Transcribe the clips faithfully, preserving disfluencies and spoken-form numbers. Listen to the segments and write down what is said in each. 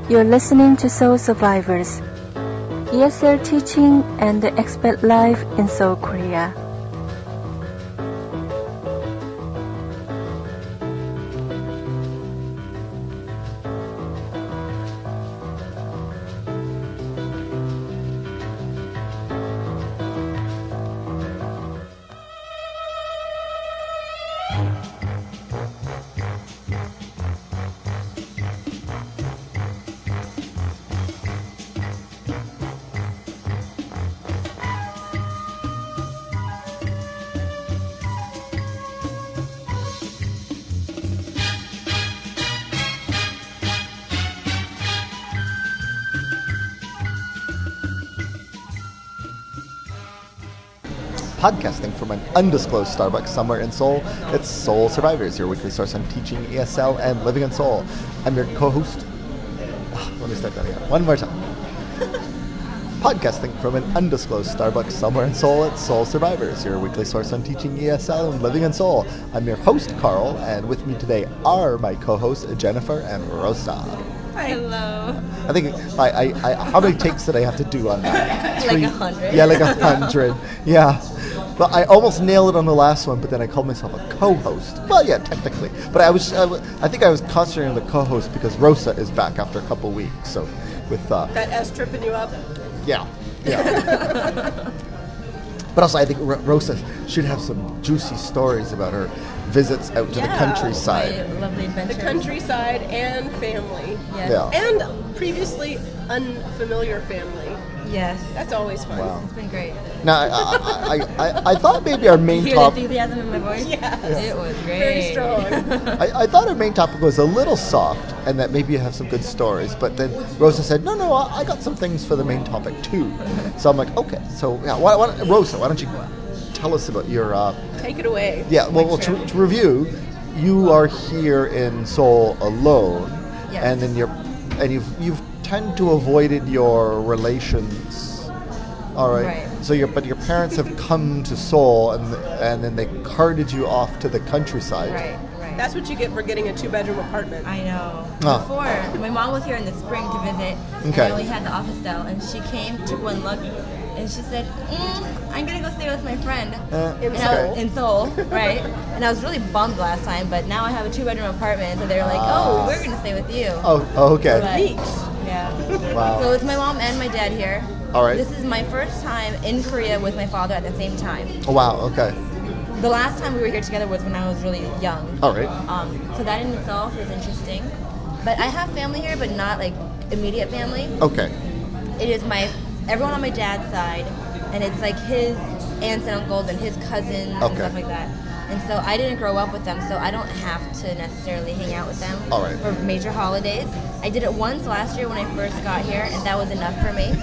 You're listening to Soul Survivors, E S L teaching and the expat life in Seoul, Korea. Podcasting from an undisclosed Starbucks somewhere in Seoul, it's Soul Survivors, your weekly source on teaching E S L and living in Seoul. I'm your co-host. Oh, let me start that again. One more time. Podcasting from an undisclosed Starbucks somewhere in Seoul, it's Soul Survivors, your weekly source on teaching E S L and living in Seoul. I'm your host, Carl, and with me today are my co-hosts, Jennifer and Rosa. Hi. Hello. I think, I, I, I, how many takes did I have to do on that? Like a hundred. Yeah, like a hundred. Yeah. But I almost nailed it on the last one, but then I called myself a co-host. Well, yeah, technically. But I was, I, was, I think I was concentrating on the co-host because Rosa is back after a couple weeks. So, with uh, that S tripping you up. Yeah, yeah. But also, I think R- Rosa should have some juicy stories about her visits out to yeah, the countryside. My lovely adventures. The countryside and family. Yes. Yeah. And previously unfamiliar family. Yes. That's always fun. Wow. It's been great. Now, I, I, I, I, I thought maybe our main Hear the topic. enthusiasm in my voice? Yes. It was great. Very strong. I, I thought our main topic was a little soft, and that maybe you have some good stories. But then Rosa said, "No, no, I, I got some things for the main topic too." So I'm like, "Okay." So yeah, why, why, Rosa, why don't you tell us about your? Uh, Take it away. yeah, well, well to, to review, you are here in Seoul alone, Yes. and then you're, and you've you've tend to avoided your relations. All right. Right. So your but your parents have come to Seoul, and and then they carted you off to the countryside. Right, right. That's what you get for getting a two-bedroom apartment. I know. Ah. Before, my mom was here in the spring to visit, and Okay. I only had the office style, and she came, took one look, and she said, mm, I'm going to go stay with my friend. Uh, In And I okay. was, in Seoul, right? And I was really bummed last time, but now I have a two-bedroom apartment, so they're like, oh, we're going to stay with you. Oh, oh, okay. But- Neat. Yeah. Wow. So it's my mom and my dad here. All right. This is my first time in Korea with my father at the same time. Oh, wow. Okay. The last time we were here together was when I was really young. All right. Um, so that in itself is interesting. But I have family here, but not like immediate family. Okay. It is my everyone on my dad's side, and it's like his aunts and uncles and his cousins and Okay. stuff like that. And so I didn't grow up with them, so I don't have to necessarily hang out with them All right. for major holidays. I did it once last year when I first got here, and that was enough for me.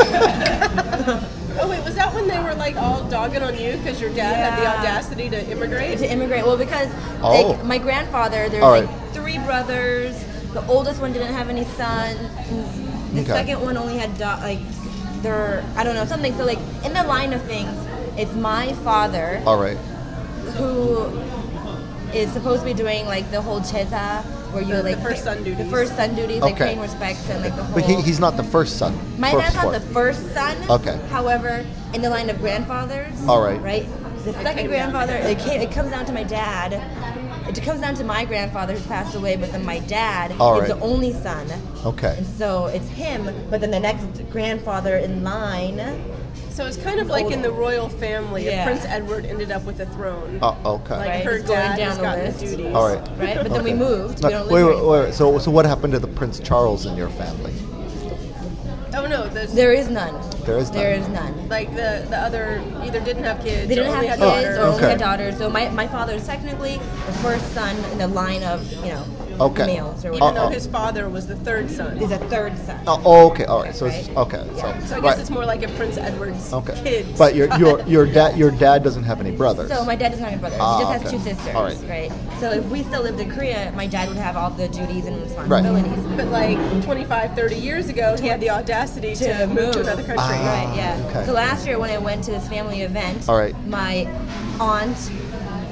Oh wait, was that when they were like all dogging on you because your dad had the Yeah. audacity to immigrate? To immigrate, well, because Oh. like my grandfather, there's All like right. three brothers. The oldest one didn't have any sons. The Okay. second one only had do- like their I don't know something. So like in the line of things, it's my father All right. who is supposed to be doing like the whole cheza, where you The- the like first son duties. the first son duties, like Okay. paying respects and like the whole. But he, he's not the first son. My first dad's not born. the first son. Okay. However, in the line of grandfathers. All right. Right. The came second down. grandfather, it, came, it comes down to my dad. It comes down to my grandfather who's passed away, but then my dad All is right. the only son. Okay. And so it's him, but then the next grandfather in line. So it's kind of like in the royal family. If Yeah. Prince Edward ended up with the throne. Oh, okay. Like Right, her it's going dad down has the gotten list. the duties. All right. Right? But then we Okay. moved. No, We don't live wait, here wait, anymore. wait. So, so what happened to the Prince Charles in your family? Oh no, there's There is none. There is none. There is none. like the the other either didn't have kids. They or didn't only have had kids daughters. or only Okay. had daughters. So my, my father is technically the first son in the line of, you know, Okay. males or Even whatever. though Uh-oh. his father was the third son. He's a third son. Oh, oh, okay. All right. So it's Right. okay. Yeah. So, So I guess right. it's more like a Prince Edward's Okay. kids. But your your your dad your dad doesn't have any brothers. So my dad doesn't have any brothers. Ah, he just has okay. two sisters. All right. Right. So if we still lived in Korea, my dad would have all the duties and responsibilities. But like twenty-five, thirty years ago, he had the audacity to, To move to move. another country. Ah. Right, yeah. okay. So last year when I went to this family event, All right. my aunt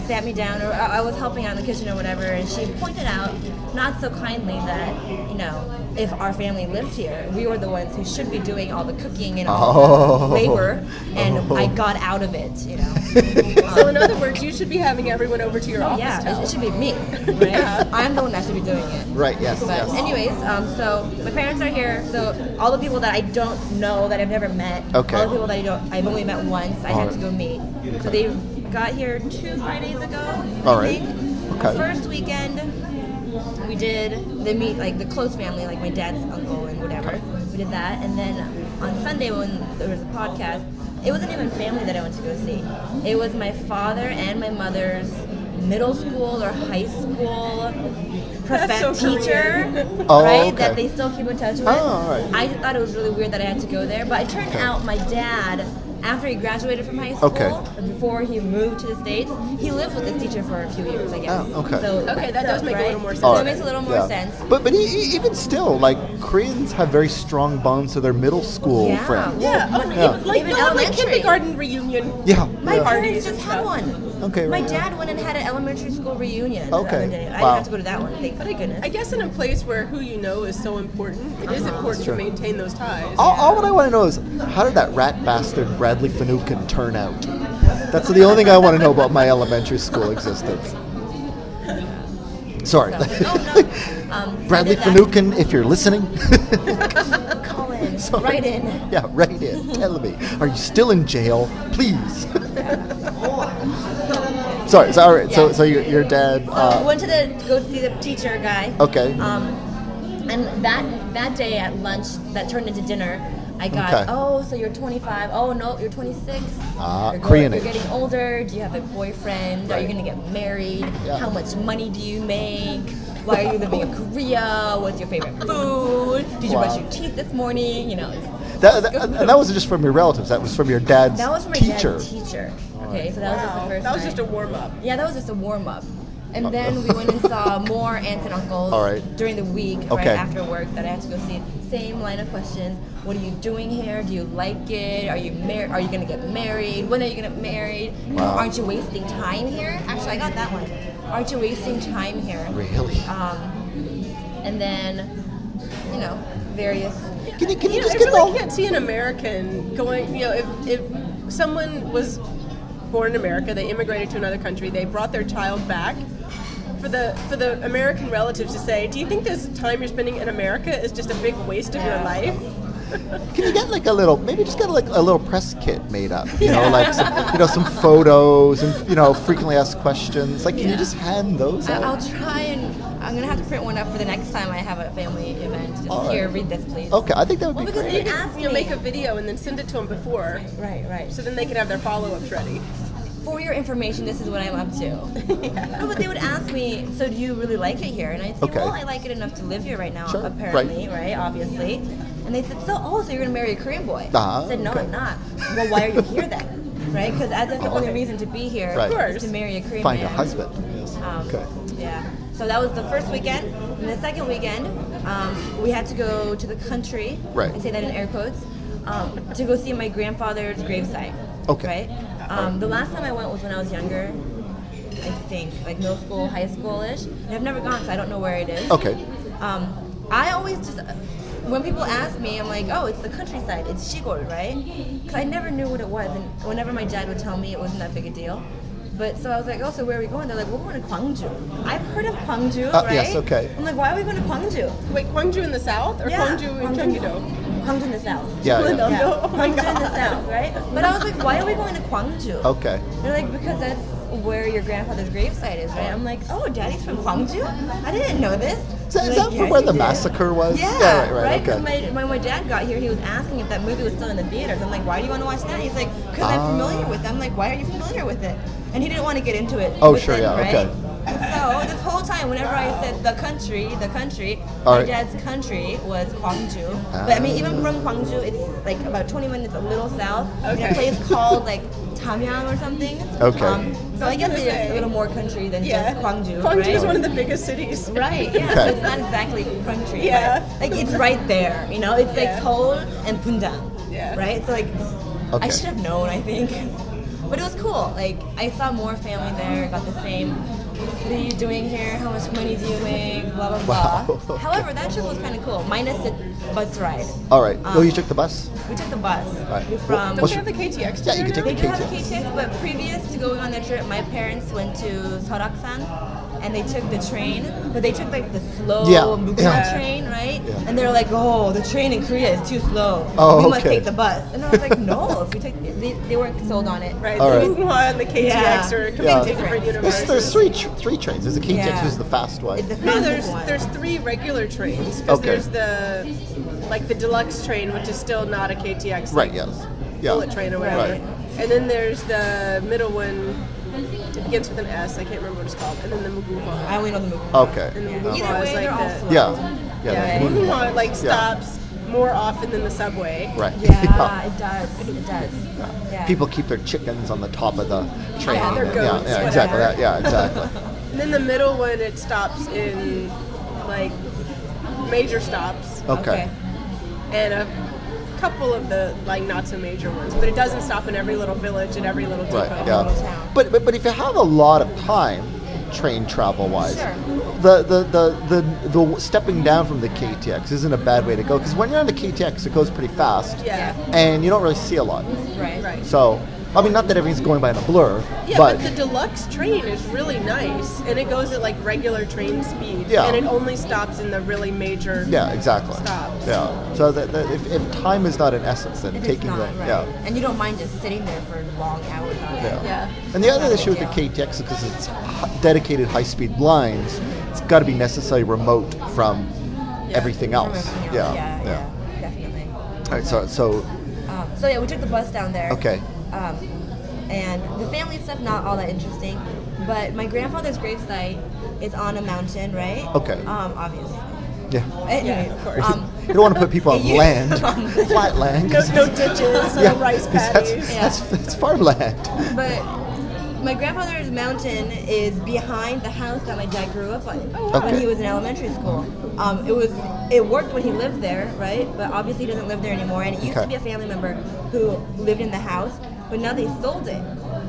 sat me down, or I I was helping out in the kitchen or whatever, and she pointed out, not so kindly, that, you know, if our family lived here, we were the ones who should be doing all the cooking and all Oh. the labor, and Oh. I got out of it, you know. So in other words, you should be having everyone over to your office. Yeah, towel. it, it should be me, right? Yeah. I'm the one that should be doing it. Right, yes, But yes. anyways, um, so my parents are here. So all the people that I don't know, that I've never met, Okay. all the people that I don't, I've only met once, I had Alright. to go meet. So they got here two Fridays ago. I Alright. think. Okay. The first weekend, we did the meet, like the close family, like my dad's uncle and whatever. We did that, and then on Sunday when there was a podcast, it wasn't even family that I went to go see. It was my father and my mother's middle school or high school That's so prof- teacher, Korean. Oh, right? okay. That they still keep in touch with. Oh, all right. I thought it was really weird that I had to go there, but it turned Okay. out my dad, after he graduated from high school, Okay. before he moved to the States, he lived with this teacher for a few years, I guess. Oh, okay. So, Okay, that does make a right? little more sense. So All it right. makes a little more Yeah. sense. But but e- e- even still, like Koreans have very strong bonds to their middle school Yeah. friends. Yeah, Well, oh, Yeah. even, like, Even they'll have like elementary. kindergarten reunion. Yeah. My yeah. parties parents and just had stuff. one. Okay, My right. dad went and had an elementary school reunion Okay. the other day. I Wow. didn't have to go to that one, thank goodness. I guess in a place where who you know is so important, it is important Sure. to maintain those ties. All, all what I want to know is how did that rat bastard Bradley Finucane turn out? That's the only thing I want to know about my elementary school existence. Sorry. So, no, no. Um, Bradley I did that. Finucane, if you're listening. Call in. Sorry. Right in. Yeah, right in. Tell me. Are you still in jail? Please. Sorry, so, all right, so, Yeah. so your, your dad. So Uh, we went to the to go see the teacher guy. Okay. Um, and that that day at lunch, that turned into dinner. I got, Okay. oh, so you're twenty-five. Oh no, you're twenty-six. Ah, you're Korean You're age. getting older. Do you have a boyfriend? Are you Right. gonna get married? Yeah. How much money do you make? Why are you living in Korea? What's your favorite food? Did you Wow. brush your teeth this morning? You know. it's- that, that, and that wasn't just from your relatives. That was from your dad's That was my teacher. dad's teacher. Okay, so that was just the Wow, first that was night. just a warm up. Yeah, that was just a warm up. And then we went and saw more aunts and uncles All right. during the week, Okay. right after work that I had to go see. Same line of questions. What are you doing here? Do you like it? Are you mar- Are you gonna get married? When are you gonna get married? You know, Wow. aren't you wasting time here? Actually, I got that one. Aren't you wasting time here? Really? Um, and then, you know, various. Can you, can you You know, just I get really all? can't see an American going, you know, if, if someone was born in America, they immigrated to another country, they brought their child back, for the for the American relatives to say, do you think this time you're spending in America is just a big waste of your Yeah. life? Can you get like a little, maybe just get like a little press kit made up, you know, like some, you know, some photos and you know, frequently asked questions. Like, can you Yeah. just hand those I, out? I'll try and I'm gonna have to print one up for the next time I have a family event. Just All right. here, read this, please. Okay, I think that would Well, be because great. they asked You know, me. make a video and then send it to them before, Right, right. so then they can have their follow-ups ready. For your information, this is what I'm up to. No, but they would ask me, so do you really like it here? And I'd say, Okay. well, I like it enough to live here right now, Sure, apparently, right. Obviously. And they said, so, oh, so you're going to marry a Korean boy? Uh-huh, I said, no, okay. I'm not. Well, why are you here then? Right? Because that's the Oh. only reason to be here Right. Of course. is to marry a Korean Find man. a husband. Yes. Um, Okay. Yeah. So that was the first weekend. And the second weekend, um, we had to go to the country. Right. I say that in air quotes. Um, to go see my grandfather's gravesite. Okay. Right. Um, the last time I went was when I was younger. I think like middle school, high school-ish. And I've never gone, so I don't know where it is. Okay. Um, I always just, when people ask me, I'm like, oh, it's the countryside. It's Shigol, right? Because I never knew what it was, and whenever my dad would tell me, it wasn't that big a deal. But so I was like, oh, so where are we going? They're like, we're going to Gwangju. I've heard of Gwangju, Uh, right? yes, okay. I'm like, why are we going to Gwangju? Wait, Gwangju in the south or Gwangju in Gyeonggi-do? Gwangju in the south. Yeah, yeah. Yeah. Oh my Gwangju in the God. south, right? But I was like, why are we going to Gwangju? Okay. They're like, because that's where your grandfather's gravesite is, right? I'm like, oh, daddy's from Gwangju? I didn't know this. Is that, They're is like, that "Yeah, from where you the did." massacre was? Yeah, right, right, right. okay. 'Cause My, when my dad got here, he was asking if that movie was still in the theaters. I'm like, why do you want to watch that? He's like, because Ah. I'm familiar with it. I'm like, why are you familiar with it? And he didn't want to get into it. Oh, with sure, it, yeah, right? okay. So this whole time, whenever I said the country, the country, All my right. dad's country was Gwangju. But I mean, even from Gwangju, it's like about twenty minutes a little south in Okay. a place called like Tamyang or something. Okay. Um, so I guess gonna it is say. a little more country than Yeah. just Gwangju. Gwangju right? is one of the biggest cities. Right, yeah. Okay. So it's not exactly country. Yeah. But, like it's right there, you know. It's Yeah. like Seoul and Pundang. Yeah. Right. So like, Okay. I should have known. I think. but it was cool. Like I saw more family there. Got the same. What are you doing here? How much money do you make? Blah blah blah. Wow. However, that trip was kind of cool, minus the bus ride. All right. Um, oh, you took the bus? We took the bus Right. from. Don't What's they have the K T X? Yeah, you can there take They the do have a K T X. K T X, but previous to going on that trip, my parents went to Soraksan, and they took the train, but they took like the slow Yeah, Mugunma yeah. train, right? Yeah. And they're like, oh, the train in Korea is too slow. Oh, we must okay. take the bus. And I was like, no, if we take, they, they weren't sold on it. Right. All the right. Mugunghwa and the K T X Yeah. are completely Yeah. different There's, universes. there's three tr- three trains. There's the K T X, Yeah. which is the fast one. It's the No, fastest there's one. there's three regular trains. Because Okay. there's the like the deluxe train, which is still not a K T X. Right. like Yes. Yeah. Bullet train or whatever. Right. And then there's the middle one. It begins with an S. I can't remember what it's called. And then the Mugunghwa. I only know the movie. Okay. And the Yeah. Mugunghwa Either way, is like they're all the slow. Yeah. Yeah. yeah. the And Mugunghwa. Mugunghwa like Yeah. stops more often than the subway. Right. Yeah, it does. It does. Yeah. People keep their chickens on the top of the train. Yeah, their yeah, goats, yeah, exactly. whatever. Yeah, exactly. And then the middle one, it stops in like major stops. Okay. And a couple of the like not so major ones, but it doesn't stop in every little village and every little depot. Right. little Yeah. town. But, but but if you have a lot of time, train travel wise, Sure. the, the, the, the the stepping down from the K T X isn't a bad way to go, because when you're on the K T X, it goes pretty fast, Yeah. and you don't really see a lot. Right. Right. So, I mean, not that everything's going by in a blur, Yeah, but, but, the deluxe train is really nice, and it goes at like regular train speed, Yeah. and it only stops in the really major. yeah, exactly. Stops. Yeah. So that, that if, if time is not an essence, then It is taking not, the right. yeah. And you don't mind just sitting there for long hours on it. Yeah. Yeah. And the other Not a issue with big the deal. K T X is because it's h- dedicated high-speed lines, it's got to be necessarily remote from Yeah. everything From else. everything else. Yeah, Yeah, yeah, definitely. All right, so so Um, so yeah, we took the bus down there. okay, Um, and the family stuff not all that interesting, but my grandfather's gravesite is on a mountain, right? Okay. Um, obviously. yeah. Anyways, of course. Um, You don't want to put people on you- land, flat land. No, no ditches, no yeah, rice 'cause that's, paddies. Yeah. that's, that's farmland. but my grandfather's mountain is behind the house that my dad grew up on wow. when Okay. he was in elementary school. Um, it was it worked when he lived there, right? But obviously he doesn't live there anymore. And it used Okay. to be a family member who lived in the house, but now they sold it.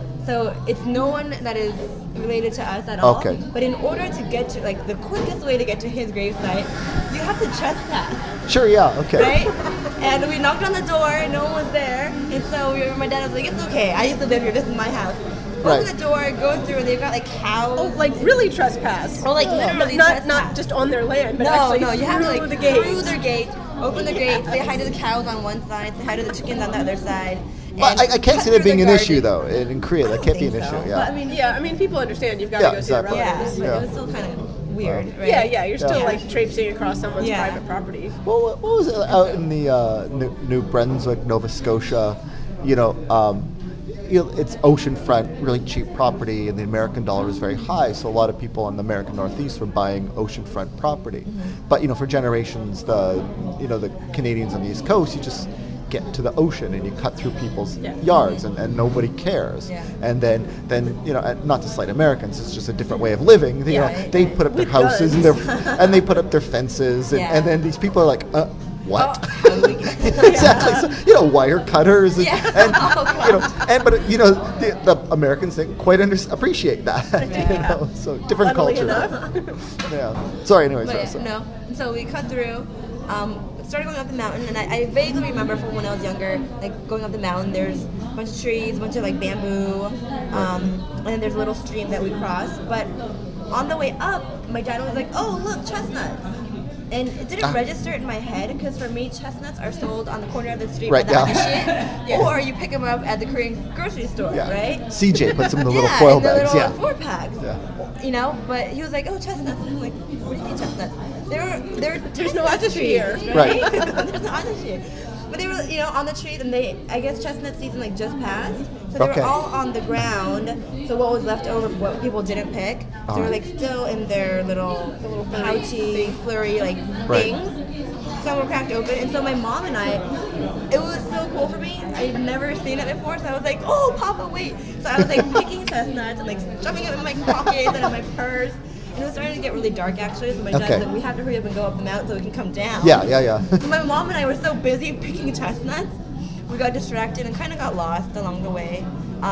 So it's no one that is related to us at all. Okay. But in order to get to like the quickest way to get to his gravesite, you have to trespass. Sure, yeah, okay. Right? And we knocked on the door, and no one was there. And so we were, my dad was like, it's okay, I used to live here, this is my house. Open Right. the door, go through, and they've got like cows. Oh, like really trespass. Oh, like literally not trespass. not just on their land, but no, actually no, you have to through like the gate. through their gate, open the gate, say hi to the cows on one side, say hi to the chickens on the other side. But and I, I can't cut see that through being the an issue, garden. though. In, in Korea, I that don't can't be an think issue. so. Yeah. But I mean, Yeah, I mean, people understand. You've got to Yeah, go exactly. see the yeah, relatives. but Yeah. it was still kind of weird, right? Yeah, yeah, you're still Yeah. like traipsing across someone's Yeah. private property. Well, what what was it out in the uh, New, New Brunswick, Nova Scotia? You know, um, you know, it's oceanfront, really cheap property, and the American dollar is very high. So a lot of people in the American Northeast were buying oceanfront property. Mm-hmm. But you know, for generations, the you know the Canadians on the East Coast, you just get to the ocean and you cut through people's Yeah. yards, and, and nobody cares. Yeah. And then, then you know, and not to slight Americans, it's just a different way of living. You Yeah, know, right, they right. put up their With houses and guns. their and they put up their fences, and, Yeah. and then these people are like, uh, what? Oh, how do we get- exactly. So, you know, wire cutters, and, Yeah. and Oh, you know, and but you know, the, the Americans think quite under, appreciate that. You Yeah. know, so different Funnily culture. enough. Yeah. Sorry. Anyways. But Rosa. yeah, no. And so we cut through, um, started going up the mountain, and I, I vaguely remember from when I was younger, like going up the mountain, there's a bunch of trees, a bunch of like bamboo, um, and then there's a little stream that we cross. But on the way up, my dad was like, oh, look, chestnuts. And it didn't Ah. register in my head, because for me, chestnuts are sold on the corner of the street Right, by the yeah. Anishin, or you pick them up at the Korean grocery store, Yeah. right? C J puts them in the little yeah, foil in the bags. little Yeah. four packs. Yeah. You know, but he was like, "Oh, chestnuts." And I'm like, "What do you mean chestnuts? There, there, There's no chestnut other trees, here. Right. There's no other tree." But they were, you know, on the trees, and they, I guess, chestnut season like just passed, so they Okay. were all on the ground. So what was left over, what people didn't pick, so they were like still in their little, little pouchy, flurry like Right. things. Some were cracked open, and so my mom and I, it was so cool for me. I'd never seen it before, so I was like, "Oh, Papa, wait!" So I was like picking chestnuts and like shoving it in my pockets and in my purse. And it was starting to get really dark actually. So my dad Okay. was like, "We have to hurry up and go up the mountain so we can come down." Yeah. Yeah. Yeah. So my mom and I were so busy picking chestnuts, we got distracted and kind of got lost along the way. Um,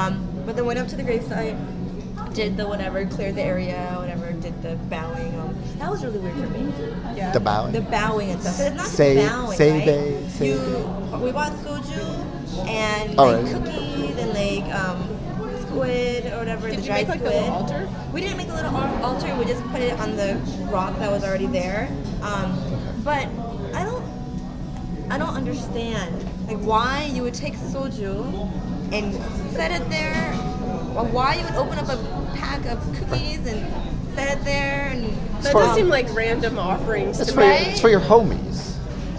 But then went up to the gravesite, did the whatever, cleared the area, whatever, did the bowing. Um, that was really weird for me. Yeah. The bowing. The bowing and stuff. 'Cause it's not Say- just bowing, say right? they- say you, they. we bought soju and All like right. cookies and like um, squid or whatever. Did the you dried make like squid. a little altar? We didn't make a little al- altar. We just put it on the rock that was already there. Um, but I don't, I don't understand like why you would take soju and set it there, or why you would open up a pack of cookies and set it there. And That for- does seem like random offerings It's to for, your, me. Right? it's for your homies.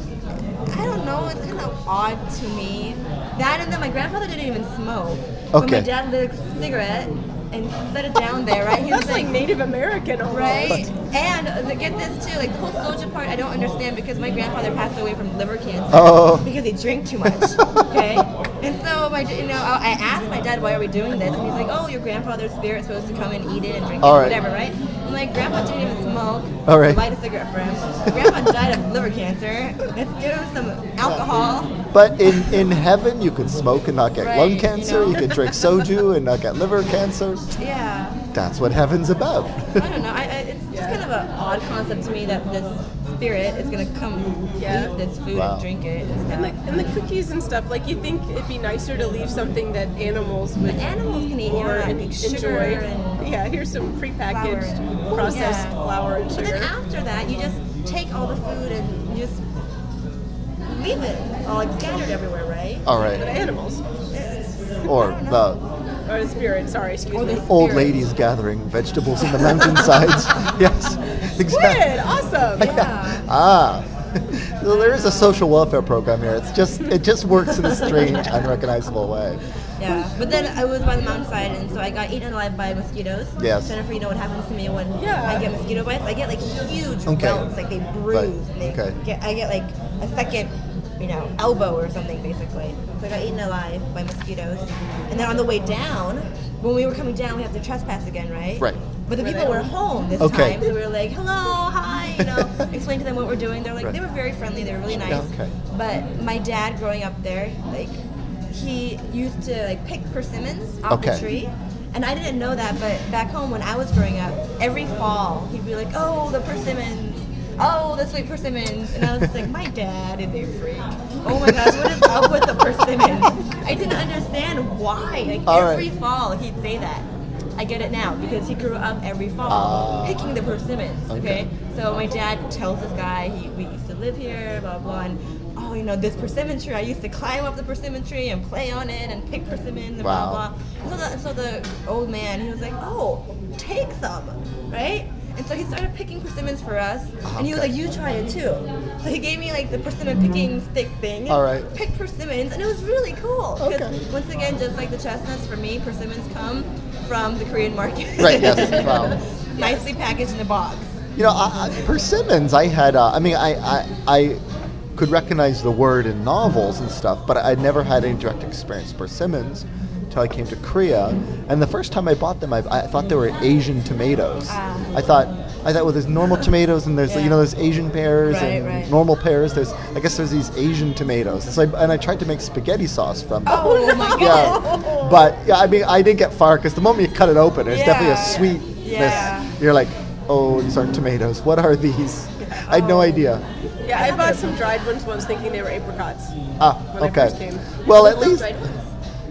I don't know. It's kind of odd to me. That and then my grandfather didn't even smoke. But Okay. my dad lit a cigarette and set it down there, right? He was That's like Native American almost. right? And uh, to get this too, like the whole soju part, I don't understand because my grandfather passed away from liver cancer Oh. because he drank too much. Okay, and so my, you know, I I asked my dad, why are we doing this? And he's like, oh, your grandfather's spirit's supposed to come and eat it and drink All it, right. whatever, right? I'm like, grandpa didn't even smoke. All right. Light a cigarette for him. Grandpa died of liver cancer. Let's give him some alcohol. But in, in heaven, you could smoke and not get Right, lung you cancer. You, know. could drink soju and not get liver cancer. Yeah. That's what heaven's about. I don't know. I, I, it's just Yeah. kind of an odd concept to me that this spirit is gonna come Yeah. eat this food Wow. and drink it. And And the, stuff. and the cookies and stuff, like you think it'd be nicer to leave something that animals would Animals can eat, or yeah, en- like sugar enjoy. and Yeah, here's some prepackaged flour. processed Yeah. flour and But sugar. then after that, you just take all the food and you just leave it all like scattered everywhere, right? All But right. animals It's- Or I don't know. the or the spirit. Sorry, excuse Or me. the old spirit. ladies gathering vegetables in the mountainsides. Yes. Squid, awesome. Yeah. Ah. Well, there is a social welfare program here. It's just it just works in a strange, unrecognizable way. Yeah, but then I was by the mountainside, and so I got eaten alive by mosquitoes. Yes. Jennifer, you know what happens to me when Yeah. I get mosquito bites? I get like huge Okay. welts, like they bruise. Right. And they Okay. get, I get like a second, you know, elbow or something basically. So I got eaten alive by mosquitoes. And then on the way down, when we were coming down, we have to trespass again, right? Right. But the Were people they? were home this Okay. time, so we were like, hello, hi, you know, explain to them what we're doing. They're like, Right. they were very friendly, they were really nice. Yeah, okay. But my dad, growing up there, like, he used to like pick persimmons off Okay. the tree. And I didn't know that, but back home when I was growing up, every fall he'd be like, oh, the persimmons. Oh, the sweet persimmons. And I was just like, my dad is a freak. Oh my gosh, what is up with the persimmons? I didn't understand why. Like All every right. fall he'd say that. I get it now because he grew up every fall Ah. picking the persimmons. Okay? Okay. So my dad tells this guy he we used to live here, blah blah, and oh, you know this persimmon tree. I used to climb up the persimmon tree and play on it and pick persimmons and Wow. blah blah. So the, so the old man he was like, oh, take some, right? And so he started picking persimmons for us, and he was Okay. like, you try it too. So he gave me like the persimmon picking stick thing. All right. Picked persimmons, and it was really cool. Because Okay. once again, just like the chestnuts, for me, persimmons come from the Korean market. Right, yes, wow. Nicely packaged in a box. You know, I, I, persimmons. I had. Uh, I mean, I, I I could recognize the word in novels and stuff, but I never had any direct experience with persimmons until I came to Korea. And the first time I bought them, I, I thought they were Asian tomatoes. Ah. I thought. I thought, well, there's normal tomatoes and there's, Yeah. you know, there's Asian pears Right, and right. normal pears. There's, I guess there's these Asian tomatoes. And, so I, and I tried to make spaghetti sauce from them. Oh my god. Yeah, but yeah, I mean, I didn't get far because the moment you cut it open, there's definitely a Yeah. sweetness. Yeah. You're like, oh, these aren't tomatoes. What are these? I had no Oh. idea. Yeah, I bought some dried ones once thinking they were apricots. Ah, When I okay. first came. Well, at Those least dried ones?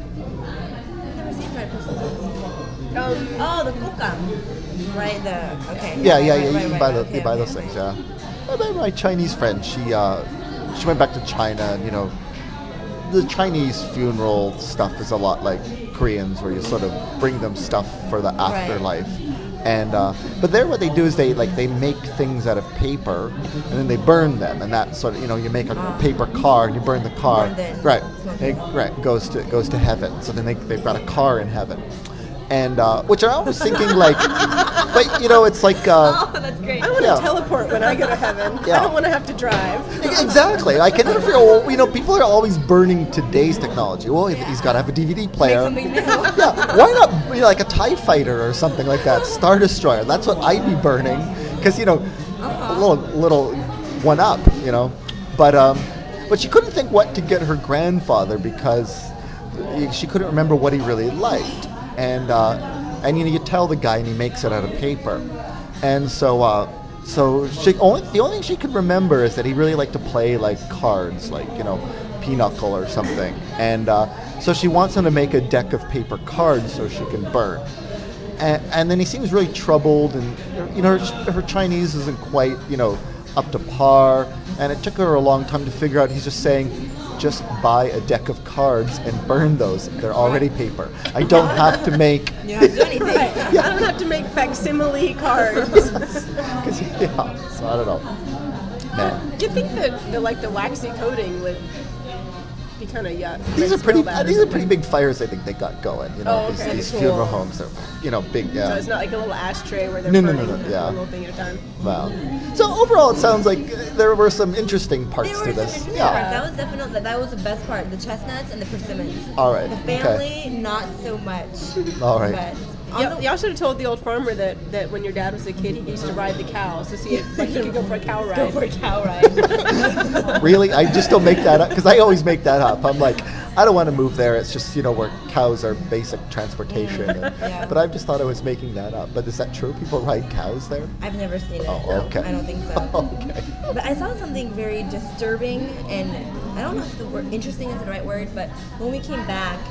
I've never seen dried persimmons. Um, Oh, the kukang. Right, the, okay. yeah, yeah, right, yeah. You right, can right, buy the, okay, you buy okay, those okay. things. Yeah. I met my Chinese friend. She uh, she went back to China, and you know, the Chinese funeral stuff is a lot like Koreans, where you sort of bring them stuff for the afterlife. And uh, but there, what they do is they like they make things out of paper, and then they burn them, and that sort of, you know, you make a Ah. paper car, and you burn the car, Burn it. right? Smoke It, it off. right, goes to goes to heaven. So then they they've got a car in heaven, and uh, which I was thinking like, but you know, it's like. Uh, Oh, that's great. I want to Yeah. teleport when I go to heaven. Yeah. I don't want to have to drive. Exactly. I can never figure. Well, you know, people are always burning today's technology. Well, he's got to have a D V D Make player. something new. Yeah. Why not, you know, like a TIE fighter or something like that, Star Destroyer? That's what I'd be burning, because you know, a little little one up, you know. But um, but she couldn't think what to get her grandfather because she couldn't remember what he really liked. and uh, and you know you tell the guy, and he makes it out of paper, and so. Uh, So she only the only thing she could remember is that he really liked to play like cards, like you know, pinochle or something. And uh, so she wants him to make a deck of paper cards so she can burn. And, and then he seems really troubled, and you know her, her Chinese isn't quite you know up to par. And it took her a long time to figure out. He's just saying, just buy a deck of cards and burn those. They're already paper. I don't have to make. You don't have to do anything. Right. Yeah. I don't have to make facsimile cards. Cause, yeah, so I don't know. Man. You'd think that the, like the waxy coating would be kind of yuck. These are Like, pretty. smell bad or These are something. pretty big fires. I think they got going. You know, Oh, these, okay. these Cool. funeral homes are, you know, big. Yeah. So it's not like a little ashtray where they're No, no, no, burning no, yeah. a little thing at a time. Wow. So overall, it sounds like there were some interesting parts There to were some this. interesting Yeah. parts. That was definitely that, that was the best part. The chestnuts and the persimmons. All right. The Okay. family, not so much. All right. But on Y'all, the, y'all should have told the old farmer that, that when your dad was a kid, he used to ride the cows to see if like, he could go for a cow ride. go for a cow ride. Really, I just don't make that up because I always make that up. I'm like, I don't want to move there. It's just you know where cows are basic transportation. And, Yeah. But I just thought I was making that up. But is that true? People ride cows there? I've never seen it. Oh, no, okay. I don't think so. Okay. But I saw something very disturbing, and I don't know if the word interesting is the right word, but when we came back,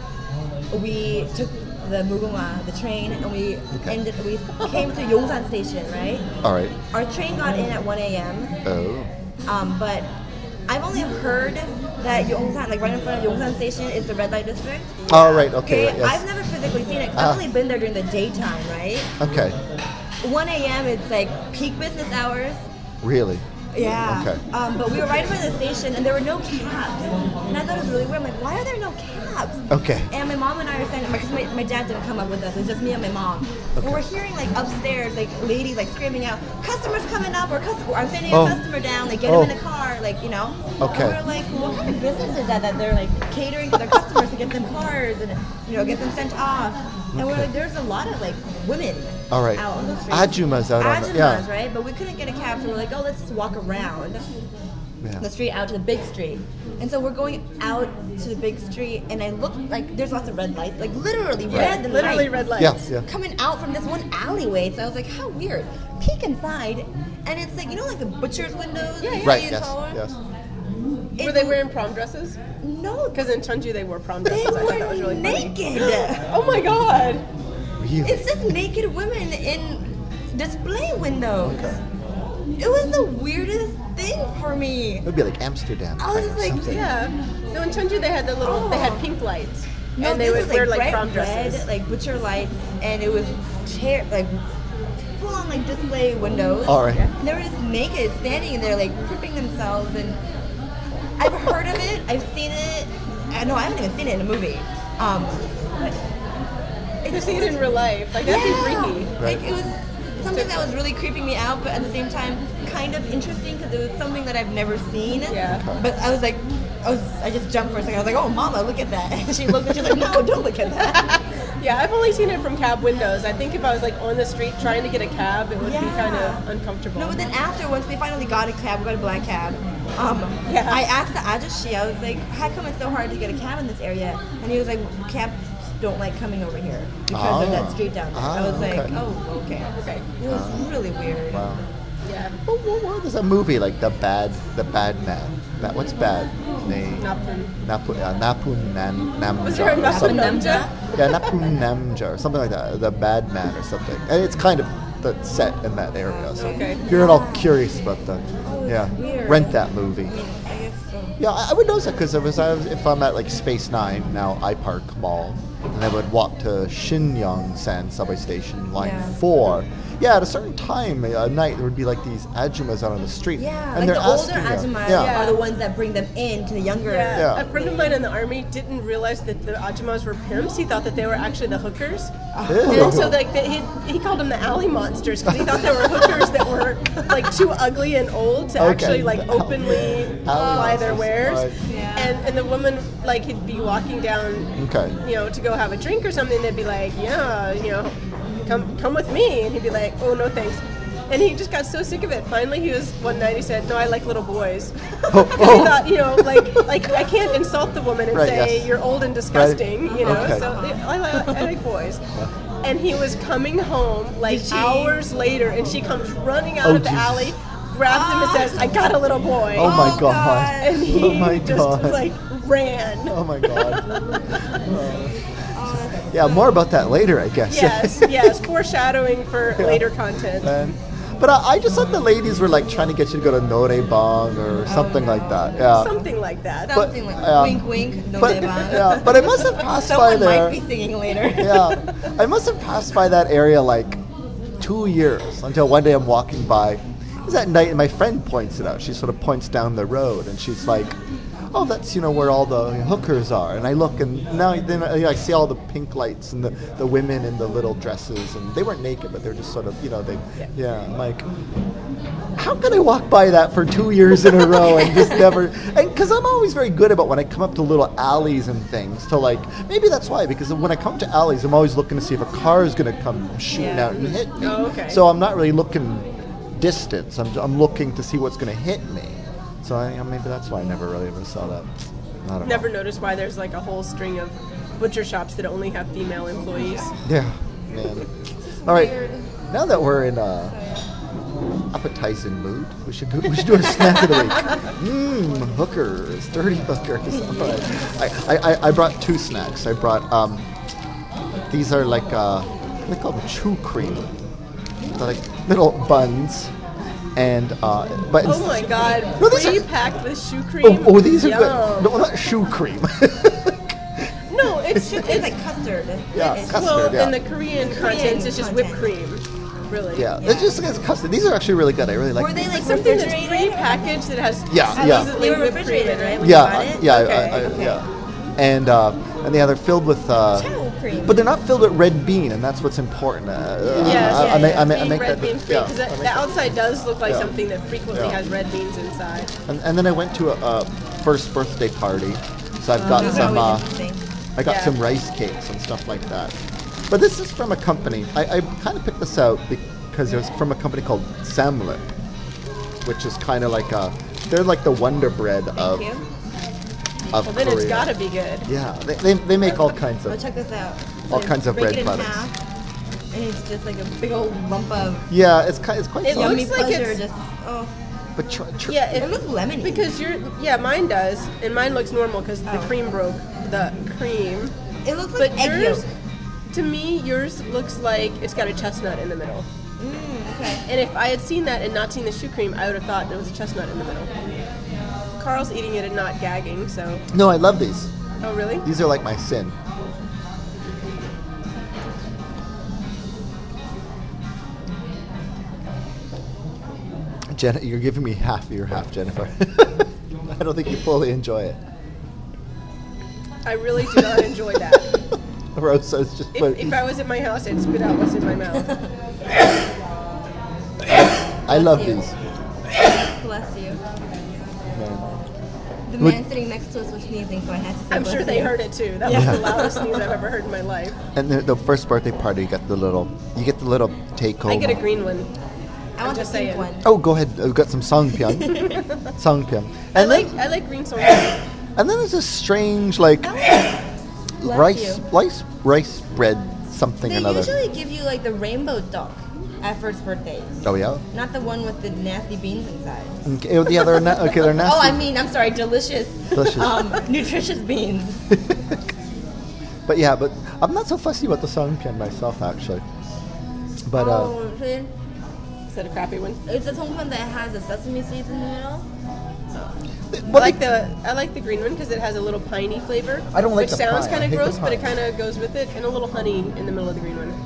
we took the Mugunghwa, the train, and we Okay. ended. We came to Yongsan Station, right? All right. Our train got in at one a.m. Oh. Um, but I've only heard that Yongsan, like right in front of Yongsan Station, is the red light district. All right. Okay. right, yes. I've never physically seen it because Ah. I've only been there during the daytime, right? Okay. one a.m. it's like peak business hours. Really. Yeah. Okay. Um, but we were right in front of the station, and there were no cabs. And I thought it was really weird. I'm like, why are there no cabs? Okay. And my mom and I are standing, because my, my dad didn't come up with us. It was just me and my mom. Okay. And we're hearing like upstairs, like ladies like screaming out, "Customers coming up!" or "Customer!" I'm sending Oh. a customer down. Like get Oh. him in the car, like you know. Okay. And we're like, what kind of business is that? That they're like catering to their customers to get them cars and you know get them sent off. And we're Okay. like, there's a lot of like women. All right. Out on the street. Ajumas out on the- yeah. Ajumas, right? But we couldn't get a cab, so we're like, oh, let's just walk around Yeah. the street out to the big street. And so we're going out to the big street, and I look like there's lots of red lights, like literally red and Literally lights red lights. Yes. Yeah. coming out from this one alleyway. So I was like, how weird. Peek inside, and it's like, you know, like the butcher's windows? Yeah, yeah. Right. in Yes. Seoul? Yes. It's- Were they wearing prom dresses? No, Because in Cheonju they wore prom they dresses. I thought were that was really funny. naked. Oh my god! Really. It's just naked women in display windows. Okay. It was the weirdest thing for me. It would be like Amsterdam. I was kind of just like, something. Yeah. No, in Cheonju they had the little, they had Oh. pink lights. No, and they this would was wear like like bright prom dresses. red, like butcher lights, and it was chair, like full on like display windows. All right. And they were just naked, standing in there, like pripping themselves. And I've heard of it, I've seen it. I know I haven't even seen it in a movie. Um, but To see it in real life, like that'd yeah, be freaky. like it was something that was really creeping me out, but at the same time, kind of interesting because it was something that I've never seen. Yeah. But I was like, I was, I just jumped for a second. I was like, oh, mama, look at that. And she looked and she's like, no, don't look at that. Yeah, I've only seen it from cab windows. I think if I was like on the street trying to get a cab, it would be Yeah. kind of uncomfortable. No, but then after, once we finally got a cab, we got a black cab. Um, Yeah. I asked the ajashi, I was like, how come it's so hard to get a cab in this area? And he was like, cabs don't like coming over here because of Ah. that street down there. I Ah, was like, okay. oh, okay. Okay. It was really weird. Wow. Yeah. What, what, what is a movie like the bad the bad man? Ba- what's bad? Ne, Napun. Napu, uh, Napun Nam, Namja. Was there a or Napun something. Namja? Yeah, Napun Namja or something like that. The bad man or something. And it's kind of the set in that area. So Okay. if you're at all curious about that, Oh, it's yeah, weird. rent that movie. I mean, I guess so. Yeah, I I would notice that because if, I was- if I'm at like Space Nine now, iPark Mall, and I would walk to Shinyang-san subway station, line Yeah. four. Yeah, at a certain time at night, there would be like these ajumas out on the street, Yeah, and like they're the older asking you- ajumas yeah. are the ones that bring them in to the younger. Yeah. Yeah. A friend of mine in the army didn't realize that the ajumas were pimps. He thought that they were actually the hookers. Ew. And so like the, he, he called them the alley monsters because he thought they were hookers that were like too ugly and old to Okay. actually like The alley- openly alley fly their monsters, wares. right. Yeah. And and the woman like he'd be walking down, Okay. you know, to go have a drink or something. They'd be like, yeah, you know, come come with me, and he'd be like, oh no thanks. And he just got so sick of it. Finally, he was one night. He said, "No, I like little boys." Oh, He oh. thought, you know, like like I can't insult the woman and Right, say yes. you're old and disgusting. You know, Okay. so I, like, I like boys. And he was coming home like Did she- hours later, and she comes running out Oh, of the Jesus. alley, grabs him, and says, "I got a little boy." Oh my Oh, god. God. And he Oh my just god. like ran. Oh my god. Oh, that's Yeah, more about that later, I guess. Yes, yes, foreshadowing for later content. Man. But I, I just thought the ladies were like trying to get you to go to Nore Bang or something no. like that. Yeah. Something like that. But- something like yeah. wink, wink. No But, Devan. yeah, but I must have passed by Someone there. might be singing later. Yeah, I must have passed by that area like two years until one day I'm walking by. It was at night, and my friend points it out. She sort of points down the road, and she's like, "Oh, that's you know where all the hookers are." And I look, and now then I, I see all the pink lights and the, the women in the little dresses, and they weren't naked, but they're just sort of you know they yeah. I'm like, how can I walk by that for two years in a row and just never? And because I'm always very good about when I come up to little alleys and things to like maybe that's why because when I come to alleys I'm always looking to see if a car is going to come shooting Yeah. out and hit me. Oh, okay. So I'm not really looking distance. I'm I'm looking to see what's going to hit me. So I, I maybe that's why I never really ever saw that. I don't Never know. noticed why there's like a whole string of butcher shops that only have female employees. Yeah, man. All right. Now that we're in a appetizing mood, we should do we should do a snack of the week. Mmm, hookers, dirty hookers. All right. I, I I brought two snacks. I brought um these are like uh they call them chew cream. They're like little buns, and uh but Oh my god, No, these are- pre-packed with shoe cream. oh, oh these are Yum. good. No, not shoe cream. No, it's It's it's like custard. Yeah, It's- custard. well, yeah. in the Korean content, it's just whipped cream. Really. yeah, Yeah. it's just it's custard. These are actually really good. I really like. Were they these. like Something that's refrigerated? pre-packed that has Yeah, supposedly yeah. They were whipped cream refrigerated, in it. right? When Yeah, you bought it? yeah, Okay, I, I, okay. yeah, and uh, and yeah, they're filled with. Uh, Chow cream. But they're not filled with red bean, and that's what's important. Uh, Yes, I, yeah, I, make, yeah. I, make, I Being make red that. bean free, yeah, because I make the that- outside does look like Yeah. something that frequently Yeah. has red beans inside. And, and then I went to a, a first birthday party, so I've got Those are some. always Uh, interesting. I got Yeah. some rice cakes and stuff like that. But this is from a company. I, I kind of picked this out because it was from a company called Samlet, which is kind of like a. They're like the Wonder Bread of Thank you. of Well, then Korea. it's gotta be good. Yeah, they, they, they make all kinds Oh, of. check this out. All So kinds of break bread it in products. half, and it's just like a big old lump of Yeah, it's kind. It's quite. It soft. yummy looks like pleasure. it's- Just oh, But try, try, Yeah, it it, looks lemony. because you're. Yeah, mine does, and mine looks normal because the Oh. cream broke the cream. it looks like But egg yours, yolk. to me, yours looks like it's got a chestnut in the middle. Mm, okay. And if I had seen that and not seen the shoe cream, I would have thought there was a chestnut in the middle. Carl's eating it and not gagging, so. No, I love these. Oh, really? These are like my sin. Jen, you're giving me half of your half, Jennifer. I don't think you fully enjoy it. I really do not enjoy that. Rosa's just If, putting. if I was at my house, I'd spit out what's in my mouth. I love you. these. Bless you. Man. The Would- man sitting next to us was sneezing, so I had to say I'm bless sure they you. heard it too. That Yeah. was the loudest sneeze I've ever heard in my life. And the, the first birthday party, you get the little, you get the little take home. I get a green one. I want the just pink saying. one. Oh, go ahead. I've got some songpyeon. songpyeon. I And like then, I like green song. and then there's this strange like Bless rice, you. rice, rice bread, something They another. usually give you like the rainbow duck at first birthdays, Oh yeah. not the one with the nasty beans inside. Okay, oh, yeah, they're na- okay. They're nasty. Oh, I mean, I'm sorry, delicious, Delicious. um, nutritious beans. But yeah, but I'm not so fussy about the songpyeon myself actually. But uh, oh, see? Is that a crappy one? It's a one that has the sesame seeds in the middle. th- I what like they- the I like the green one because it has a little piney flavor. I don't like which the sounds pine. I kind of hate the gross, but it pine. kind of goes with it, and a little honey in the middle of the green one.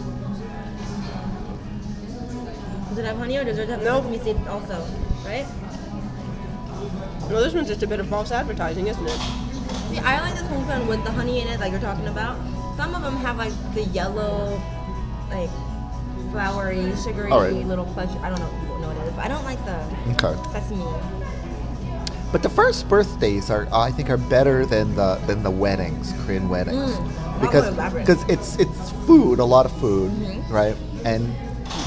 Does it have honey or does it have Nope. sesame seeds also? Right? No, this one's just a bit of false advertising, isn't it? See, I like this one with the honey in it, like you're talking about. Some of them have like the yellow, like flowery, sugary All right. little pleasure. I don't know, you won't know what it is, but I don't like the Okay. sesame. But the first birthdays are, I think, are better than the than the weddings, Korean weddings, Mm, a lot because more elaborate. because it's it's food, a lot of food, Mhm. right? And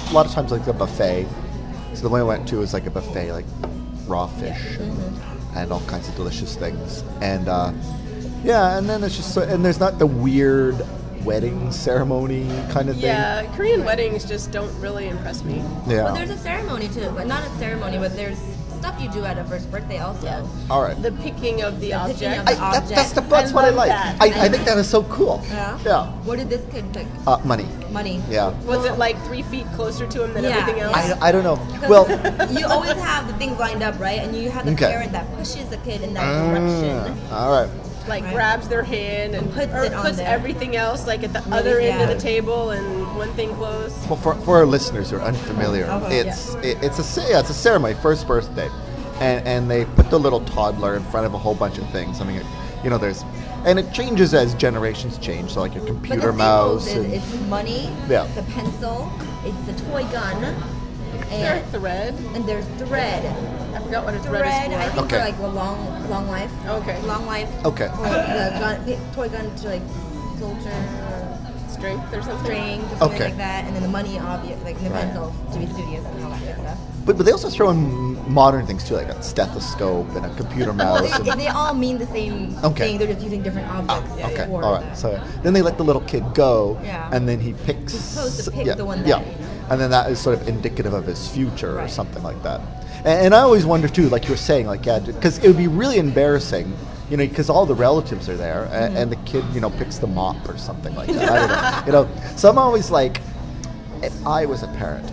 a lot of times like a buffet. So the one I went to was like a buffet, like raw fish and, Mm-hmm. and all kinds of delicious things. And uh, yeah, and then it's just so, and there's not the weird wedding ceremony kind of thing. Yeah, Korean weddings just don't really impress me. Yeah. Well, there's a ceremony too, but not a ceremony, but there's stuff you do at a first birthday also. Yeah. All right. The picking of the, The object. picking of I, the that, that's the, object. that's I what I love like. that. I, I think that is so cool. Yeah? Yeah. What did this kid pick? Uh, money. Money. Yeah. Was it like three feet closer to him than Yeah. everything else? I, I don't know. 'Cause Well, you always have the things lined up, right? And you have the Okay. parent that pushes the kid in that direction. uh, all right. like Right. grabs their hand and Puts or it on puts there. everything else like at the Really, other end of yeah. the table and one thing closed. Well, for, for our listeners who are unfamiliar, Okay. it's it, it's a ce- yeah, it's a ceremony, first birthday, and and they put the little toddler in front of a whole bunch of things. I mean, it, you know, there's and it changes as generations change. So like your But computer the mouse, staples and, is it's money, Yeah. it's a pencil, it's a toy gun, There, and, thread. and there's thread. I forgot what a thread, Thread, is I for. think Okay. for like a long, long life. Okay. Long life. Okay. For the gun, toy gun to like soldier or Strength or something. string, to something Okay. like that, and then the money, obvious, like the Right. pencil to be studious and all that good stuff. but but they also throw in modern things too, like a stethoscope and a computer Well, mouse. they, and, they all mean the same Okay. thing. They're just using different objects. Ah, okay, for all right. So then they let the little kid go, Yeah. and then he picks. He's supposed to pick yeah, the one that, yeah, you know. and then that is sort of indicative of his future or Right. something like that. And, and I always wonder too, like you were saying, like yeah, because it would be really embarrassing, you know, because all the relatives are there, and, Mm-hmm. and the kid, you know, picks the mop or something like that. I don't know, you know. So I'm always like, if I was a parent,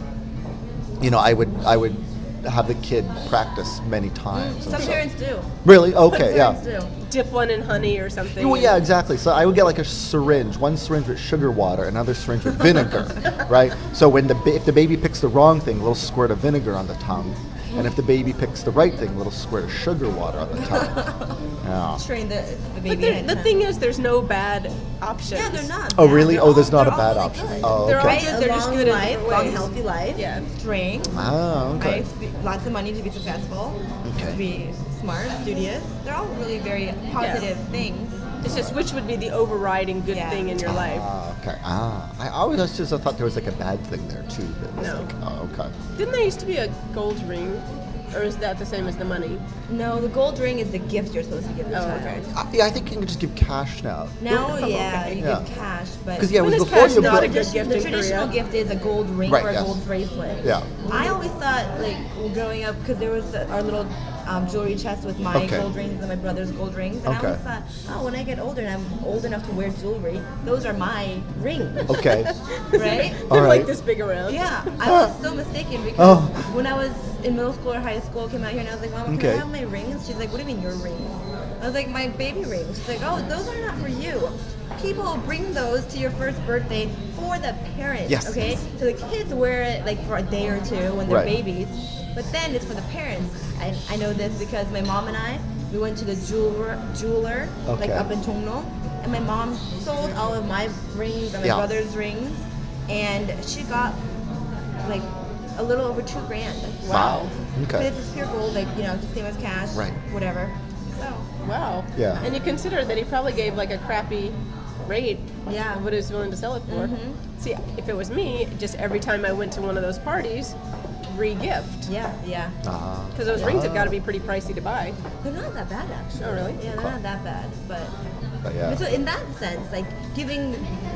you know, I would I would have the kid practice many times. and Some so- parents do. Really? Okay, yeah. Some parents do. Dip one in honey or something. Well, yeah, exactly. So I would get like a syringe, one syringe with sugar water, another syringe with vinegar, right? So when the ba- if the baby picks the wrong thing, a little squirt of vinegar on the tongue, and if the baby picks the right thing, a little squirt of sugar water on the tongue. Yeah. Train the, the But baby. there, in the that. thing is, there's no bad options. Yeah, they're not. Oh, bad. really? They're Oh, all- there's not a they're bad all option. really good. Oh, They're all okay. good. Right? They're a just long good in life, different long ways. healthy life. Yeah. String. Ah, okay. Right? Be- Lots of money to be successful. Okay. To be smart, studious. They're all really very positive things. It's just which would be the overriding good Yeah. thing in your life. Ah, okay. Ah, I always just thought there was like a bad thing there too. That was No. like, oh, okay. Didn't there used to be a gold ring? Or is that the same as the money? No, the gold ring is the gift you're supposed to give the Oh, child. okay. Uh, yeah, I think you can just give cash now. Now, Oh, yeah, okay. you Yeah. give cash, but Because yeah, it When was is before cash you not put a good gift the in traditional Korea? gift is a gold ring Right, or a yes. gold bracelet. Yeah. I always thought, like, growing up, because there was uh, our little um, jewelry chest with my Okay. gold rings and my brother's gold rings, and Okay. I always thought, oh, when I get older and I'm old enough to wear jewelry, those are my rings. Okay. Right? All They're right. like this big around. Yeah, I was so mistaken because Oh. when I was in middle school or high school, came out here and I was like, Mama, can Okay. I have my rings? She's like, what do you mean your rings? I was like, my baby rings. She's like, oh, those are not for you. People bring those to your first birthday for the parents. Yes. Okay, so the kids wear it like for a day or two when they're Right. babies, but then it's for the parents. I, I know this because my mom and I we went to the jeweler jeweler like Okay. up in Chongno, and my mom sold all of my rings and my Yeah. brother's rings, and she got like a little over two grand. Wow. But Okay. it's just pure gold, like, you know, just same as cash, Right. whatever. So, Wow. Yeah. And you consider that he probably gave like a crappy rate Yeah. of what he was willing to sell it for. Mhm. See, if it was me, just every time I went to one of those parties, re-gift. yeah, yeah. Ah. Because those rings have got to be pretty pricey to buy. They're not that bad, actually. Oh, really? Yeah, they're Okay. not that bad. But, But yeah. so in that sense, like, giving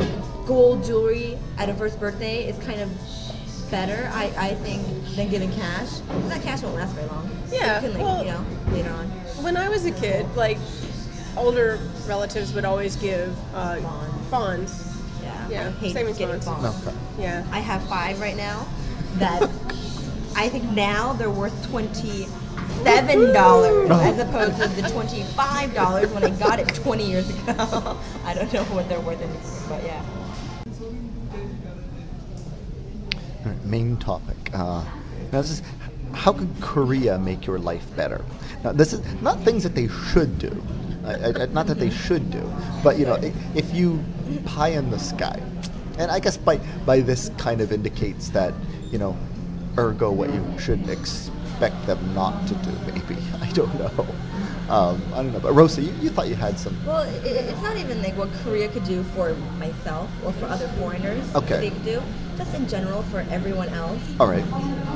gold jewelry at a first birthday is kind of better, I, I think, than giving cash. 'Cause that cash won't last very long. Yeah, You can, like, well- you know, later on. When I was a kid, like, older relatives would always give uh, Bonds. bonds. Yeah. Yeah, I hate savings getting bonds. bonds. Okay. Yeah. I have five right now that I think now they're worth twenty-seven dollars as opposed to the twenty-five dollars when I got it twenty years ago. I don't know what they're worth anymore, but yeah. All right, main topic. Uh, now this is, how could Korea make your life better? Now this is not things that they should do, uh, uh, not that they should do, but you know, i- if you pie in the sky, and I guess by by this kind of indicates that you know, ergo what you should expect them not to do. Maybe I don't know. Um, I don't know. But Rosa, you, you thought you had some. Well, it, it's not even like what Korea could do for myself or for other foreigners. Okay. What they could do, just in general for everyone else. All right.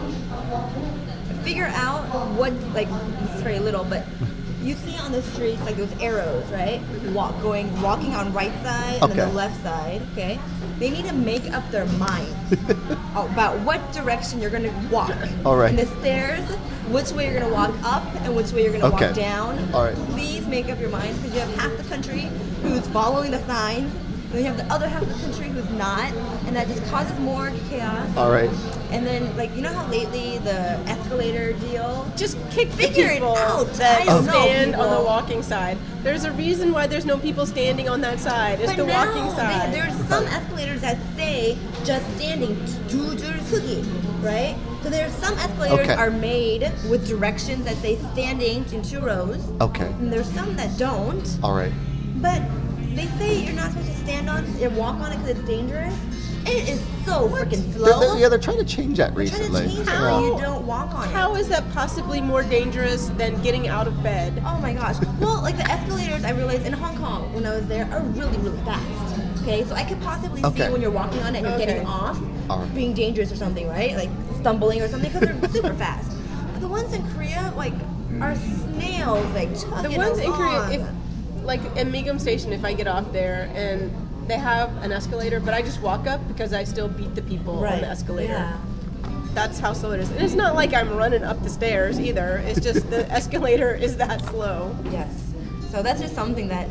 Figure out what, like, it's very little, but you see on the streets like those arrows, right? Walk going, walking on right side and Okay. then the left side. Okay. They need to make up their minds about what direction you're gonna walk. All right. And the stairs, which way you're gonna walk up and which way you're gonna Okay. walk down. All right. Please make up your minds because you have half the country who's following the signs. Then you have the other half of the country who's not, and that just causes more chaos. All right. And then, like, you know how lately the escalator deal? Just kick the Figure it people out. that I don't know, stand on the people. walking side. There's a reason why there's no people standing on that side. It's But the now, walking side. They, there's some escalators that say just standing two sugi, right? So there's some escalators Okay. are made with directions that say standing in two rows. Okay. And there's some that don't. All right. But they say you're not supposed to stand on and walk on it because it's dangerous. It is so freaking They're, slow. they're, yeah, they're trying to change that They're trying recently. to change it How- so you don't walk on it. How is that possibly more dangerous than getting out of bed? Oh my gosh. Well, like the escalators, I realized in Hong Kong when I was there are really, really fast. Okay, so I could possibly Okay. see when you're walking on it and you're Okay. getting off, Alright. being dangerous or something, right? Like stumbling or something because they're super fast. But the ones in Korea, like, are snails, like chugging The ones in Korea, along. if like at Megum Station, if I get off there and they have an escalator, but I just walk up because I still beat the people on right. the escalator. Yeah. That's how slow it is. And it's not like I'm running up the stairs either. It's just the escalator is that slow. Yes. So that's just something that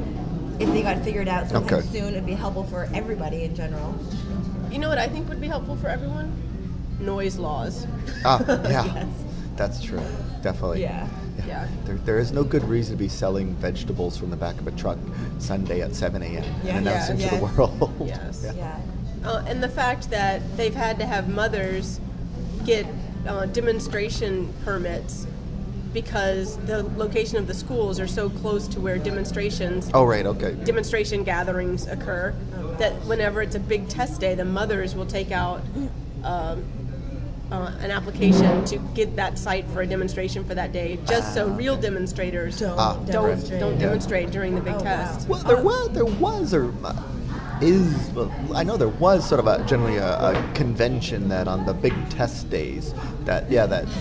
if they got figured out sometime Okay. soon, it'd be helpful for everybody in general. You know what I think would be helpful for everyone? Noise laws. Ah, yeah. Yes. That's true. Definitely. Yeah. Yeah. There, there is no good reason to be selling vegetables from the back of a truck Sunday at seven a.m. Yeah. and announcing Yeah, to the yes. world. Yes. Yeah. Yeah. Uh, and the fact that they've had to have mothers get uh, demonstration permits because the location of the schools are so close to where demonstrations, Oh, right. Okay. demonstration gatherings occur, that whenever it's a big test day, the mothers will take out um, uh, an application to get that site for a demonstration for that day, just so real demonstrators Don't Ah, don't demonstrate. don't Yeah. demonstrate during the big Oh, test. wow. Well, there was, there was, or uh, is, well, I know there was sort of a generally a, a convention that on the big test days, that yeah, that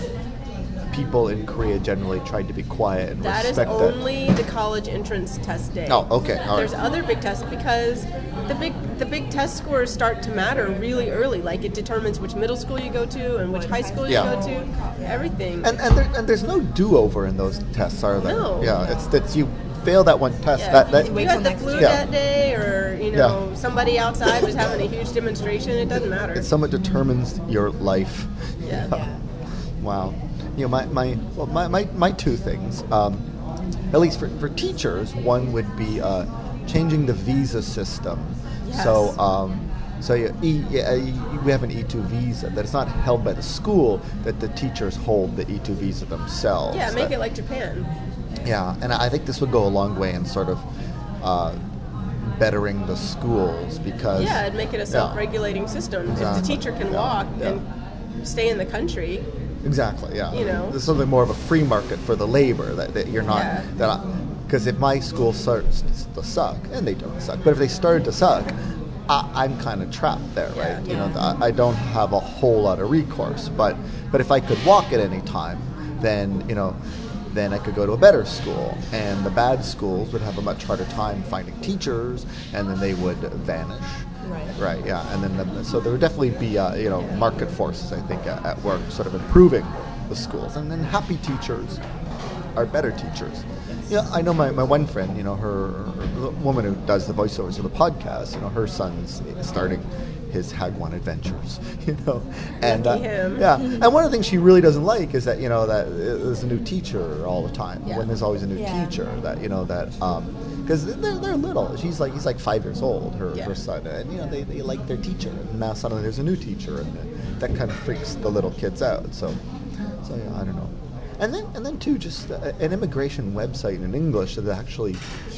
people in Korea generally tried to be quiet and That is respect that. only the college entrance test day. Oh, okay, all right. There's other big tests because the big the big test scores start to matter really early. Like it determines which middle school you go to and which high school you Yeah. go to. Everything. And and, there, and there's no do-over in those tests, are there? No. Yeah, it's that you fail that one test. Yeah, That, that if Wait you till had the next flu year. Yeah. that day, or you know somebody outside was having a huge demonstration. It doesn't matter. it somewhat determines your life. Yeah. Yeah. Wow. You know, my my well, my, my, my two things, um, at least for, for teachers, one would be uh, changing the visa system. Yes. So, um, so you, e, yeah, you, we have an E two visa that it's not held by the school, that the teachers hold the E two visa themselves. Yeah, make That- it like Japan. Yeah, and I think this would go a long way in sort of uh, bettering the schools because Yeah, and make it a self-regulating system. If Exactly. the teacher can Yeah. walk Yeah. and stay in the country, Exactly. Yeah. You know. there's something more of a free market for the labor that, that you're not Yeah. that because if my school starts to suck, and they don't suck, but if they started to suck, I, I'm kind of trapped there, Yeah. right? You know, I, I don't have a whole lot of recourse. But but if I could walk at any time, then you know. Then I could go to a better school, and the bad schools would have a much harder time finding teachers, and then they would vanish. Right. Right. Yeah. And then the, so there would definitely be uh, you know market forces, I think, at, at work, sort of improving the schools, and then happy teachers are better teachers. Yeah, I know my, my one friend, you know, her, her the woman who does the voiceovers of the podcast, you know, her son's starting his Hagwon adventures, you know, and Lucky him. yeah, and one of the things she really doesn't like is that you know that there's a new teacher all the time. Yeah. When there's always a new Yeah. teacher, that you know that because they're they're little. She's like he's like five years old, her, Yeah. her son, and you know they, they like their teacher, and now suddenly there's a new teacher, and that kind of freaks the little kids out. So, so yeah, I don't know. And then, and then too, just uh, an immigration website in English that actually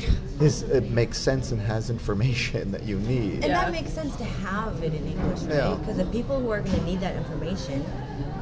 is it makes sense and has information that you need. And Yeah. that makes sense to have it in English, Yeah. right? Because the people who are going to need that information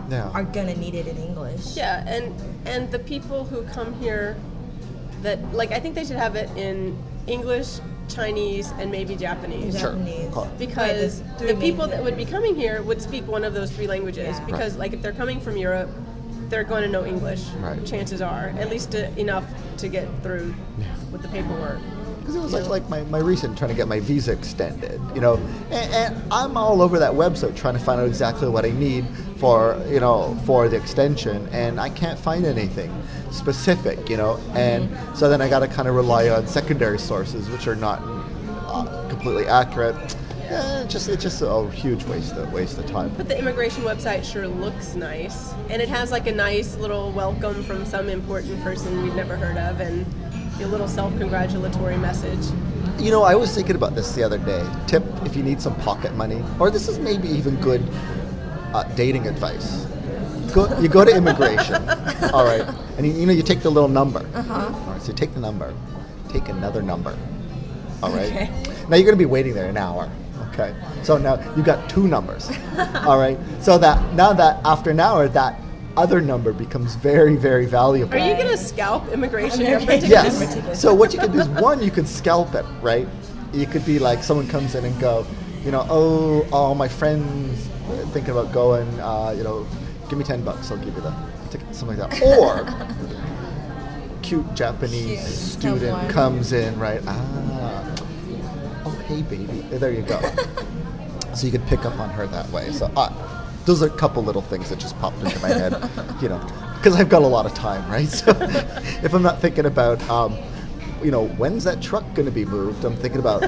Yeah. are gonna need it in English. Yeah, and and the people who come here, that like I think they should have it in English, Chinese, and maybe Japanese. Sure. Japanese. Cool. Because Right, the three the people main- that would be coming here would speak one of those three languages. Yeah. Because like if they're coming from Europe, they're going to know English. Right. Chances are, at least uh, enough to get through with the paperwork. Because it was like, like my, my recent trying to get my visa extended, you know, and, and I'm all over that website trying to find out exactly what I need for, you know, for the extension, and I can't find anything specific, you know, and so then I got to kind of rely on secondary sources, which are not uh, completely accurate. Yeah, it's just it's just a huge waste of waste of time. But the immigration website sure looks nice, and it has like a nice little welcome from some important person we've never heard of, and a little self-congratulatory message. You know, I was thinking about this the other day. Tip, if you need some pocket money, or this is maybe even good uh, dating advice. Go, you go to immigration, all right, and you, you know you take the little number. Uh-huh. All right, so you take the number, take another number, all right. Okay. Now you're going to be waiting there an hour. Okay, so now you've got two numbers, all right. So that now that after an hour, that other number becomes very, very valuable. Are you going to scalp immigration American number tickets? Yes. Number tickets. So what you can do is, one, you can scalp it, right? You could be like, someone comes in and go, you know, oh, all my friends thinking about going, uh, you know, give me ten bucks, I'll give you the ticket, something like that. Or, cute Japanese Cute student someone. comes in, right? Ah, oh, hey, baby. There you go. So you could pick up on her that way. So, uh, those are a couple little things that just popped into my head, you know, because I've got a lot of time, right? So if I'm not thinking about, um, you know, when's that truck going to be moved, I'm thinking about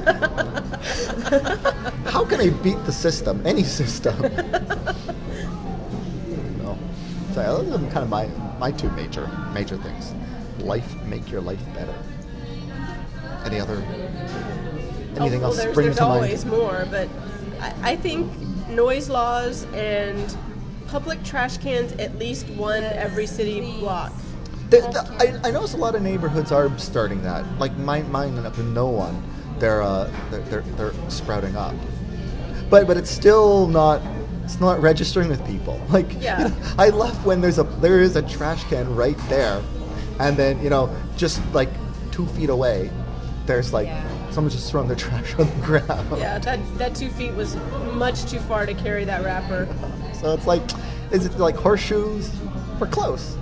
how can I beat the system, any system. No. So those are kind of my, my two major major things. Life, make your life better. Any other, anything oh, well, else there's, spring there's to always mind? more, but I, I think noise laws and public trash cans at least one every city block. The, the, I, I notice a lot of neighborhoods are starting that. Like mine, mine up in No One, they're, uh, they're they're they're sprouting up. But but it's still not it's not registering with people. Like Yeah. you know, I love when there's a there is a trash can right there, and then you know just like two feet away, there's like Yeah. someone's just throwing their trash on the ground. Yeah, that that two feet was much too far to carry that wrapper. So it's like, is it like horseshoes? We're close.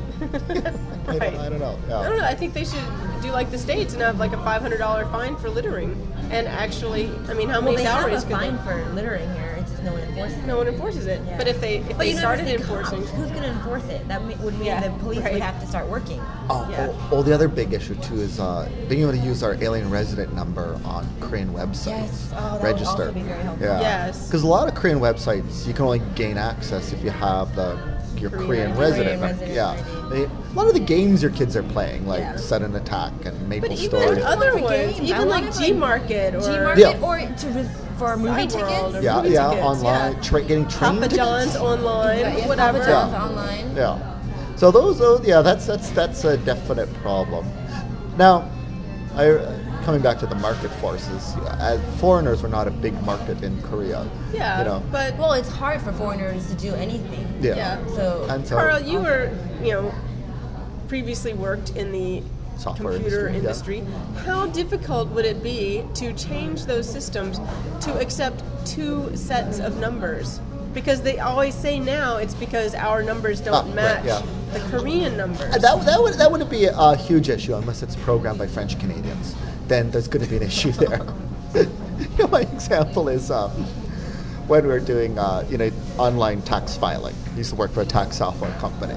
I, Right. don't, I don't know. Yeah. I don't know. I think they should do like the states and have like a five hundred dollar fine for littering. And actually, I mean, how Well, many they have salaries a could fine they? for littering here. It's just no one enforces it. No one enforces it. Yeah. But if they if But they you know, started the enforcing, cops, who's going to enforce it? That me- would mean Yeah, the police right. would have to start working. Oh, Yeah. oh, oh, the other big issue too is uh, being able to use our alien resident number on Korean websites. Yes. Oh, that would Register. also be very helpful. Yeah. Yes. Because a lot of Korean websites you can only gain access if you have the your Korean Korean, I D. resident Korean number. resident Yeah. I D. They, a lot of the games your kids are playing, like Yeah. Sudden Attack and Maple but even Story. other For ones, games, I even like wanted, G Market or G Market Yeah. or to res- for movie Side World tickets. or- yeah, movie yeah, tickets, online, yeah. Tra- getting train Papa tickets. John's online, Yeah, yeah, whatever. Papa John's Yeah. online. Yeah. So those, those, yeah, that's that's that's a definite problem. Now, I coming back to the market forces. As foreigners were not a big market in Korea. Yeah, You know. but Well, it's hard for foreigners to do anything. Yeah. yeah. So And so, Carl, you were, you know, previously worked in the Software computer industry, industry. yeah. How difficult would it be to change those systems to accept two sets of numbers? Because they always say now it's because our numbers don't Ah, right, match yeah. the Korean numbers. Uh, That, that, would, that wouldn't be a huge issue unless it's programmed by French Canadians. Then there's going to be an issue there. You know, my example is um, when we were doing uh, you know online tax filing. I used to work for a tax software company,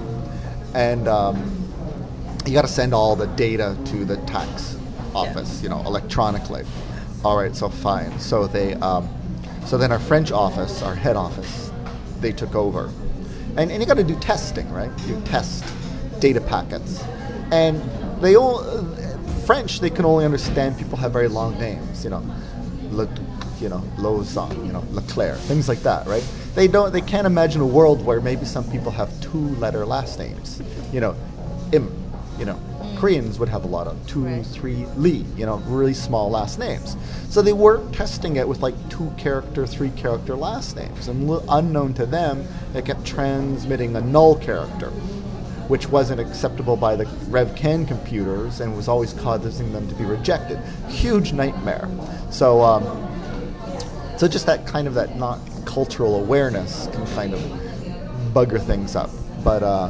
and um, you got to send all the data to the tax office, you know, electronically. All right, so fine. So they, um, so then our French office, our head office, they took over, and and you got to do testing, right? You test data packets, and they all French. They can only understand people have very long names, you know, Le, you know, Lausanne, you know, Leclerc, things like that, right? They don't. They can't imagine a world where maybe some people have two-letter last names, you know, Im, you know, Koreans would have a lot of two, Right. three, Lee, you know, really small last names. So they were testing it with like two character, three character last names. And l- unknown to them, they kept transmitting a null character, which wasn't acceptable by the RevCan computers and was always causing them to be rejected. Huge nightmare. So, um, so just that kind of that not cultural awareness can kind of bugger things up. But uh,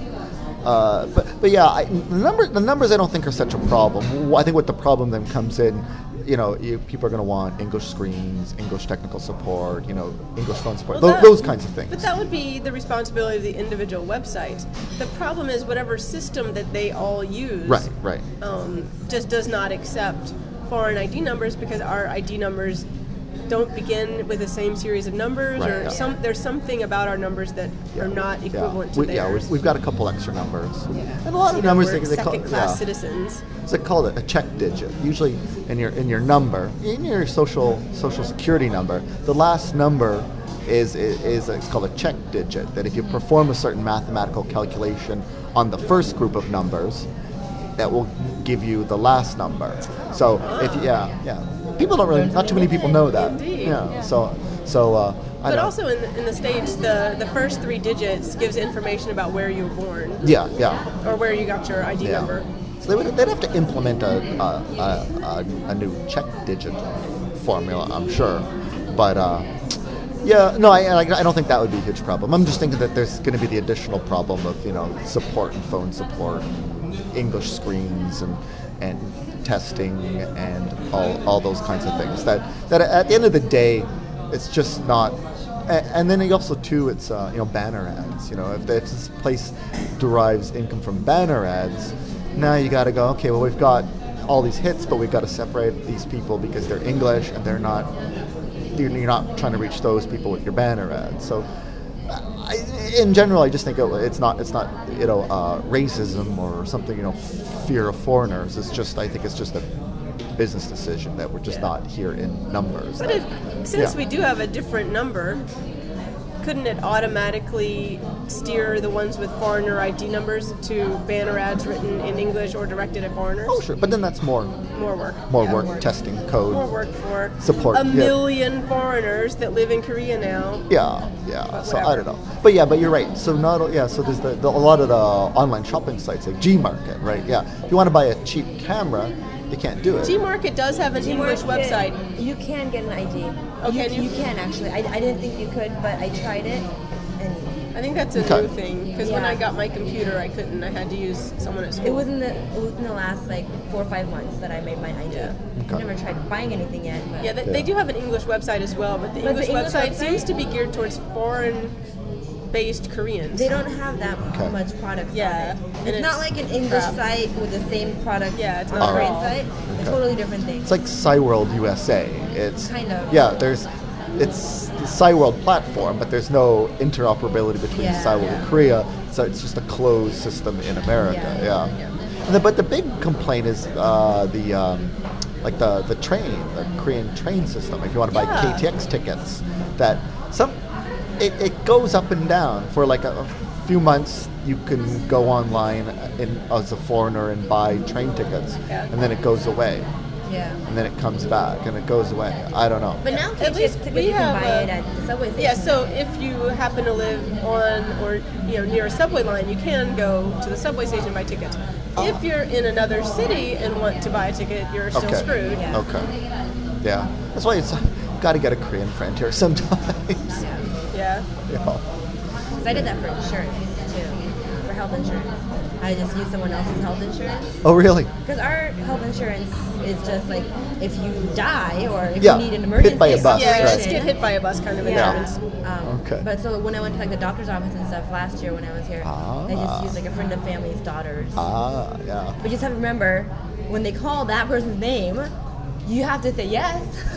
uh, but but yeah, I, the number the numbers I don't think are such a problem. I think what the problem then comes in, you know, you, people are going to want English screens, English technical support, you know, English phone support, Well, tho- that- those kinds of things. But that would be the responsibility of the individual website. The problem is whatever system that they all use Right, right. um, just does not accept foreign I D numbers because our I D numbers don't begin with the same series of numbers, Right, or yeah. some there's something about our numbers that are not equivalent yeah. to we, yeah, theirs. we've, we've got a couple extra numbers. Yeah. And a lot You of know, numbers we're they, they call second-class yeah. citizens. So they call it a check digit. Usually in your in your number, in your social social security number, the last number is is, is it's called a check digit. That if you perform a certain mathematical calculation on the first group of numbers, that will give you the last number. So if yeah yeah, people don't really not too many people know that. Indeed. Yeah. So so uh, I But don't- also in the, in the States, the, the first three digits gives information about where you were born yeah yeah. or where you got your I D Yeah. number. So they would, they'd have to implement a, a, a, a, a new check digit formula, I'm sure. But uh, yeah, no, I, I I don't think that would be a huge problem. I'm just thinking that there's going to be the additional problem of, you know, support and phone support, and English screens and and testing and all, all those kinds of things. That that at the end of the day, it's just not. A- And then also too, it's uh, you know, banner ads. You know, if, if this place derives income from banner ads, now you got to go. Okay, well we've got all these hits, but we've got to separate these people because they're English and they're not. You're you're not trying to reach those people with your banner ads. So, I, in general, I just think it- it's not it's not you know uh, racism or something. You know, fear of foreigners. It's just I think it's just a business decision that we're just Yeah. not here in numbers. But That- if, since yeah. we do have a different number, couldn't it automatically steer the ones with foreigner I D numbers to banner ads written in English or directed at foreigners? Oh, sure, but then that's more More work. more Yeah, work, testing code. More work for Support, a yeah. million foreigners that live in Korea now. Yeah, yeah. But So I whatever. don't know, but yeah, but you're right. So not o- yeah. So there's the, the, a lot of the online shopping sites like Gmarket, right? Yeah. If you want to buy a cheap camera, you can't do it. Gmarket does have an English Gmarket, website. You can get an I D. Oh, you, can you? You can actually. I, I didn't think you could, but I tried it, and I think that's a Okay. new thing because when Yeah. I got my computer, I couldn't. I had to use someone at school. it was in the it was in the last like four or five months that I made my I D. Yeah. Okay. I've never tried buying anything yet. But Yeah, they, they Yeah. do have an English website as well, but the But the English, English website, website- seems to be geared towards foreign-based Koreans. they don't have that Okay. much product. Yeah, on it. and It's, not it's like an English crap. site with the same product. Yeah, it's on not a at Korean all. site. Okay. A totally different thing. It's like Cyworld U S A. It's Kind of. Yeah, there's it's the Cyworld platform, but there's no interoperability between Yeah. Cyworld and Korea, so it's just a closed system in America. Yeah. Yeah. And the, but the big complaint is uh, the um, like the the train, the Korean train system. If you want to buy Yeah. K T X tickets, that some it, it goes up and down for like a, a few months. You can go online in, as a foreigner and buy train tickets, Yeah. and then it goes away. Yeah. And then it comes back and it goes away. I don't know. But now At K T X least ticket we you can have buy a- it at the subway station. Yeah, so if you happen to live on or you know near a subway line, you can go to the subway station and buy tickets. If you're in another city and want to buy a ticket, you're still Okay. screwed. Yeah. Okay. Yeah. That's why it's got to get a Korean friend here sometimes. Yeah. Yeah. Yeah. 'Cause I did that for insurance too, for health insurance. I just used someone else's health insurance. Oh, really? Because our health insurance is just like if you die or if Yeah, you need an hit emergency by a bus, Yeah, right. just get hit by a bus kind of Yeah. insurance. Um, Okay. But so when I went to like the doctor's office and stuff last year when I was here, I Ah. just used like a friend of family's daughter's. Ah, yeah. But you just have to remember when they call that person's name, you have to say yes.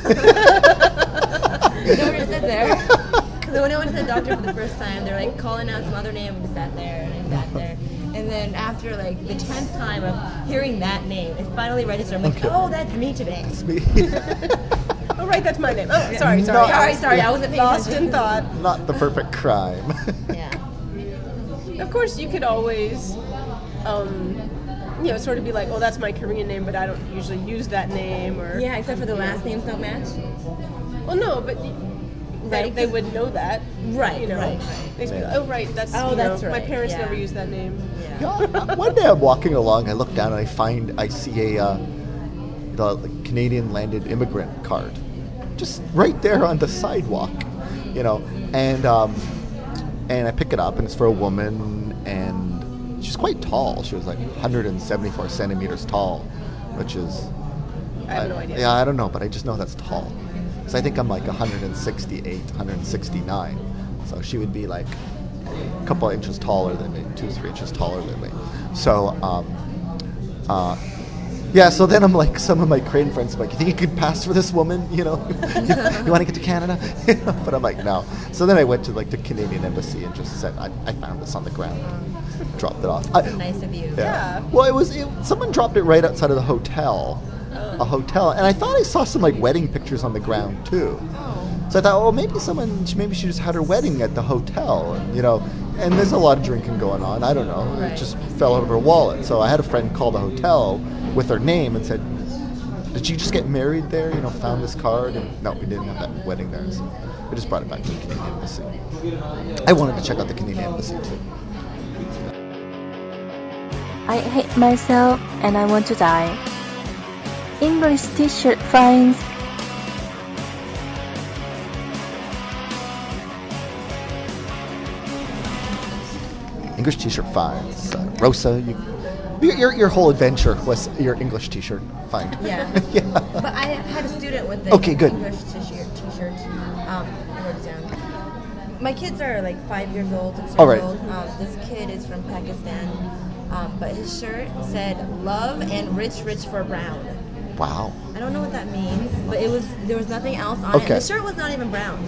You don't just sit there. Because when I went to the doctor for the first time, they're like calling out some other name. I just sat there and I sat there. And then after like the tenth time of hearing that name, it finally registered. I'm like, Okay. oh, that's me today. It's me. Oh, right, that's my name. Oh, sorry, sorry. No. Sorry, sorry, I wasn't paying Lost attention. in thought. Not the perfect crime. Yeah. Of course, you could always um, you know, sort of be like, oh, that's my Korean name, but I don't usually use that name, or Yeah, except for the last names don't match. well, no, but y- they, Right. they would know that, Right, You know, right, right. They'd be Yeah. like, oh, right, that's Oh, you that's know, my right, parents yeah. never used that name. Yeah. Yeah, one day I'm walking along, I look down and I find, I see a, uh, the, the Canadian landed immigrant card. Just right there on the sidewalk, you know, and, um, and I pick it up and it's for a woman and she's quite tall. She was like one hundred seventy-four centimeters tall, which is... I have no idea. Yeah, I don't know, but I just know that's tall. Because I think I'm like one hundred sixty-eight, one hundred sixty-nine. So she would be like a couple of inches taller than me, two, three inches taller than me. So, um, uh, yeah, so then I'm like, some of my Korean friends are like, you think you could pass for this woman? You know, you, you want to get to Canada? But I'm like, no. So then I went to like the Canadian embassy and just said, I, I found this on the ground. Dropped it off. I, Nice of you. Yeah. Well, it was, it, someone dropped it right outside of the hotel. A hotel, and I thought I saw some like wedding pictures on the ground too. So I thought, oh, maybe someone, maybe she just had her wedding at the hotel, and, you know. And there's a lot of drinking going on. I don't know. Right. It just fell out of her wallet. So I had a friend call the hotel with her name and said, "Did you just get married there? You know, found this card?" And no, we didn't have that wedding there. So we just brought it back to the Canadian embassy. I wanted to check out the Canadian embassy too. I hate myself and I want to die. English t-shirt finds. English T-shirt finds. Uh, Rosa, you, your, your your whole adventure was your English T-shirt find. Yeah. Yeah. But I had a student with the Okay, good. English t-shirt. T-shirt. Um, I wrote it down. My kids are like five years old, six years All right. old. Um, this kid is from Pakistan, um, but his shirt said "Love and Rich, Rich for Brown." Wow. I don't know what that means, but it was there was nothing else on it. Okay. The shirt was not even brown.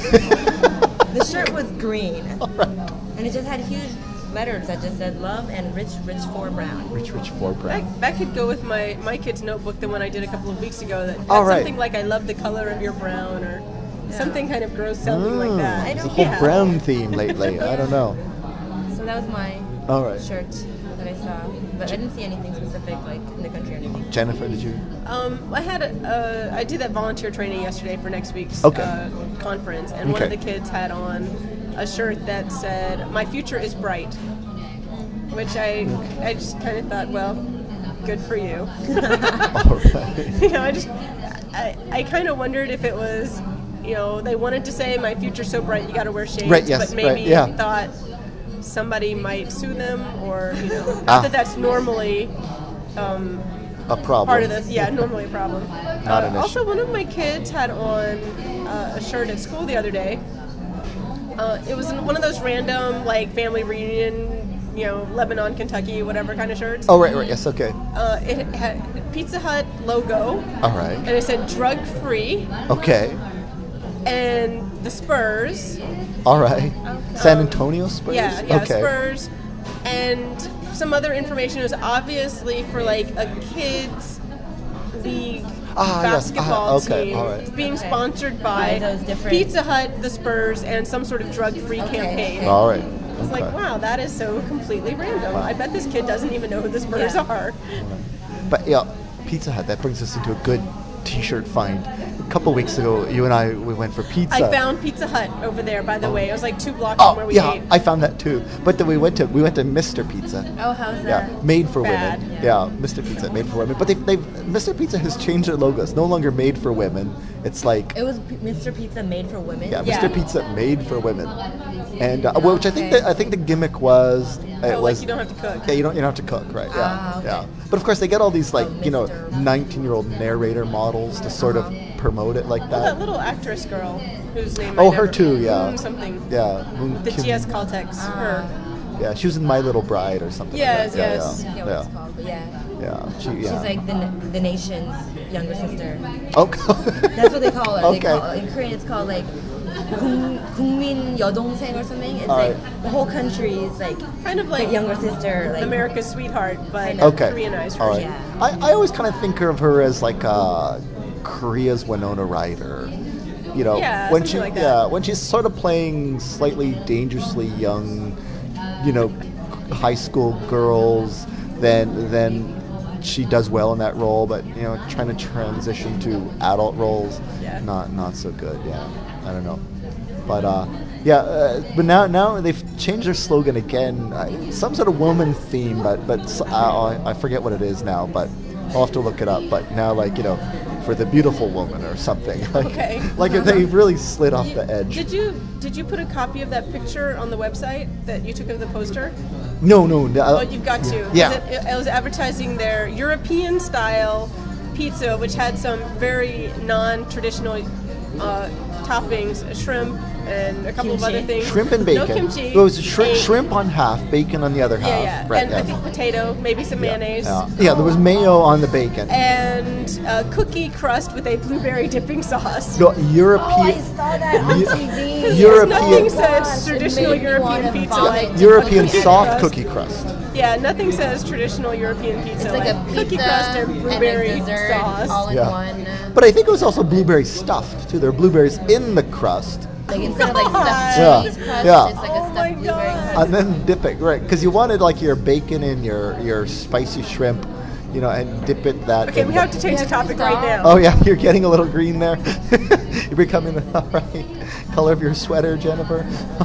The shirt was green, and it just had huge letters that just said "Love and Rich, Rich for Brown." Rich, rich, for That, brown. that could go with my, my kid's notebook, the one I did a couple of weeks ago. That had All right. something like, I love the color of your brown, or something kind of gross sounding like that. I It's a don't- whole Yeah. brown theme lately. I don't know. So that was my All right. shirt that I saw, but I didn't see anything specific like in the country or anything. Jennifer, did you? Um, I had a, uh, I did that volunteer training yesterday for next week's Okay. uh, conference, and one of Okay. the kids had on a shirt that said, "My future is bright," which I, I just kind of thought, well, good for you. All right. You know, I just, I, I kind of wondered if it was, you know, they wanted to say, "My future's so bright, you got to wear shades," Right, yes, but maybe right, yeah. thought somebody might sue them, or you know, not Ah. that that's normally. Um, A problem. part of this, yeah, normally a problem. Not Uh, an also, issue. one of my kids had on uh, a shirt at school the other day. Uh, it was one of those random, like, family reunion, you know, Lebanon, Kentucky, whatever kind of shirts. Oh, right, right. Yes, okay. Uh, it had Pizza Hut logo, All right. and it said drug free, Okay. and the Spurs. All right. San Antonio Spurs? Yeah, yeah, okay. Spurs, and some other information. It was obviously for like a kids league Ah, yes, basketball ah, okay, team all right. being Okay. sponsored by By those different- Pizza Hut, the Spurs, and some sort of drug-free Okay, campaign. okay. All right. I was Okay. like, wow, that is so completely random. Wow. I bet this kid doesn't even know who the Spurs Yeah. are. But yeah, Pizza Hut, that brings us into a good T-shirt find. A couple weeks ago, you and I, we went for pizza. I found Pizza Hut over there, by the way. It was like two blocks Oh, from where we yeah, ate. I found that too. But then we went to we went to Mister Pizza. Oh, how's Yeah, that? made for Bad. women. Yeah. Mister Pizza, made for women. But they've, they've Mister Pizza has changed their logo. It's no longer made for women. It's like It was P- Mister Pizza made for women. yeah, Yeah. Mister Pizza made for women. And uh, well, which I think Okay. that, I think the gimmick was it Oh, like was you don't have to cook. yeah, you don't you don't have to cook, right? Yeah, Ah, okay. yeah. But of course, they get all these like Oh, you know Mister nineteen-year-old narrator models to sort of promote it like Oh, that. that little actress girl whose name Oh, I her never- too, yeah. Moon something. Yeah, Moon The Kim- T S Caltex. Her. Yeah, she was in My Little Bride or something. Yes, like that. yes. Yeah, I yeah, forget what yeah. it's called, but yeah. Yeah, she, yeah. She's like the, the nation's younger sister. Oh, That's what they call her. They Okay. call, in Korean, it's called like 국- 국민 여동생 or something. It's All like right. the whole country is like Kind of like the younger sister. Like, America's Sweetheart, but Kind of. Okay. Koreanized All version. right. I, I always kind of think of her as like uh, Korea's Winona Ryder. You know, Yeah, when something she like that. yeah when she's sort of playing slightly dangerously young, you know, high school girls then then she does well in that role. But you know, trying to transition to adult roles, Yeah. not not so good. Yeah, I don't know, but uh, yeah, uh, but now now they've changed their slogan again. Uh, some sort of woman theme, but but s- uh, I forget what it is now. But I'll have to look it up. But now, like, you know, for the beautiful woman or something. Like, Okay. like they've really slid off the edge. Did you did you put a copy of that picture on the website that you took of the poster? No, no. no Oh, you've got to. 'Cause Yeah. It, it was advertising their European style pizza, which had some very non-traditional uh, toppings, shrimp and a couple of Kimchi. other things. Shrimp and bacon. No kimchi. It was shrimp, and- shrimp on half, bacon on the other half. Yeah, yeah. Right, and yeah. I think potato, maybe some mayonnaise. Yeah. Yeah, there was mayo on the bacon. And a cookie crust with a blueberry dipping sauce. No, Oh, I European. saw that on Eu- T V. European- Nothing Gosh, says it traditional made me European wanna pizza vomit like just European looking at soft crust. cookie crust. Yeah, nothing says traditional European pizza It's like a pizza cookie crust and blueberry and a dessert sauce. all in Yeah. one. But I think it was also blueberry stuffed too. There are blueberries in the crust, Like instead of like stuffed Yeah. cheese crust, Yeah. it's like Oh a my stuffed blueberry. God. and then dip it right because you wanted like your bacon and your your spicy shrimp, you know, and dip it that. Okay, in we the- have to change the topic right now. Oh yeah, you're getting a little green there. You're becoming the all right color of your sweater, Jennifer.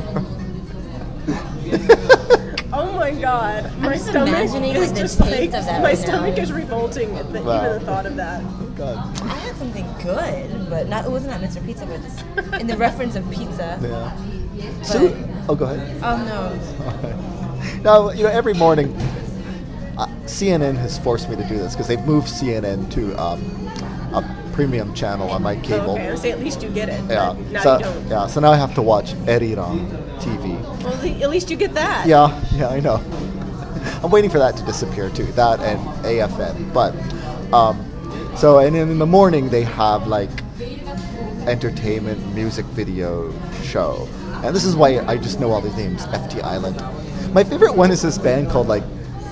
Oh my god, my just stomach imagining, is like, the just taste like of that my right stomach now. is revolting at the, Wow. even the thought of that. God. I had something good, but not. It wasn't at Mister Pizza, but just in the reference of pizza. Yeah. So, oh, go ahead. Oh no. Now, you know, every morning, uh, C N N has forced me to do this because they've moved C N N to um, a premium channel on my cable. Okay, I say at least you get it. Yeah. But now so, you don't. yeah. So now I have to watch Eriran T V. Well, the- at least you get that. Yeah. Yeah, I know. I'm waiting for that to disappear too. That and A F N. But um, so and then in the morning they have like entertainment music video show, and this is why I just know all these names. F T Island. My favorite one is this band called like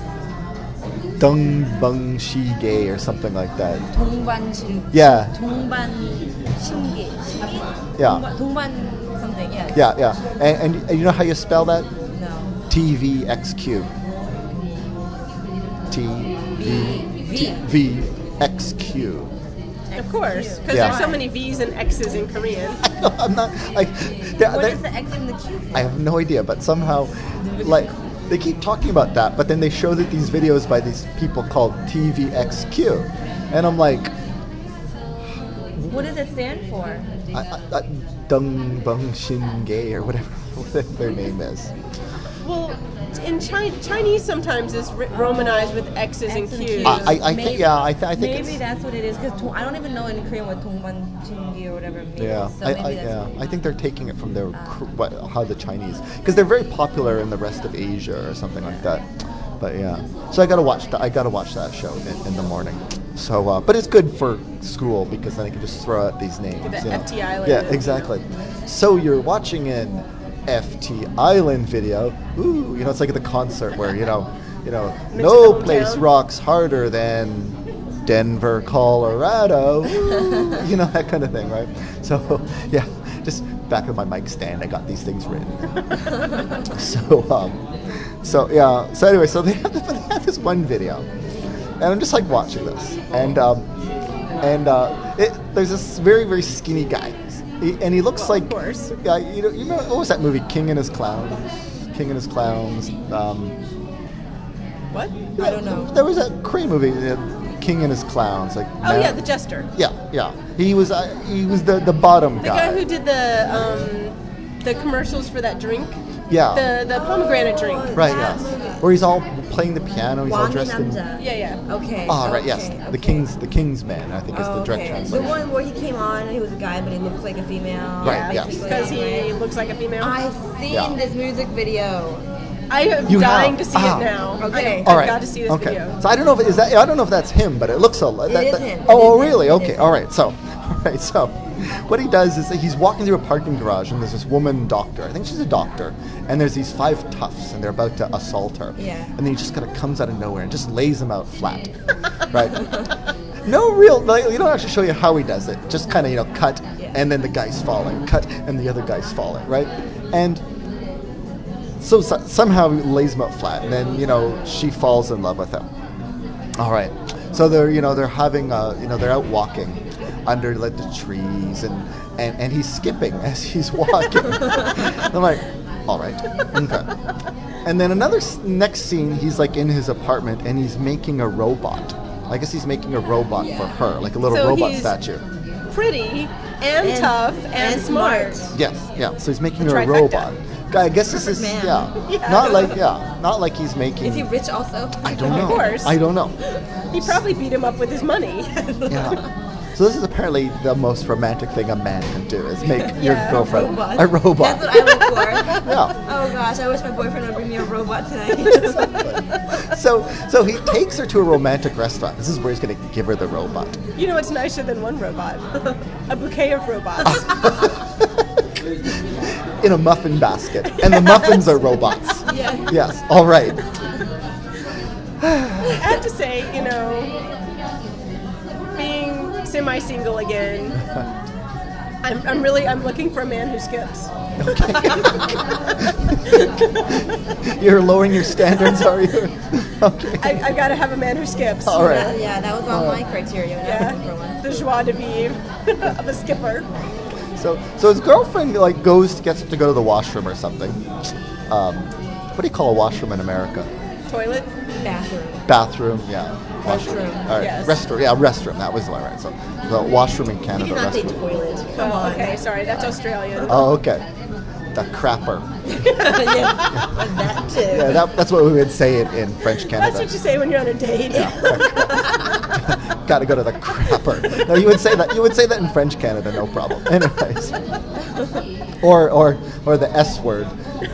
Dung Bung Shi Gay or something like that. 동반 신. Yeah. 동반 신기. 신기? Yeah. 동반, 동반 something. Yes. Yeah, yeah. And, and, and you know how you spell that? No. T V X Q. T V V. V X Q. Of course, because Yeah. there's so many V's and X's in Korean. I'm not like. yeah, What they- is the X and the Q? I have no idea, but somehow, like, they keep talking about that, but then they show that these videos by these people called T V X Q, and I'm like, What does it stand for? I, I, I, Dung Bung Shin Gay or whatever, whatever their name is. Well, in Chi- Chinese sometimes is ri- romanized with X's and X and Q's. Q's. I, I, I Maybe- think, yeah, I, th- I think Maybe it's. that's what it is because I don't even know in Korean what 동반 신기 or whatever it means. Yeah, So I, maybe I, that's yeah. what it I think they're taking it from their Ah. cr- what, how the Chinese, because they're very popular in the rest of Asia or something like that. But yeah, so I gotta watch that. I gotta watch that show in, in the morning. So, uh, but it's good for school because then I can just throw out these names. The you know. F T Island. Yeah, exactly. So you're watching an F T Island video. Ooh, you know, it's like at the concert where you know, you know, no hometown. place rocks harder than Denver, Colorado. Ooh, you know, that kind of thing, right? So, yeah, just back of my mic stand, I got these things written. so, um, so yeah. So anyway, so they have, they have this one video, and I'm just like watching this, and um, and uh, it, there's this very very skinny guy, he, and he looks like, of course. yeah, you know, you know, what was that movie, King and His Clowns? King and His Clowns. Um, What? I don't know. There was a Korean movie, uh, King and His Clowns. Like, Oh Mar- yeah, the jester. yeah, yeah. He was uh, he was the the bottom The guy. guy who did the um, the commercials for that drink. yeah. The the pomegranate drink. Right, That yeah. movie. Where he's all playing the piano, he's all Wang dressed in. 남자. Yeah, yeah. Okay. Oh, right, yes. okay, The okay. King's the King's Man, I think is the Oh, direct okay. The translation. one where he came on and he was a guy, but he looks like a female. Right, yes. basically, Because he right? looks like a female. I've seen Yeah. this music video. I am You dying have? to see Ah. it now. Okay. I, All I've right. got to see this okay. video. So I don't know if is that I don't know if that's him, but it looks a lot. It that, is that- him. It Oh, is him. really? It Okay. is All him. right. So, all right. So, what he does is that he's walking through a parking garage, and there's this woman doctor. I think she's a doctor, and there's these five toughs, and they're about to assault her. Yeah. And then he just kind of comes out of nowhere and just lays them out flat, right? No real. Like, you don't actually show you how he does it. Just kind of you know cut, Yeah. and then the guy's falling. Cut, and the other guy's falling. Right. And so, so somehow he lays him out flat, and then you know she falls in love with him. All right, so they're you know they're having uh, you know they're out walking under like the trees, and, and, and he's skipping as he's walking. I'm like, all right, okay. And then another s- next scene, he's like in his apartment and he's making a robot. I guess he's making a robot for her, like a little So robot he's- statue. Pretty and, And- tough and, and smart. smart. Yes, yeah. So he's making The her a trifecta. robot. I guess this is Perfect yeah. man. Yeah. Not like yeah, not like he's making. Is he rich also? I don't Of know. course. I don't know. He probably beat him up with his money. Yeah. So this is apparently the most romantic thing a man can do is make your Yeah. girlfriend Robot. a robot. That's what I look for. Yeah. Oh gosh, I wish my boyfriend would bring me a robot tonight. So so he takes her to a romantic restaurant. This is where he's going to give her the robot. You know what's nicer than one robot? A bouquet of robots. In a muffin basket. And the muffins are robots. Yeah. Yes. All right. I have to say, you know, being semi-single again, I'm, I'm really I'm looking for a man who skips. You're lowering your standards, are you? Okay. I, I got to have a man who skips. All right. Yeah, yeah, that was on my criteria when I was looking for Yeah, one. the joie de vivre of a skipper. So, so his girlfriend like goes to gets to go to the washroom or something. Um, what do you call a washroom in America? Toilet. Bathroom. Bathroom, yeah. Washroom. Restroom. All right. Yes. Restroom, yeah, restroom. That was the one, right? So, the washroom in You Canada. cannot say restroom. toilet. Come Oh, on. okay, sorry, that's Australian. Oh, okay. The crapper. yeah, that too. Yeah, that, that's what we would say in, in French Canada. That's what you say when you're on a date. Got to go to the crapper. No, you would say that. You would say that in French Canada, no problem. Anyways, or or or the S word,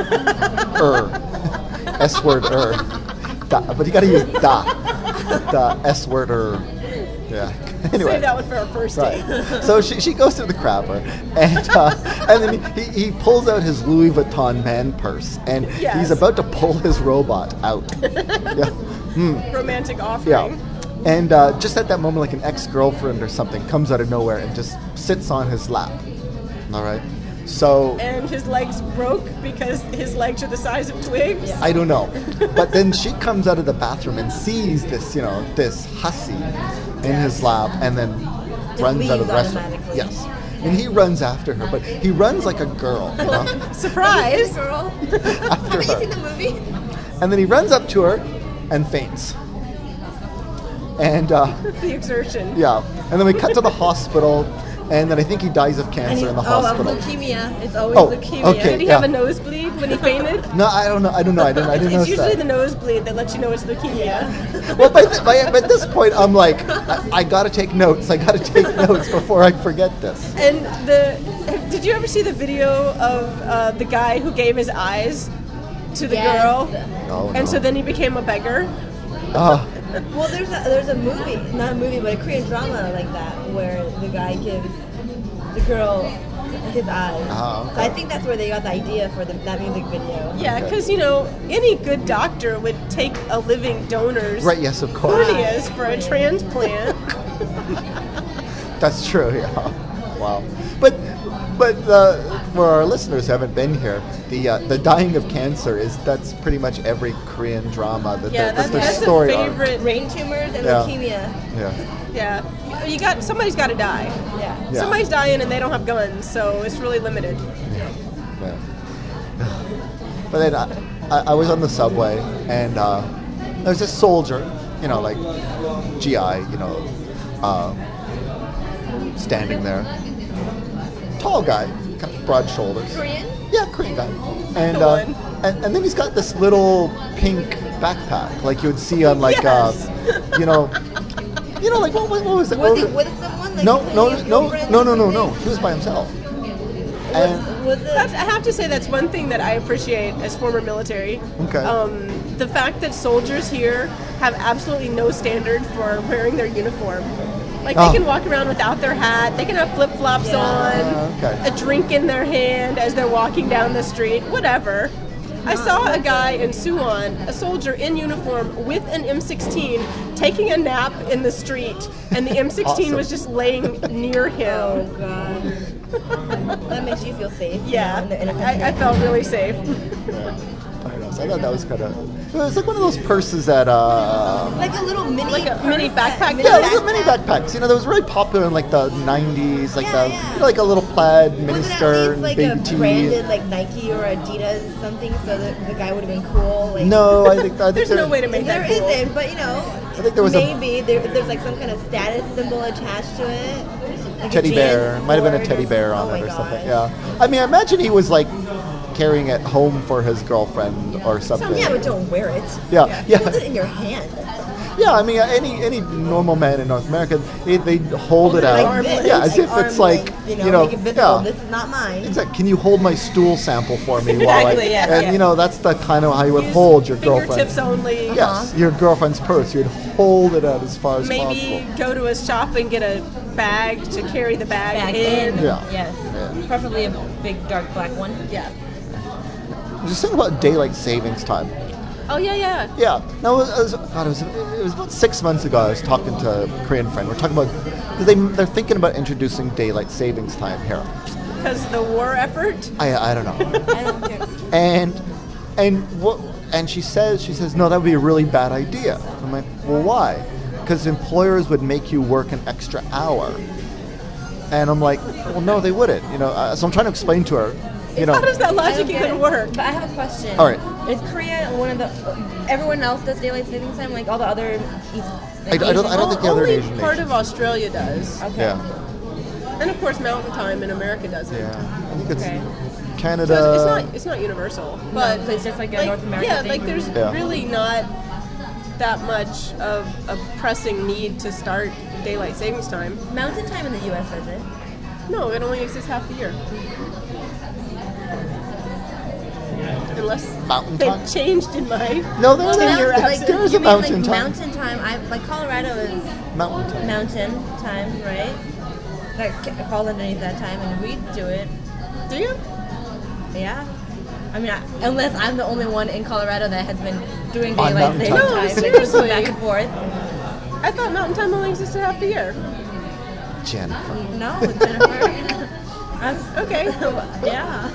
er, S word er, da, but you got to use da, the S word er. Yeah. Anyway. Save that one for our first Right. date. So she, she goes to the crapper, and uh, and then he, he pulls out his Louis Vuitton man purse, and Yes. he's about to pull his robot out. Yeah. Hmm. Romantic offering. Yeah. And uh, just at that moment, like an ex-girlfriend or something comes out of nowhere and just sits on his lap. All right. So And his legs broke because his legs are the size of twigs. I don't know. But then she comes out of the bathroom and sees this, you know, this hussy in his lap, and then runs out of the leaves restaurant. automatically. Yes. And he runs after her, but he runs like a girl, you know, Surprise! Girl. after Have you her. seen the movie? And then he runs up to her and faints. And uh, The exertion. yeah, and then we cut to the hospital, and then I think he dies of And cancer he's, in the oh, hospital. of leukemia. It's always Oh, leukemia. okay. Did he yeah. have a nosebleed when he fainted? No, I don't know. I don't know. I didn't. I didn't know It's usually that. the nosebleed that lets you know it's leukemia. Well, by, th- by, by this point, I'm like, I, I gotta take notes. I gotta take notes before I forget this. And the did you ever see the video of uh, the guy who gave his eyes to the Yes. girl, Oh, and no. so then he became a beggar? Ah, Well, there's a, there's a movie, not a movie, but a Korean drama like that, where the guy gives the girl his eyes. Ah, okay. So I think that's where they got the idea for the, that music video. Yeah, Okay. because you know any good doctor would take a living donor's right. Yes, of course. corneas for a transplant. That's true. Yeah. Wow. But but uh, for our listeners who haven't been here, the uh, the dying of cancer is that's pretty much every Korean drama that Yeah, their, that's, their that's a story arc. favorite. Brain tumors and Yeah. leukemia. Yeah. Yeah, you got somebody's got to die. Yeah. Yeah. Somebody's dying and they don't have guns, so it's really limited. Yeah. But then I, I, I was on the subway, and uh, there was this soldier, you know, like G I, you know, uh, standing there. Tall guy, kind of broad shoulders. Korean? Yeah, Korean guy. And, Go uh, on. and and then he's got this little pink backpack, like you would see on like, Yes. uh, you know, you know, like what, what, what was it? Was What he was it? with someone? Like No, his no, no, girlfriend no, or no, no, no. something? He was by himself. And Was, was it? That's, I have to say that's one thing that I appreciate as former military. Okay. Um, the fact that soldiers here have absolutely no standard for wearing their uniform. Like Oh. they can walk around without their hat. They can have flip flops Yeah. on. Okay. A drink in their hand as they're walking down the street. Whatever. I saw a guy in Suwon, a soldier in uniform with an M sixteen, taking a nap in the street, and the M sixteen Awesome. was just laying near Oh him. god. That makes you feel safe. you Yeah, know, in the, in a I, I country. felt really safe. So I thought that was kind of. It was like one of those purses that. Uh, Like a little mini, Like a purse mini that- backpack? yeah, it was a mini backpacks. You know, that was really popular in like the nineties, like Yeah, the yeah. you know, like a little plaid mini Was it at skirt, least like baby a tee. branded like Nike or Adidas something so that the guy would have been cool? Like, No, I think I think There's there, no way to make There that cool. isn't, but you know, I think there was a maybe there, there's like some kind of status symbol attached to it. Like a teddy bear. Jan's Might have been a board teddy or bear something. on Oh it my or something. gosh. Yeah. I mean, I imagine he was like carrying it home for his girlfriend or something. Yeah, but don't wear it. Yeah, yeah. Hold it in your hand. Yeah, I mean, any any normal man in North America, they they hold it out. Like this, Yeah, as like if arm it's like, length, you know, you know, make it visible. yeah. This is not mine. It's like, can you hold my stool sample for me while I? Exactly, yes, and yes. you know, that's the kind of how you would Use hold your girlfriend. fingertips only. Yes, your girlfriend's purse. You'd hold it out as far as Maybe possible. go to a shop and get a bag to carry the bag, Back in. in. Yeah. Yes. Yeah. Preferably a big dark black one. Yeah. Just think about daylight savings time. Oh yeah, yeah. Yeah. Now, it was, God, it was, it was about six months ago. I was talking to a Korean friend. We're talking about because they they're thinking about introducing daylight savings time here. Because the war effort. I I don't know. I don't care. and and what and she says she says no, that would be a really bad idea. I'm like, well, why? Because employers would make you work an extra hour. And I'm like, well, no, they wouldn't. You know, uh, so I'm trying to explain to her. You know, How does that I logic don't get even it. work? But I have a question. All right. Is Korea one of the? Everyone else does daylight savings time, like all the other East. I- I don't- I don't think the other Only Asian part nations. of Australia does, Okay. yeah, and of course Mountain Time in America doesn't. yeah. I think it's Okay. Canada. So it's, it's not it's not universal, but so it's just like a North American yeah, thing? like there's Yeah. really not that much of a pressing need to start daylight savings time. Mountain time in the U S does it? No, it only exists half the year. Unless Mountain they've time? changed in my No, there, ten year there, absence. there is you a mean mountain like time. mountain time? I like Colorado is Mountain time. mountain time, right? That ca- falls underneath that time, and we do it. Do you? Yeah. I mean, I, unless I'm the only one in Colorado that has been doing On daylight mountain saving time. No, time, like, just seriously. back and forth. I thought Mountain Time only existed half the year. Jennifer. No, Jennifer. I'm, Okay. yeah.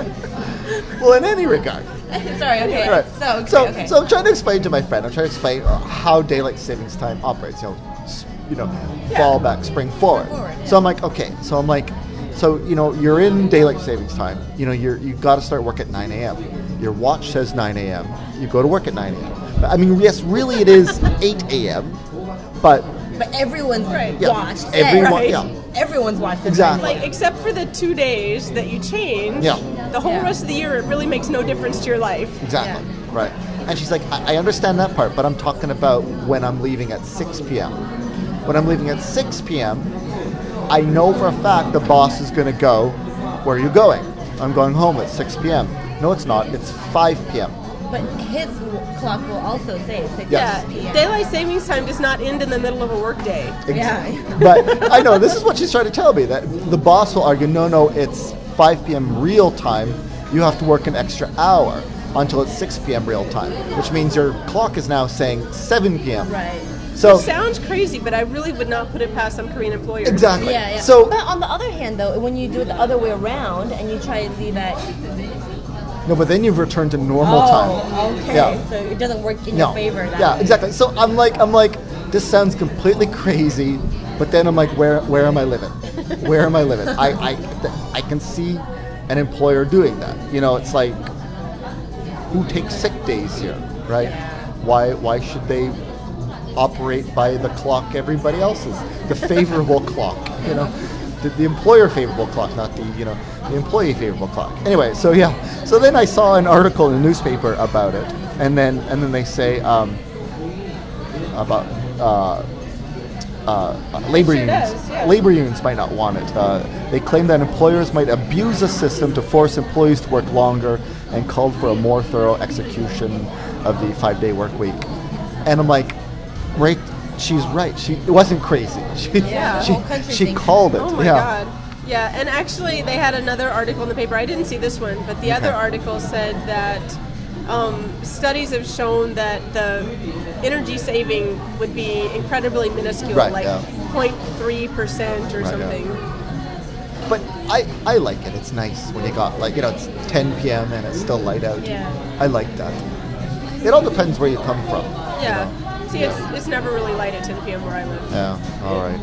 Well, in any regard. Sorry. Okay. Right. So, okay, so, okay. so I'm trying to explain to my friend. I'm trying to explain uh, how daylight savings time operates. You know, s- you know, fall back, spring forward. forward, yeah. So I'm like, okay. So I'm like, so you know, you're in daylight savings time. You know, you're you got to start work at nine a.m. Your watch says nine a.m. You go to work at nine a.m. I mean, yes, really, it is eight a.m. But But everyone's Right. yeah, watch says, everyone, Right. yeah, everyone's watch says Exactly. Like, except for the two days that you change, Yeah. the whole Yeah. rest of the year, it really makes no difference to your life. exactly, right. And she's like, I, I understand that part, but I'm talking about when I'm leaving at six p.m. When I'm leaving at six p.m., I know for a fact the boss is going to go, where are you going? I'm going home at six p.m. No, it's not. It's five p.m. But his w- clock will also say six Yes. Yeah, p.m. daylight savings time does not end in the middle of a workday. Yeah. But I know, this is what she's trying to tell me, that the boss will argue, no, no, it's five p.m. real time. You have to work an extra hour until it's six p.m. real time, which means your clock is now saying seven p.m. Right. So, It sounds crazy, but I really would not put it past some Korean employers. exactly. Yeah, yeah. So, but on the other hand, though, when you do it the other way around and you try to leave at no, but then you've returned to normal oh, time. okay, Yeah. so it doesn't work in No. your favor. That Yeah, way. exactly. So I'm like, I'm like, this sounds completely crazy, but then I'm like, where, where am I living? Where am I living? I, I, I can see an employer doing that. You know, it's like, who takes sick days here, right? Why, why should they operate by the clock everybody else is? The favorable clock, you know? The, the employer favorable clock, not the, you know, the employee favorable clock. Anyway, so yeah, so then I saw an article in the newspaper about it, and then and then they say um, about uh, uh, labor Sure unions. does, yeah. Labor unions might not want it. Uh, they claim that employers might abuse the system to force employees to work longer, and called for a more thorough execution of the five-day work week. And I'm like, right? She's right. She it wasn't crazy. She Yeah, the she, whole country she thinks- called it. Oh my yeah. god. Yeah, and actually they had another article in the paper. I didn't see this one, but the other Okay. article said that um, studies have shown that the energy saving would be incredibly minuscule, Right, like yeah. zero point three percent or Right, yeah. something. but I, I like it. It's nice when you got like you know it's ten p.m. and it's still light out. Yeah. I like that. It all depends where you come from. Yeah. See, it's it's never really light at ten p.m. where I live. Yeah. All right.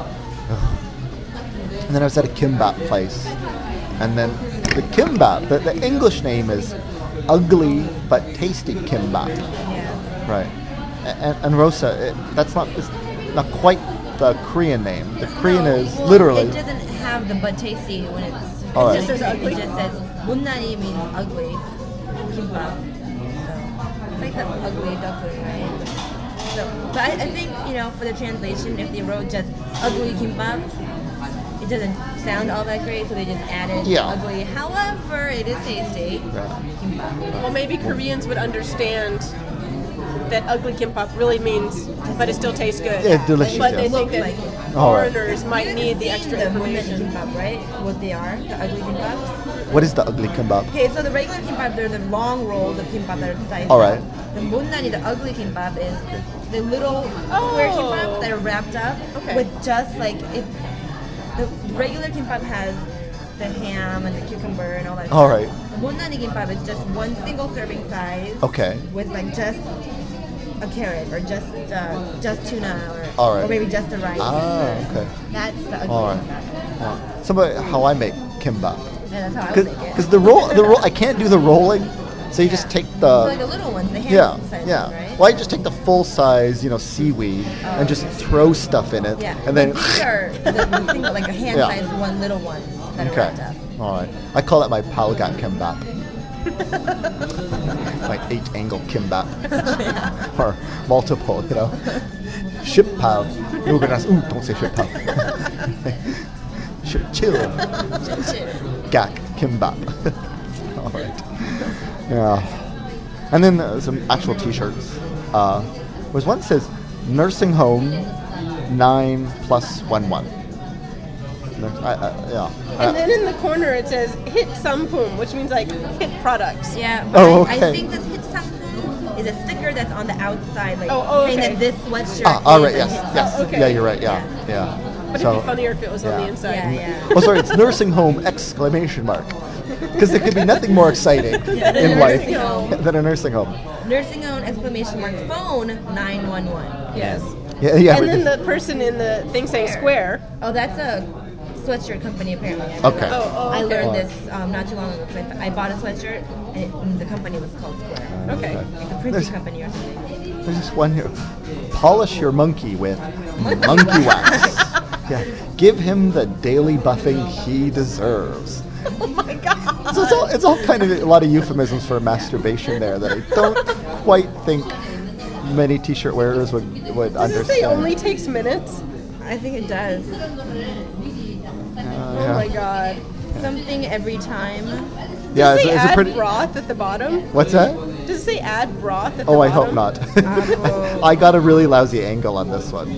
And then I was at a kimbap place, and then the kimbap, the, the English name is Ugly But Tasty Kimbap. Yeah. Right. And, and Rosa, it, that's not it's not quite the Korean name. The Korean No, is well, literally. It doesn't have the but tasty when it's. All It right. just says ugly. It just says Munnari means ugly. Kimbap. So it's like the ugly duckling, right? So, but I, I think you know for the translation, if they wrote just ugly kimbap, it doesn't sound all that great, so they just added Yeah. ugly. However, it is tasty. Right. Kimbap. Well, maybe Koreans would understand that ugly kimbap really means, but it still tastes good. Yeah, delicious, But they yeah. think that Looks like All right. foreigners might need the extra the Munnari information. kimbap, right? What they are, the ugly kimbap. What is the ugly kimbap? Okay, so the regular kimbap, they're the long rolls of kimbap that are diced All right. up. The munnari, the ugly kimbap, is the little square Oh. kimbap that are wrapped up Okay. with just like if the regular kimbap has the ham and the cucumber and all that. All stuff. right. The munnari kimbap is just one single serving size. Okay. With like just a carrot or just uh, just tuna or, All right. or maybe just the rice. Ah, okay. That's the ugly All right. kimbap. Well, so about how I make kimbap. And that's how I would make it. Because the roll, the roll, I can't do the rolling, so you just Yeah. take the. So like the little ones, the hand Yeah, size yeah. ones, right? Well, I just take the full size, you know, seaweed and just throw stuff in it, Yeah, and then. But these are the, the single, like a hand Yeah. size one, little ones that are Okay. wrapped up. All right. I call that my palgat kimbap. My eight angle kimbap, or multiple, you know. Ship pal. Ooh, ooh, don't say ship pal. Ship chill. Gak kimbap. All right. Yeah. And then uh, some actual T-shirts. Uh, was one that says nursing home nine plus one one. Nurs- I, I, yeah. And Uh, then in the corner it says hit sampum, which means like hit products. Yeah. But Oh, I, okay. I think this hit sample is a sticker that's on the outside, like Oh, oh, saying okay. that this sweatshirt ah, all is right. a Yes. hit Yes. Oh, okay. Yeah, you're right. Yeah. Yeah. But So- it'd be funnier if it was on yeah. the inside. Yeah, yeah. Oh, sorry, it's nursing home exclamation mark. Because there could be nothing more exciting Yeah, in life nursing home. than a nursing home. Nursing home exclamation mark phone nine one one. Yes. Yeah, yeah. And we then did- the person in the thing saying square. Oh, that's a sweatshirt company apparently. I Okay. realized. Oh, oh, I okay. learned this um, not too long ago because I, I bought a sweatshirt and, it, and the company was called Square. Okay. Like a printing There's- company or something. There's this one here. Polish your monkey with monkey wax. Yeah. Give him the daily buffing he deserves. Oh my god. So it's all, it's all kind of a lot of euphemisms for masturbation there that I don't quite think many T-shirt wearers would would Does it understand. say only takes minutes? I think it does. Uh, Oh yeah. my god. Something every time. Yeah, Does it's, it say it's a add pretty. broth at the bottom? What's that? Does it say add broth at the Oh, I bottom? hope not. Oh. I got a really lousy angle on this one.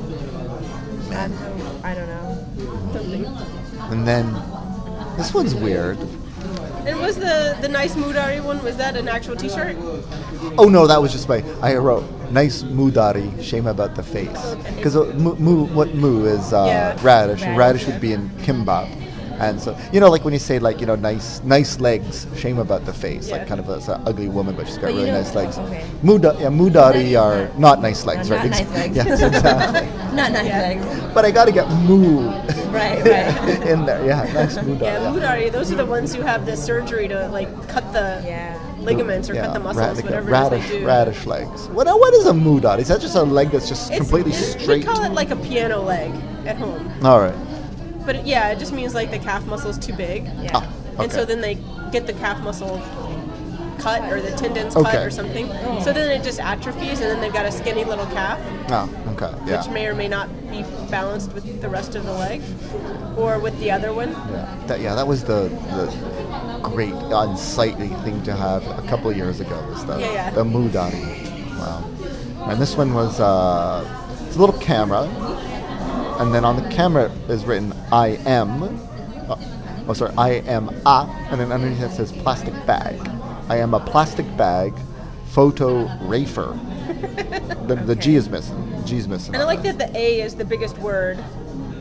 I don't, I don't know. Something. And then this one's weird. And was the the nice Mudari one, was that an actual t-shirt? Oh no, that was just my. I wrote nice mudari, shame about the face. Because mu, mu, what mu is uh, Yeah. radish. and Radish, Radish yeah. would be in kimbap, and so you know, like when you say like you know nice nice legs, shame about the face. Yeah. Like kind of a, it's an ugly woman, but she's got But you really know- nice legs. okay. Muda, yeah, mudari Mudari are is not- not nice legs, not right? nice legs. Yes, exactly. Not nice Yeah. legs. But I got to get mu Right, right. in there. Yeah, nice mudari. Yeah, Mudari, those are the ones who have the surgery to like cut the Yeah. ligaments or cut the muscles, radish, whatever radish, it is they do. radish legs. What, what is a mudari? Is that just a leg that's just It's- completely We straight? call it like a piano leg at home. All right. But it, yeah, it just means like the calf muscle's too big. Yeah. Ah, okay. And so then they get the calf muscle cut or the tendons Okay. cut or something. So then it just atrophies and then they've got a skinny little calf, Oh, okay. Yeah. which may or may not be balanced with the rest of the leg or with the other one. Yeah. That, yeah, that was the, the great unsightly thing to have a couple of years ago. Was the Yeah, yeah. the mudari. Wow. And this one was uh, it's a little camera, and then on the camera is written "I am." Oh, oh, sorry, I am a, and then underneath it says plastic bag. I am a plastic bag, photo rafer. The, the G is missing. G is missing. And I on like this. that the A is the biggest word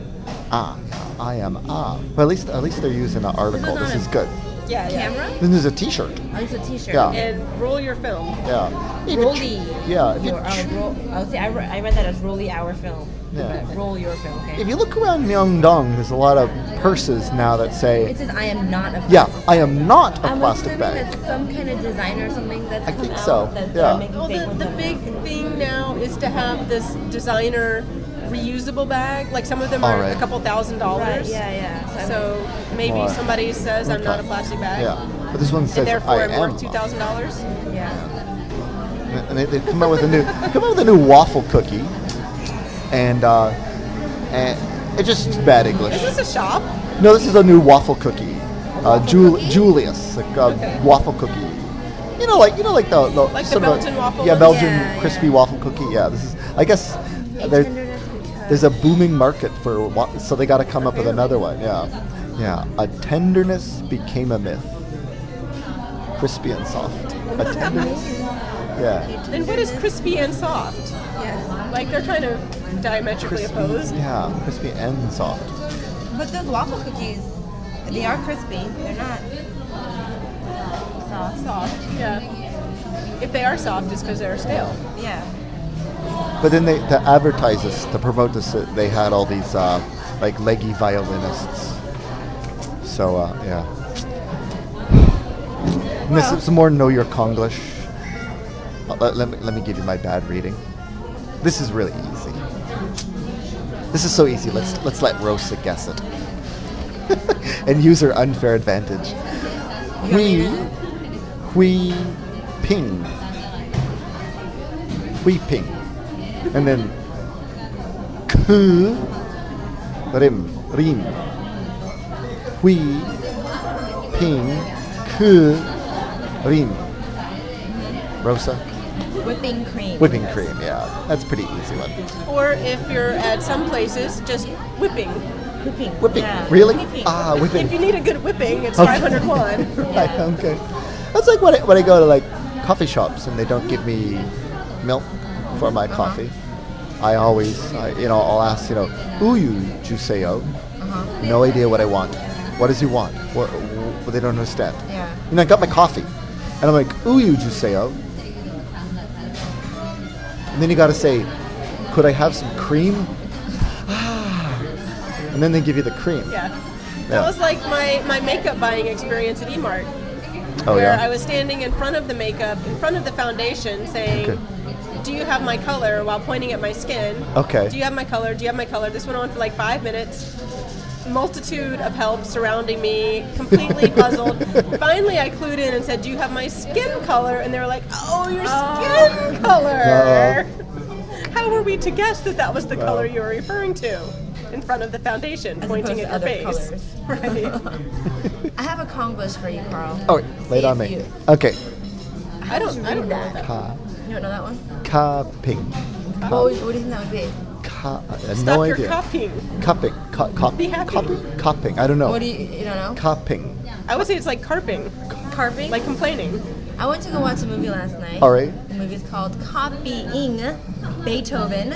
ah. I am ah. But at least at least they're using an article. This is This not is a- good. Yeah, yeah. Camera? Then there's a T-shirt. Oh, it's a T-shirt. Yeah. Okay. And roll your film. Yeah. If you Rolly. tr- Yeah. If you, Your, uh, tr- roll, I would say I, re- I read that as Rolly Our Film. Yeah. But roll your film. Okay. if you look around Myeongdong, there's a lot of purses now that say, It says I am not a. "Yeah, I am not a I'm plastic assuming bag." that's some kind of design or something that's I come think out so, That yeah. they're making Well, fake the, ones the of. big thing now is to have this designer reusable bag. Like some of them All are right. a couple thousand Right. dollars. Yeah. Yeah. So, I'm- So maybe Alright. somebody says I'm not a Okay. plastic bag. Yeah. But this one says, And therefore "I I'm am." worth two thousand dollars. yeah. And they, they come out with a new come out with a new waffle cookie, and uh, and it's just bad English. Is this a shop? No, this is a new waffle cookie. Uh, waffle Jul- cookie? Julius, like a Okay. waffle cookie. You know, like you know, like the, the Like the sort of a- Belgian waffle Yeah, ones? Belgian Yeah, crispy yeah. waffle cookie. Yeah, this is. I guess A there, tenderness because- there's a booming market for, wa- so they got to come up with another one. Yeah, yeah. A tenderness became a myth. Crispy and soft. A tenderness. Yeah. And what is crispy and soft? Yes. Like they're kind of diametrically Crispy. opposed. Yeah, crispy and soft. But those waffle cookies, they are crispy. They're not soft. Soft, yeah. If they are soft, it's because they're stale. Yeah. But then they, to advertise this, to promote this, uh, they had all these uh, like leggy violinists. So uh, yeah. And this is some more Know Your Konglish. Uh, let, let me let me give you my bad reading. This is really easy. This is so easy. Let's let's let Rosa guess it and use her unfair advantage. Hui Hui Ping. Hui Ping. And then Ku Rim Rim Hui Ping Ku Rim. Rosa? Whipping cream. Whipping cream, yeah. That's a pretty easy one. Or if you're at some places, just whipping. Whipping. Whipping. Yeah. Really? Whipping. Ah, whipping. If you need a good whipping, it's Okay. five hundred won. Right, okay. That's like when I, when I go to like coffee shops and they don't give me milk for my coffee. I always, I, you know, I'll ask, you know, uyu juseyo. Uh-huh. No idea what I want. What does he want? What, what they don't understand. Yeah. And I got my coffee, and I'm like, uyu juseyo. And then you got to say, could I have some cream? Ah. And then they give you the cream. Yeah. Yeah. That was like my, my makeup buying experience at eMart. Oh, where yeah? I was standing in front of the makeup, in front of the foundation, saying, Okay. do you have my color, while pointing at my skin. Okay. Do you have my color? Do you have my color? This went on for like five minutes. Multitude of help surrounding me, completely puzzled. Finally, I clued in and said, do you have my skin color? And they were like, oh, your skin color. How were we to guess that that was the Wow. color you were referring to? In front of the foundation, As pointing opposed at to your other face. colors. Right. I have a Konglish for you, Carl. Oh, lay it See on if me. you- Okay. I don't, I don't know that. that. Ka, You don't know that one? ka ping. What, would- what do you think that would be? Ka, I have Stop no your idea. copying. Cupping. Cu- cop- Be happy. Copying? Cupping. I don't know. What do you, you don't know? Cupping. I would say it's like carping, Carping? like complaining. I went to go watch a movie last night. All right. The movie's called Copying Beethoven.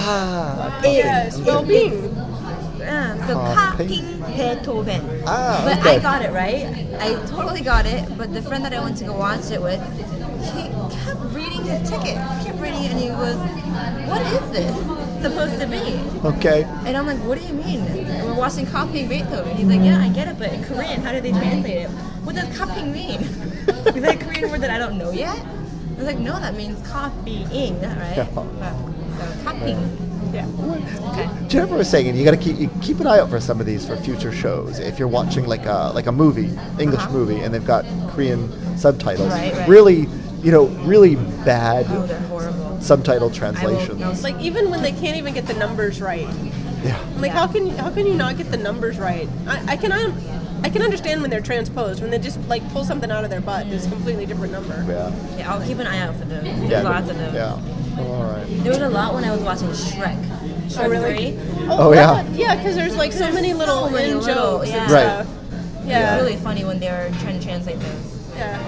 Ah. Yes, well-being. Yeah, so Copying. Copying Beethoven. Ah, But okay. I got it right. I totally got it. But the friend that I went to go watch it with, he kept reading his ticket. He kept reading it, and he was, "What is this supposed to be?" Okay. And I'm like, "What do you mean? We're watching Copying Beethoven." He's like, "Yeah, I get it, but in Korean, how do they translate it? What does copying mean? Is that a Korean word that I don't know yet?" I was like, "No, that means copying, right?" Yeah. But, so copying. Yeah. Okay. Jennifer was saying, you got to keep you keep an eye out for some of these for future shows. If you're watching like a like a movie, English Uh-huh. movie, and they've got Korean subtitles, Right, right. really, you know, really bad Oh, they're horrible. subtitle I translations. will- Like even when they can't even get the numbers right. Yeah. Like Yeah. how can you, how can you not get the numbers right? I, I can un- I can understand when they're transposed, when they just like pull something out of their butt, it's a completely different number. Yeah. Yeah, I'll keep an eye out for those. There's Yeah. lots of those. Yeah. All right. There was a lot when I was watching Shrek. Shrek Oh, really? three. Oh, yeah. that- yeah, because there's like so There's many little so many in little- jokes yeah. and Right. stuff. It's Yeah. really funny when they're trying to translate those. Yeah.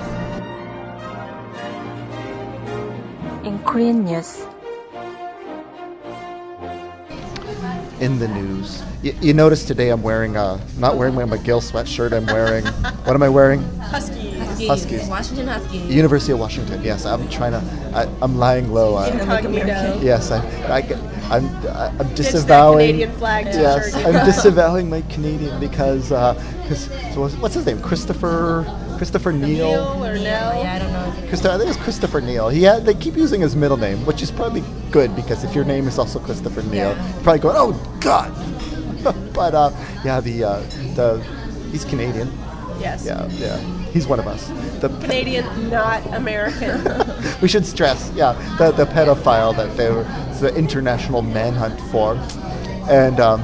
In Korean news, in the news. Y- you notice today I'm wearing a not wearing my McGill sweatshirt. I'm wearing what am I wearing? Huskies. Huskies. Huskies. Washington Huskies. University of Washington. Yes, I'm trying to. I, I'm lying low. I, Incognito. yes, I, I, I'm. I'm Ditch that disavowing. Canadian flag Yes, t-shirt. I'm disavowing my Canadian because because so what's, what's his name? Christopher Christopher Neal. Neil or Nell. Yeah, I don't know. Christopher, I think it's Christopher Neal. He had, they keep using his middle name, which is probably good because if your name is also Christopher Neal, Yeah. you're probably going, oh God. But uh, yeah, the uh, the he's Canadian. Yes. Yeah, yeah, he's one of us. The Canadian, not American. we should stress, yeah, the the pedophile that they were, it's the international manhunt for, and um,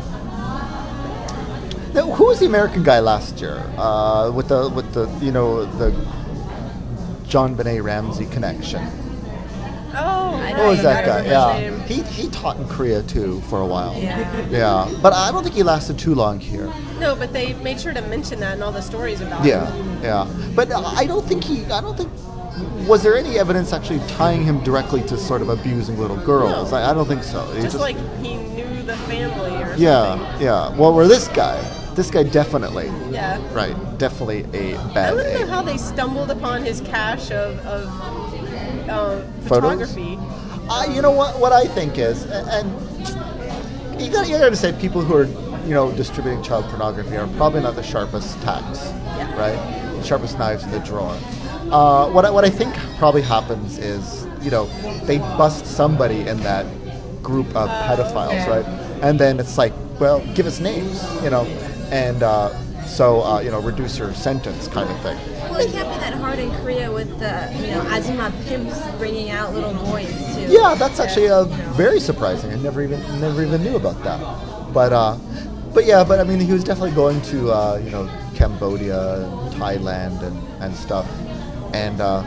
now, who was the American guy last year uh, with the with the you know the John Benet Ramsey connection? Oh, I What was right, that I guy? remember his Yeah, name. he he taught in Korea too for a while. Yeah. Yeah, but I don't think he lasted too long here. No, but they made sure to mention that in all the stories about Yeah, him. yeah, but I don't think he. I don't think. Was there any evidence actually tying him directly to sort of abusing little girls? No. I, I don't think so. He Just, like he knew the family or yeah, something. yeah. Well, where this guy, this guy definitely, Yeah. right, definitely a I bad want to know egg. how they stumbled upon his cache of, of uh, Photos? photography. Uh, you know what? What I think is, a- and you got you got to say, people who are you know distributing child pornography are probably not the sharpest tacks, Yeah. right? The sharpest knives in the drawer. Uh, what I, what I think probably happens is, you know, they bust somebody in that group of pedophiles, yeah. right? And then it's like, well, give us names, you know, and uh, so uh, you know, reduce your sentence, kind of thing. Well, it can't be that hard in Korea with the, you know, Ajima pimps bringing out little boys too. Yeah, that's actually uh, very surprising. I never even never even knew about that. But uh, but yeah, but I mean, he was definitely going to uh, you know Cambodia, and Thailand, and, and stuff. And uh,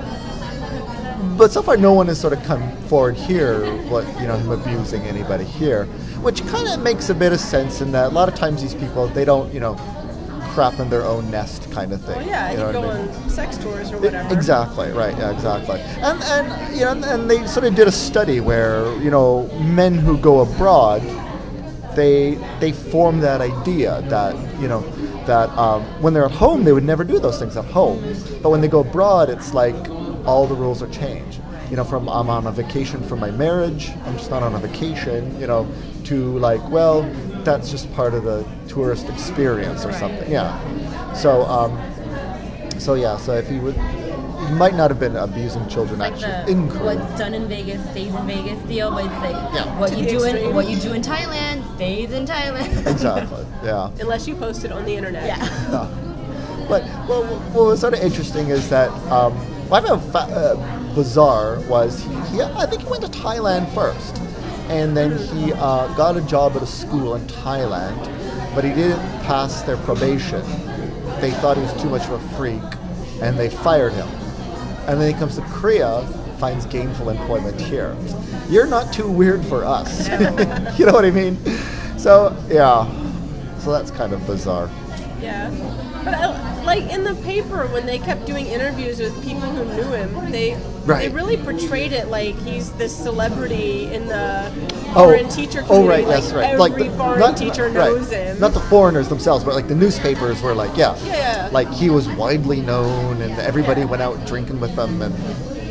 but so far, no one has sort of come forward here, what you know, him abusing anybody here, which kind of makes a bit of sense in that a lot of times these people they don't you know crap in their own nest kind of thing. Well, yeah, you he'd know go what I mean? on sex tours or I- whatever. Exactly, right, yeah, exactly. And, and you know, and, and they sort of did a study where, you know, men who go abroad, they they form that idea that, you know, that um, when they're at home, they would never do those things at home. But when they go abroad, it's like all the rules are changed. You know, from I'm on a vacation from my marriage, I'm just not on a vacation, you know, to like, well, that's just part of the tourist experience or something. Yeah. So, um, so yeah, so if he would, he might not have been abusing children Like actually the in Korea. what's done in Vegas stays in Vegas deal, but it's like Yeah. what To you the do in extreme. what you do in Thailand stays in Thailand. Exactly. Yeah. Unless you post it on the internet. Yeah. Yeah. But well, what was sort of interesting is that um, what I found fa- uh, bizarre was he, he, I think he went to Thailand first, and then he uh, got a job at a school in Thailand, but he didn't pass their probation. They thought he was too much of a freak, and they fired him. And then he comes to Korea, finds gainful employment here. You're not too weird for us. You know what I mean? So yeah, so that's kind of bizarre. Yeah. But I, like in the paper, when they kept doing interviews with people who knew him, they Right. they really portrayed it like he's this celebrity in the Oh, foreign teacher community. oh, right, like that's right. Every Like the- foreign not- teacher right. knows him. Not the foreigners themselves, but like the newspapers were like, yeah, Yeah. like he was widely known, and everybody went out drinking with him, and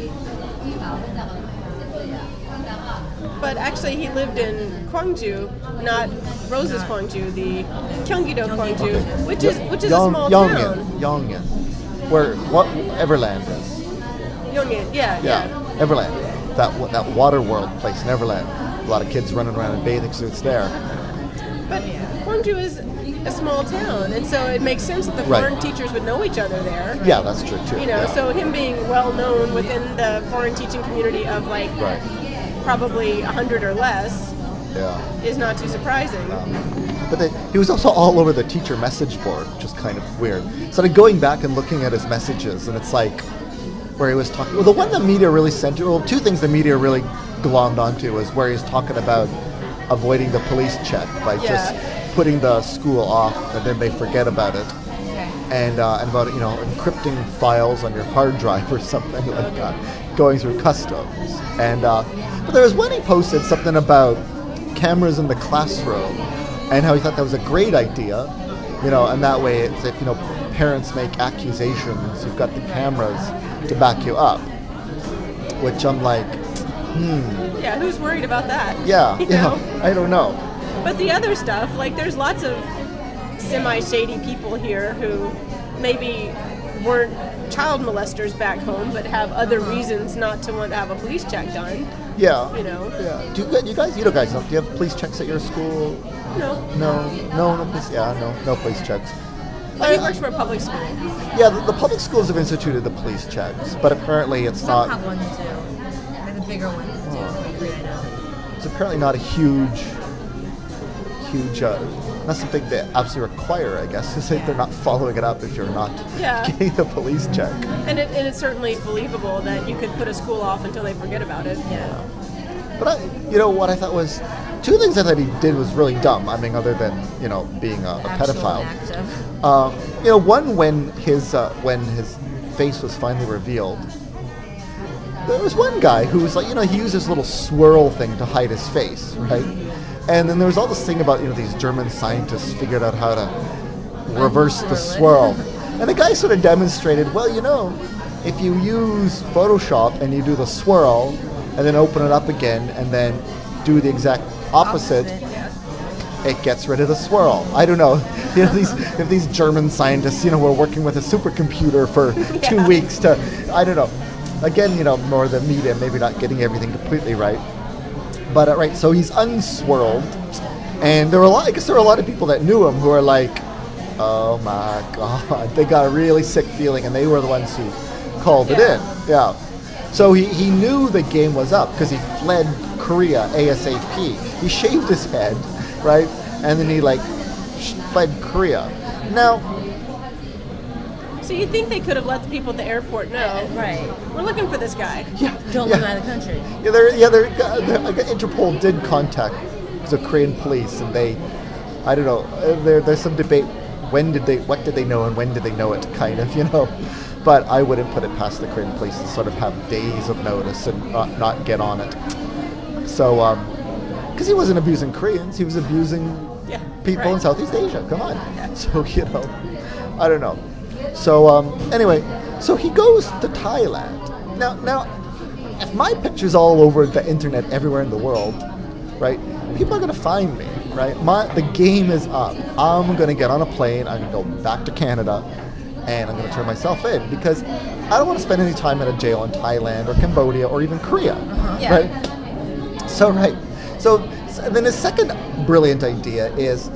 But actually, he lived in Gwangju, not Rose's Gwangju, the Gyeonggi-do Gwangju, which is which is Yong- a small Yongin, town. Yongin, where what Everland is. Yongin, yeah, Yeah, yeah. Everland, that wa- that water world place in Everland. A lot of kids running around in bathing suits there. But Gwangju is a small town, and so it makes sense that the Right. foreign teachers would know each other there. Yeah, that's true too. You know, yeah. so him being well known within the foreign teaching community of like right, probably a hundred or less yeah. is not too surprising. But the, he was also all over the teacher message board, which is kind of weird. Started going back and looking at his messages, and it's like where he was talking. Well, the one the media really sent. Well, two things the media really glommed onto was where he's talking about avoiding the police check by Yeah. just putting the school off, and then they forget about it, Okay. and uh, and about you know encrypting files on your hard drive or something like that, going through customs. And uh, but there was one he posted something about cameras in the classroom, and how he thought that was a great idea, you know, and that way it's if, you know, parents make accusations, you've got the cameras to back you up, which I'm like, hmm. Yeah, who's worried about that? Yeah, You yeah, know? I don't know. But the other stuff, like there's lots of semi-shady people here who maybe weren't child molesters back home, but have other reasons not to want to have a police check done. Yeah. You know? Yeah. Do you, you guys, you know, guys, do you have police checks at your school? No. No, no, no police. Yeah, no, no police checks. But he works for a public school. Yeah, the, the public schools have instituted the police checks, but apparently it's Some not. have ones too. Like the bigger ones do. Oh. Like, I know. It's apparently not a huge, huge. Uh, not something they absolutely require, I guess, because they're not following it up if you're not Yeah. getting the police check. And, it, and it's certainly believable that you could put a school off until they forget about it. Yeah. But I, you know, what I thought was two things I thought he did was really dumb. I mean, other than you know being a, a Actual pedophile. act of- Uh, you know, one when his uh, when his face was finally revealed, there was one guy who was like, you know, he used this little swirl thing to hide his face, right? And then there was all this thing about, you know, these German scientists figured out how to reverse the swirl. And the guy sort of demonstrated, well, you know, if you use Photoshop and you do the swirl and then open it up again and then do the exact opposite, it gets rid of the swirl. I don't know. You know, these if these German scientists, you know, were working with a supercomputer for Yeah. two weeks to, I don't know. Again, you know, more the media, maybe not getting everything completely right. But uh, right, so he's unswirled, and there were a lot. I guess there were a lot of people that knew him who are like, "Oh my God!" They got a really sick feeling, and they were the ones who called it Yeah. in. Yeah. So he, he knew the game was up because he fled Korea ASAP. He shaved his head, right, and then he like sh- fled Korea. Now, So you'd think they could have let the people at the airport know, Right. we're looking for this guy. yeah, Don't yeah. let him out of the country. Yeah, they're, yeah, they're, uh, they're, like, Interpol did contact the Korean police, and they, I don't know, uh, there, there's some debate. When did they, what did they know, and when did they know it? Kind of, you know. But I wouldn't put it past the Korean police to sort of have days of notice and not, not get on it. So, um, because he wasn't abusing Koreans, he was abusing Yeah, people right. in Southeast Asia. Come on. So, you know, I don't know. So, um, anyway, so he goes to Thailand. Now, now, if my picture's all over the internet everywhere in the world, right, people are going to find me, right? My The game is up. I'm going to get on a plane. I'm going to go back to Canada, and I'm going to turn myself in because I don't want to spend any time in a jail in Thailand or Cambodia or even Korea, Yeah. right? So, right. So, so then his second brilliant idea is,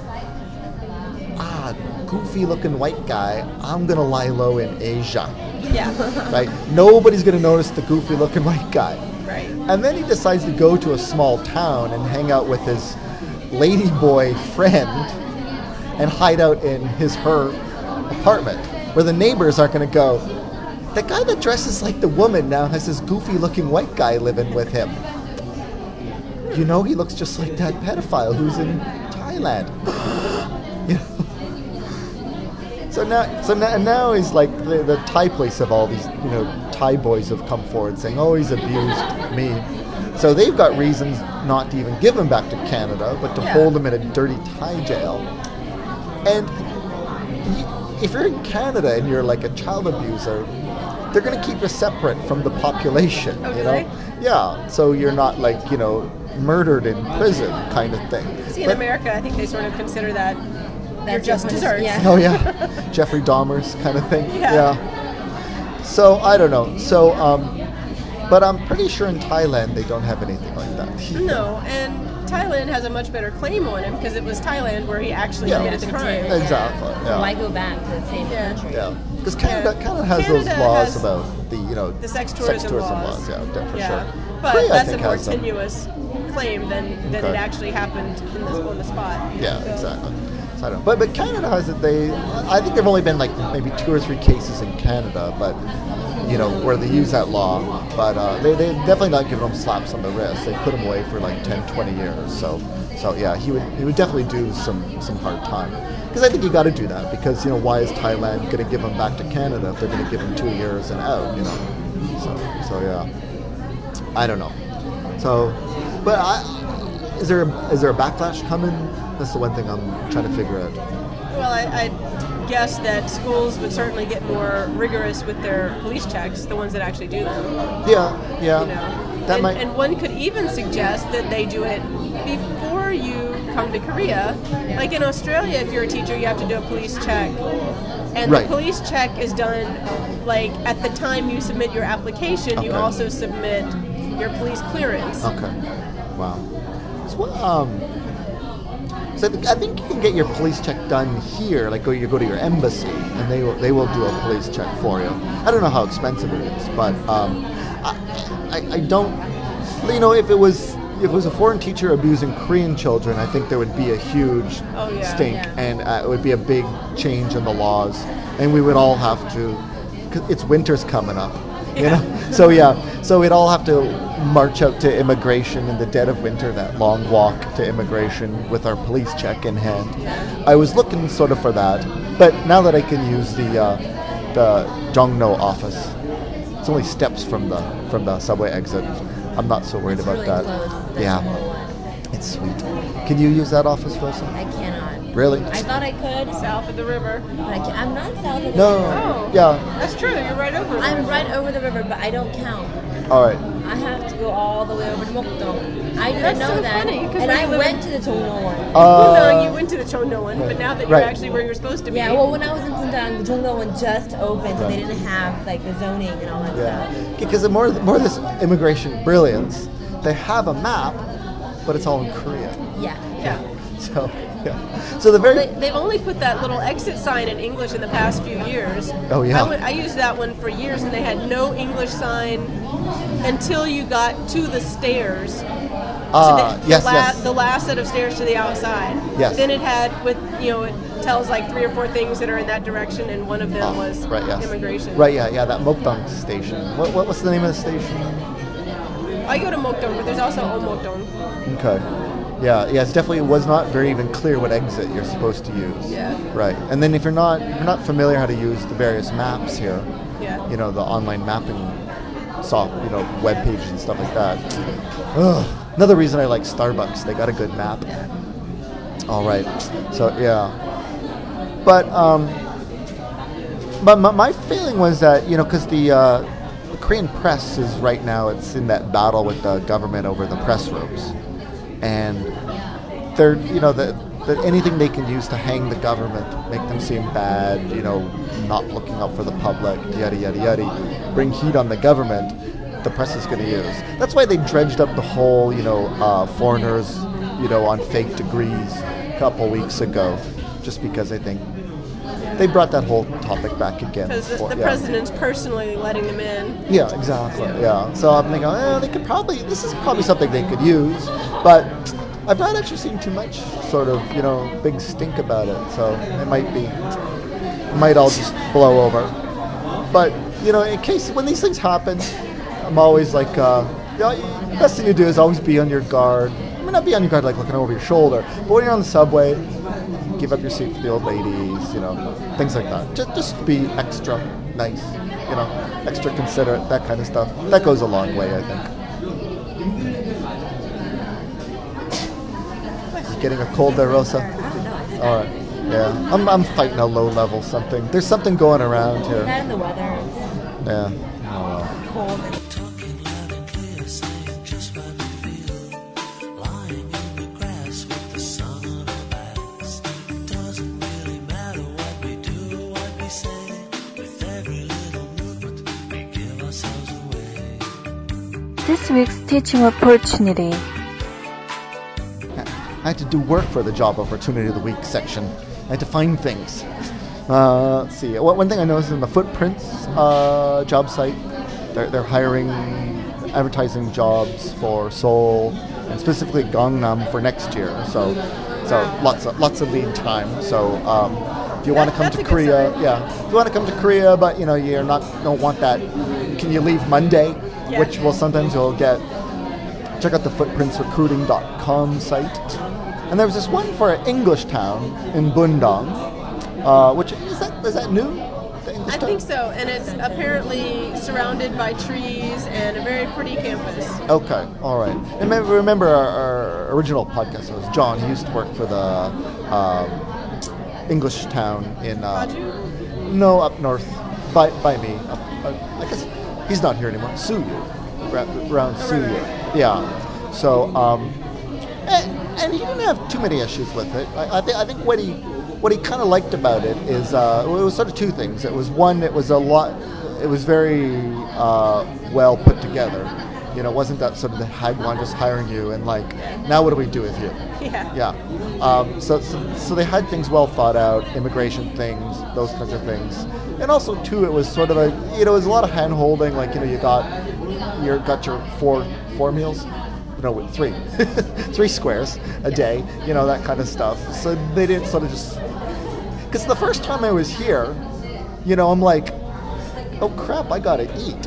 ah, goofy-looking white guy, I'm going to lie low in Asia, Yeah, right? Nobody's going to notice the goofy-looking white guy. right. And then he decides to go to a small town and hang out with his ladyboy friend and hide out in his, her apartment, where the neighbors aren't going to go, the guy that dresses like the woman now has this goofy-looking white guy living with him. You know, he looks just like that pedophile who's in Thailand. You know? So now, so now, now he's like the, the Thai police of all these, you know, Thai boys have come forward saying, "Oh, he's abused me." So they've got reasons not to even give him back to Canada, but to Yeah. hold him in a dirty Thai jail. And y- if you're in Canada and you're like a child abuser, they're going to keep you separate from the population. Oh, you do know? they? Yeah. So you're not like, you know, murdered in prison kind of thing. See, in But- America, I think they sort of consider that your That's just your desserts. punishment, Oh yeah, Jeffrey Dahmer's kind of thing. Yeah. So I don't know. So, um, but I'm pretty sure in Thailand they don't have anything like that. No, and Thailand has a much better claim on him because it was Thailand where he actually Yeah. committed the crime. Yeah. Exactly. Yeah. Why go back to the same Yeah. country? Yeah. Because Canada, Yeah. Canada has Canada those laws has about the, you know, The sex tourism, laws. Yeah, de- for Yeah. sure. But Korea, I that's a think, more has them. tenuous claim than, than Okay. it actually happened in this, on the spot. Yeah, So- exactly. So I don't know. But but Canada has it. They, I think there've only been like maybe two or three cases in Canada, but you know where they use that law. But uh, they they definitely not giving them slaps on the wrist. They put him away for like ten, twenty years. So so yeah, he would he would definitely do some some hard time. Because I think you got to do that. Because you know why is Thailand going to give him back to Canada if they're going to give him two years and out? You know. So so yeah. I don't know. So, but I, is there is there a backlash coming? That's the one thing I'm trying to figure out. Well, I, I guess that schools would certainly get more rigorous with their police checks, the ones that actually do them. Yeah, yeah. You know, that and, might. and one could even suggest that they do it before you come to Korea. Like in Australia, if you're a teacher, you have to do a police check, and Right. the police check is done like at the time you submit your application. You Okay. also submit your police clearance. Okay. Wow. So, what, um, so I think, I think you can get your police check done here. Like, go you go to your embassy, and they will they will do a police check for you. I don't know how expensive it is, but um, I, I I don't. You know, if it was if it was a foreign teacher abusing Korean children, I think there would be a huge Oh, yeah. stink, Yeah. and uh, it would be a big change in the laws, and we would all have to. Cause it's winter's coming up, you know. So yeah, so we'd all have to march out to immigration in the dead of winter, that long walk to immigration with our police check in hand. I was looking sort of for that, but now that I can use the uh, the Jongno office, it's only steps from the from the subway exit. I'm not so worried It's about really that. close. The Yeah, small one. it's sweet. Can you use that office, Rosa? I cannot. Really? I thought I could, South of the river. but I can't. I'm not south of the No. river. Oh. Yeah. That's true. You're right over. the I'm river. right over the river, but I don't count. All right. I have to go all the way over to Mokdong. I didn't That's know so that, funny, 'cause and when I you live went in- to the Jongno one. Uh, Well, no, you went to the Chonno one, but now that you're Right. actually where you're supposed to be. Yeah, well, when I was in Pundang, the Jongno one just opened, so they Right. didn't have like the zoning and all that Yeah, stuff. because the more more of this immigration brilliance, they have a map, but it's all in Korean. Yeah. yeah. So yeah, so the very They, they've only put that little exit sign in English in the past few years. Oh, yeah. I, went, I used that one for years, and they had no English sign until you got to the stairs. Ah, the, yes, the, yes. the last set of stairs to the outside. Yes. Then it had with you know it tells like three or four things that are in that direction, and one of them Ah, was right, yes. immigration. Right, yeah, yeah, that Mokdong station. What, what what's the name of the station? I go to Mokdong, but there's also Omokdong. Okay. Yeah, yeah, it's definitely was not very even clear what exit you're supposed to use. Yeah. Right, and then if you're not if you're not familiar how to use the various maps here, Yeah. you know, the online mapping soft, you know, web pages and stuff like that. Ugh. Another reason I like Starbucks, they got a good map. All right, so yeah, but um, but my, my feeling was that you know because the, uh, the Korean press is right now it's in that battle with the government over the press rooms, and they're you know the. That anything they can use to hang the government, make them seem bad, you know, not looking out for the public, yada yada yada, bring heat on the government, the press is going to use. That's why they dredged up the whole, you know, uh, foreigners, you know, on fake degrees a couple weeks ago, just because I think they brought that whole topic back again. Because the, for- the yeah. president's personally letting them in. Yeah, exactly. Yeah. So I'm thinking, oh, they could probably. This is probably something they could use, but I've not actually seen too much sort of, you know, big stink about it. So it might be, it might all just blow over. But you know, in case when these things happen, I'm always like, uh, you know, the best thing to do is always be on your guard. I mean, not be on your guard like looking over your shoulder, but when you're on the subway, give up your seat for the old ladies, you know, things like that. Just, just be extra nice, you know, extra considerate, that kind of stuff. That goes a long way, I think. Getting a cold there, Rosa? All right. Yeah, I'm, I'm fighting a low level something. There's something going around here. That and the weather. Yeah. Oh, well. Cold. And Talking loud and clear, saying just what we feel. Lying in the grass with the sun on our backs. It doesn't really matter what we do or what we say. With every little movement, we give ourselves away. This week's teaching opportunity. I had to do work for the job opportunity of the week section. I had to find things. Uh, let's see. One one thing I noticed in the Footprints uh, job site, they're, they're hiring, advertising jobs for Seoul and specifically Gangnam for next year. So, so lots of lots of lead time. So, um, if you want to come That's to a good Korea, sign. yeah, if you want to come to Korea, but you know you're not don't want that. Can you leave Monday? Yeah. Which will sometimes you'll get. Check out the footprints recruiting dot com site. And there was this one for English Town in Bundang, uh, which is that is that new? The I think so, and it's apparently surrounded by trees and a very pretty campus. Okay, all right. And maybe remember our, our original podcast was John. He used to work for the um, English town in uh, Baju? no up north by by me. Up, uh, I guess he's not here anymore. Suyu, ra- around Oh, Suyu. right, Yeah. So um, and, and he didn't have too many issues with it. I, I think I think what he what he kind of liked about it is uh, well, it was sort of two things. It was one, it was a lot. It was very uh, well put together. You know, it wasn't that sort of the hagwan just hiring you and like, now what do we do with you? Yeah. Yeah. Um, so, so so they had things well thought out, immigration things, those kinds of things, and also too, it was sort of a you know, it was a lot of hand holding. Like you know, you got you got your four four meals. No, three, three squares a day. You know, that kind of stuff. So they didn't sort of just because the first time I was here, you know, I'm like, oh crap, I gotta eat.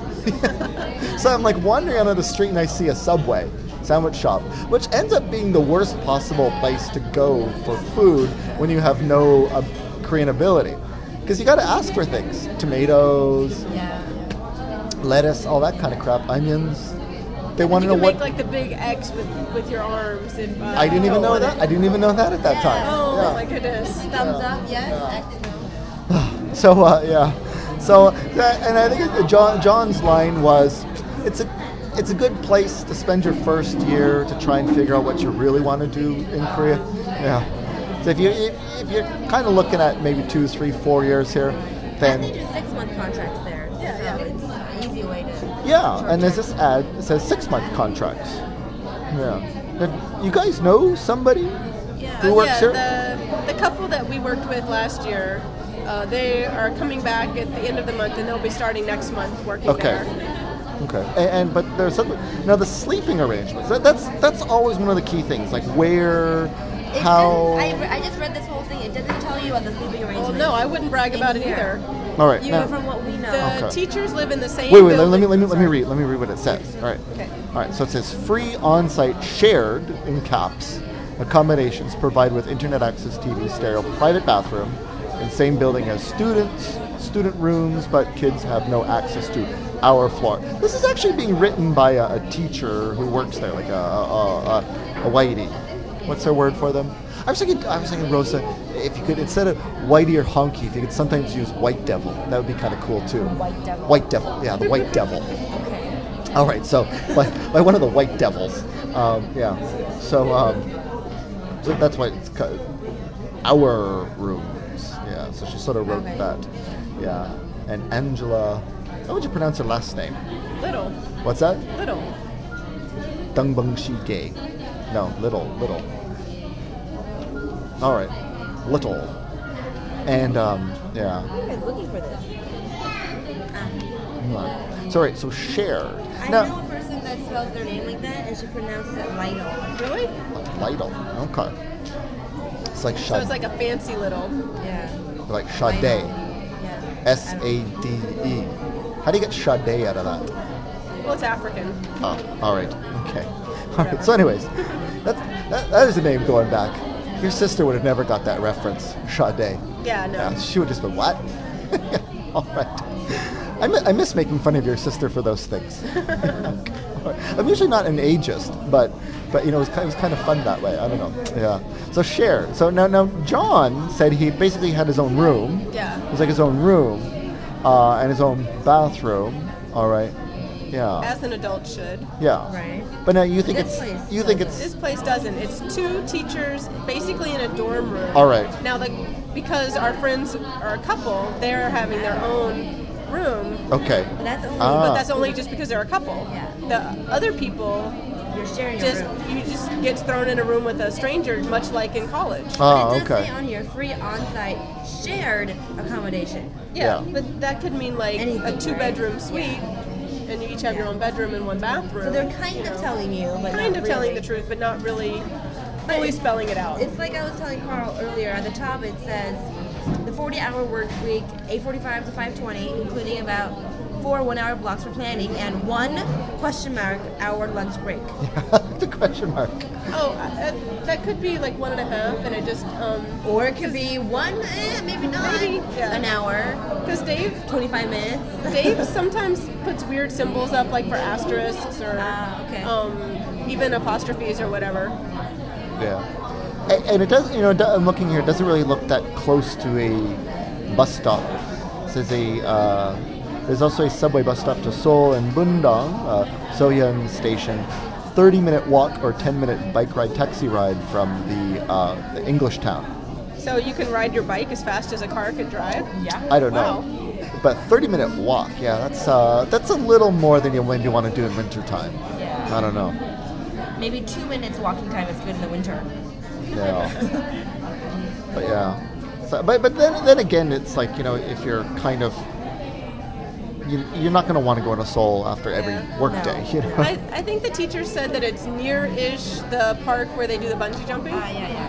So I'm like wandering out of the street and I see a Subway sandwich shop, which ends up being the worst possible place to go for food when you have no uh, Korean ability. Because you gotta ask for things. Tomatoes, Yeah. lettuce, all that kind of crap, onions. They want to You know can what... make like the big X with, with your arms. If, uh, I didn't even go know on that. it. I didn't even know that at that Yeah. time. Oh Yeah. my goodness. Thumbs up, yes. X no. So uh, yeah, so that, and I think it- John, John's line was, "It's a, it's a good place to spend your first year to try and figure out what you really want to do in Korea." Yeah. So if you if, if you're kind of looking at maybe two, three, four years here, And then they do six month contracts there. Yeah, so yeah. it's an easy way to. yeah, and there's this ad that says six month contracts. Yeah. But you guys know somebody Yeah, who works yeah, here? The, the couple that we worked with last year, uh, they are coming back at the end of the month, and they'll be starting next month working Okay. there. Okay, and, and but there's something now the sleeping arrangements. That, that's that's always one of the key things, like where, It how. doesn't- I, I just read this whole thing. It doesn't tell you on the sleeping Well, arrangement. no, I wouldn't brag In about it here. either. All right, You now, know, from what we know. The Okay. teachers live in the same wait, wait. Let, building. let me let me let me Sorry. read. Let me read what it says. All right, Okay. all right. So it says free on-site shared in caps accommodations provided with internet access, T V, stereo, private bathroom, in same building as students, student rooms, but kids have no access to our floor. This is actually being written by a, a teacher who works there, like a a, a, a whitey. What's their word for them? I was thinking, I was thinking, Rosa, if you could, instead of whitey or honky, if you could sometimes use white devil, that would be kind of cool too. White devil? White devil, yeah, the white devil. Okay. All right, so by, by one of the white devils, um, yeah. So, um, so that's why it's called our rooms. Yeah. So she sort of wrote Okay. that. Yeah. And Angela, how would you pronounce her last name? Little, What's that? little. Dangbang Shi Gay. No, little, little. All right, little. And um, yeah. I was looking for this. Right. So, right, so shared. I Now, know a person that spells their name like that, and she pronounces it Lidl. Really? Lidl. Okay. It's like So Shad, it's like a fancy little. Yeah. like Sade. Yeah. S A D E. How do you get Sade out of that? Well, it's African. Oh, all right. Okay. All right. So, anyways, that's, that, that is a name going back. Your sister would have never got that reference, Sade. Yeah, no. Yeah, she would just been, what? All right. I, mi- I miss making fun of your sister for those things. I'm usually not an ageist, but but you know, it was, kind, it was kind of fun that way. I don't know. Yeah. So share. So now now John said he basically had his own room. Yeah. It was like his own room, uh, and his own bathroom. All right. Yeah. As an adult should. Yeah. Right. But now you think This it's place you think doesn't. it's This place doesn't. It's two teachers basically in a dorm room. all right. Now, like, because our friends are a couple, they're having their own room. Okay. But that's only. Ah. But that's only just because they're a couple. Yeah. The other people You're sharing just your room. you just get thrown in a room with a stranger, much like in college. Oh, But it does okay. say on here free on-site shared accommodation. Yeah, Yeah. but that could mean like Anything, a right? two-bedroom suite, and you each have your own bedroom and one bathroom. So they're kind you of know. telling you, but kind not of telling really. the truth, but not really But fully it's- spelling it out. It's like I was telling Carl earlier. At the top, it says the forty-hour work week, eight forty-five to five twenty, including about four one-hour blocks for planning and one question mark hour lunch break. the question mark. Oh, uh, that could be like one and a half, and it just um, Or it could be one, eh, maybe not. maybe, yeah. an hour, Because Dave, twenty-five minutes. Dave sometimes puts weird symbols up, like for asterisks or Ah, okay. um, even apostrophes or whatever. Yeah. And, and it does, you know, I'm looking here, it doesn't really look that close to a bus stop. It says a, uh, there's also a subway bus stop to Seoul and Bundang, uh, Soyeon Station. thirty minute walk or ten minute bike ride, taxi ride from the, uh, the English town. So you can ride your bike as fast as a car could drive. Yeah. I don't Wow. know. But thirty minute walk, yeah, that's uh, that's a little more than you maybe want to do in winter time. Yeah. I don't know. Maybe two minutes walking time is good in the winter. Yeah. But yeah. So, but but then then again, it's like, you know, if you're kind of you, you're not going to want to go into Seoul after every Yeah. work No. day, you know. I, I think the teacher said that it's near-ish the park where they do the bungee jumping. Ah, yeah, yeah.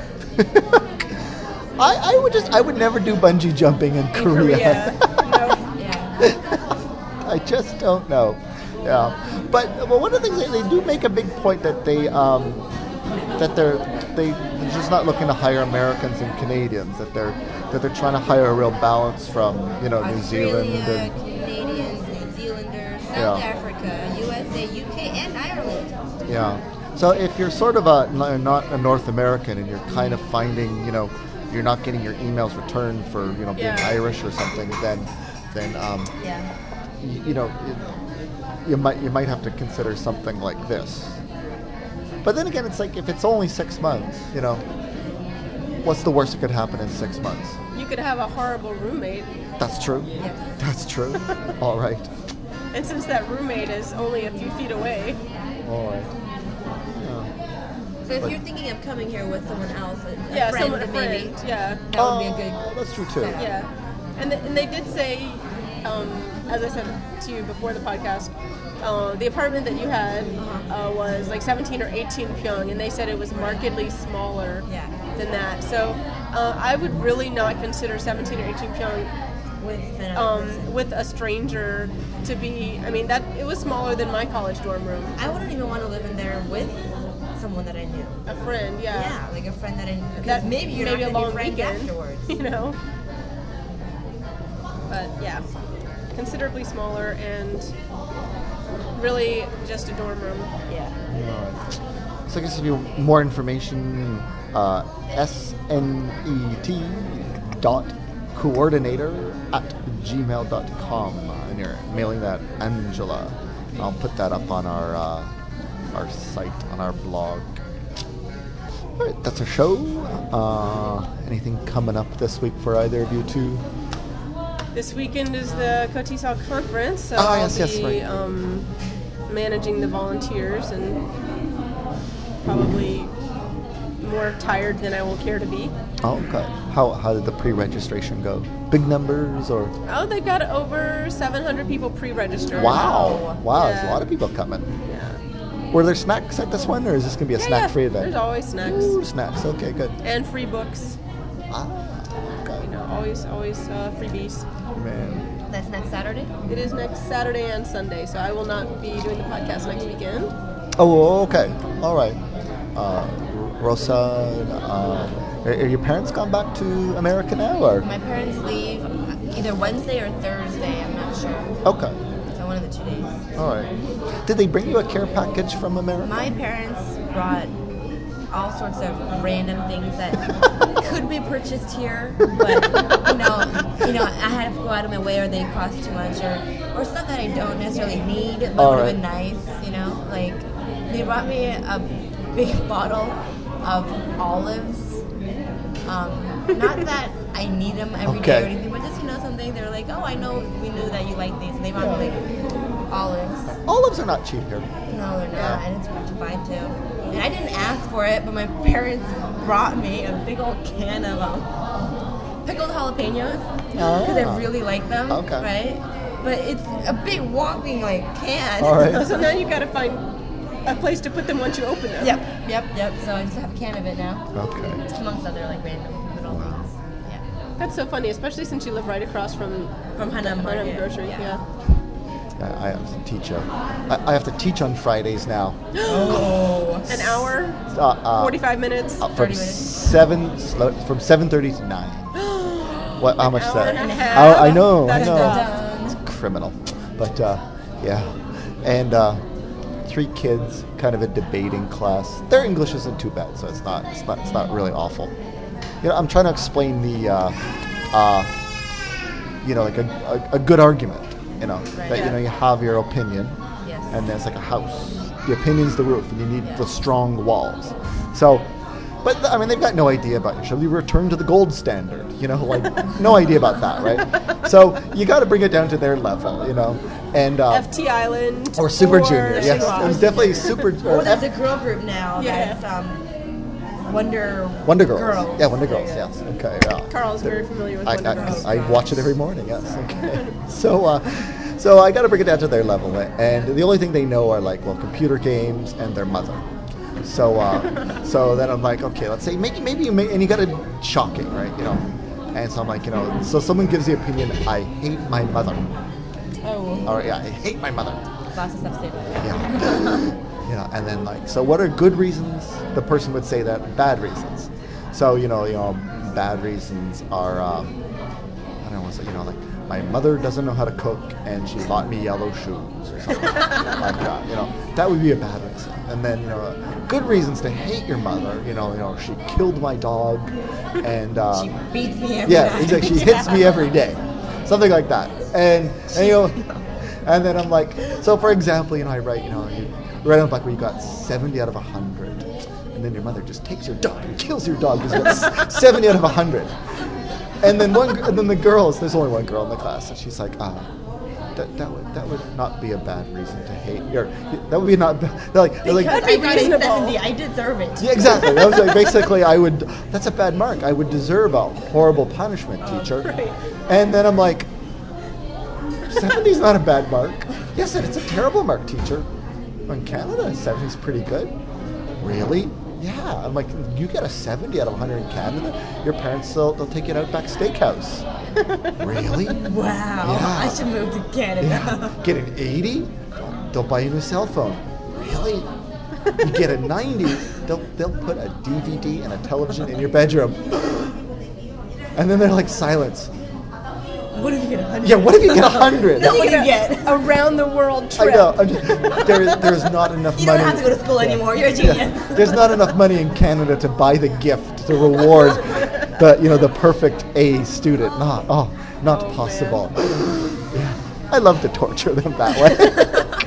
I, I would just I would never do bungee jumping in, In Korea. Korea. no. Yeah. I just don't know. Yeah, but well, one of the things they, they do make a big point that they um, that they're they they're just not looking to hire Americans and Canadians. That they're that they're trying to hire a real balance from, you know, New Zealand Australia, and Canadians, New Zealanders, South Yeah. Africa, U S A, U K, and Ireland. yeah. So if you're sort of a not a North American and you're kind of finding, you know, you're not getting your emails returned for, you know, being Yeah. Irish or something, then then um, Yeah. you, you know, it, you might you might have to consider something like this. But then again, it's like if it's only six months, you know, what's the worst that could happen in six months? You could have a horrible roommate. That's true. Yes. That's true. All right. And since that roommate is only a few feet away, All right. Yeah. So if But- you're thinking of coming here with someone else, a, a yeah, friend someone, a maybe, friend, yeah. that would be a Oh, good. that's true too. setup. Yeah, and, th- and they did say, um, as I said to you before the podcast, uh, the apartment that you had uh, was like seventeen or eighteen pyong, and they said it was markedly smaller Yeah. than that. So uh, I would really not consider seventeen or eighteen pyong With another um, person. with a stranger to be. I mean, that it was smaller than my college dorm room. I wouldn't even want to live in there with someone that I knew. A friend, yeah. Yeah, like a friend that I knew. Because That maybe you're maybe not a going long to be friends weekend, afterwards. you know. But yeah, considerably smaller and really just a dorm room. Yeah. All right. So I guess if you want more information, uh, S N E T dot coordinator at gmail dot com, uh, and you're mailing that Angela. I'll put that up on our uh, our site, on our blog. All right, that's our show. Uh, anything coming up this week for either of you two? This weekend is the Kotisal conference, so Ah, I'll yes, yes, be right. um, managing the volunteers and probably more tired than I will care to be. Oh, okay. How how did the pre-registration go? Big numbers or? Oh, they've got over seven hundred people pre-registered. Wow! Wow, there's a Yeah. lot of people coming. Yeah. Were there snacks at this one, or is this gonna be a Yeah, snack-free yeah. event? There's always snacks Ooh, snacks. Okay, good. and free books. Ah, okay. You know, always, always uh, freebies. Man. That's next Saturday? It is next Saturday and Sunday, so I will not be doing the podcast next weekend. Oh, okay. All right. Uh, Rosa, um, are, are your parents gone back to America now, or? My parents leave either Wednesday or Thursday, I'm not sure. Okay. So one of the two days. All right. Did they bring you a care package from America? My parents brought all sorts of random things that could be purchased here, but you know, you know, I had to go out of my way, or they cost too much, or or stuff that I don't necessarily need, but All would have right. been nice, you know. Like they brought me a big bottle of olives. Um, not that I need them every day Okay. or anything, but just you know something. They were like, oh, I know we knew that you like these, and they brought me like olives. Olives are not cheap here. No, they're not, and it's hard to find too. And I didn't ask for it, but my parents brought me a big old can of um, pickled jalapenos because Ah. I really like them. Okay. Right? But it's a big walking like can. All right. So now you got to find a place to put them once you open them. Yep, yep, yep. So I just have a can of it now, Okay. amongst other like random little things. Yeah. That's so funny, especially since you live right across from From Hanam Hanam Market. Grocery. Yeah. I, I have to teach. Uh, I, I have to teach on Fridays now. Oh. An hour, Uh, uh, forty-five minutes. uh, from thirty minutes. seven slow, from seven thirty to nine. What? How much is hour that? and a half. Oh, I know. That's I know. done. It's criminal, but uh, yeah, and uh, three kids, kind of a debating class. Their English isn't too bad, so it's not. It's not. It's not really awful. You know, I'm trying to explain the, uh, uh, you know, like a, a, a good argument. You know, Right. that you Yeah. know you have your opinion, Yes. and then it's like a house. The opinion's the roof, and you need the strong walls. So, but I mean, they've got no idea about. Shall we return to the gold standard? You know, like no idea about that, right? So you got to bring it down to their level, you know, and uh, F T Island. or Super Junior. Yes, Wow. it was definitely Super. Or Or there's F- a girl group now Yeah. that's um, Wonder Wonder Girls. Girls. Yeah, Wonder There Girls. you go. Yes. Okay. Yeah. Carl's very familiar with I, Wonder I, Girls. I watch it every morning. Yes. Okay. So, uh, so I got to bring it down to their level, and the only thing they know are like well, computer games and their mother. So, uh, so then I'm like, okay, let's say maybe maybe you may, and you got to shocking, right? You know, and so I'm like, you know, so someone gives the opinion, I hate my mother. Oh, Or yeah, I hate my mother. lots of stuff to say about that. Yeah. Yeah, and then like, so what are good reasons? The person would say that bad reasons. So you know, you know, bad reasons are, um, I don't know, say, you know, like my mother doesn't know how to cook and she bought me yellow shoes or something like that. You know, that would be a bad reason. And then you know, good reasons to hate your mother. You know, you know, she killed my dog, and uh, She beats me every yeah, night. exactly. She hits me every day, something like that. And, and you know, and then I'm like, so for example, you know, I write, you know, you write on the blackboard, you got seventy out of a hundred, and then your mother just takes your dog and kills your dog because you got s- seventy out of a hundred. And then one, and then the girls, there's only one girl in the class, and she's like, ah. That, that would that would not be a bad reason to hate. Or, that would be not. They're like, they're like, Because That'd I be got a reasonable. seventy, I deserve it. yeah, exactly. That was like basically I would. That's a bad mark. I would deserve a horrible punishment, teacher. right. And then I'm like, seventy's not a bad mark. Yes, it's a terrible mark, teacher. In Canada, seventy's pretty good. Really? Yeah. I'm like, you get a seventy out of one hundred in Canada. Your parents they'll, they'll take you to Outback Steakhouse. Really? Wow, Yeah. I should move to Canada. Yeah. Get an eighty, they'll buy you a new cell phone. Really? You get a ninety, they'll they'll put a D V D and a television in your bedroom. And then they're like silence. What if you get a hundred? Yeah, what if you get a hundred? What do you get? Around the world I trip. know. I'm just, there, there's not enough You money. don't have to go to school anymore. You're a genius. Yeah, there's not enough money in Canada to buy the gift to reward the you know the perfect A student. Not oh, not Oh, possible. Yeah, I love to torture them that way.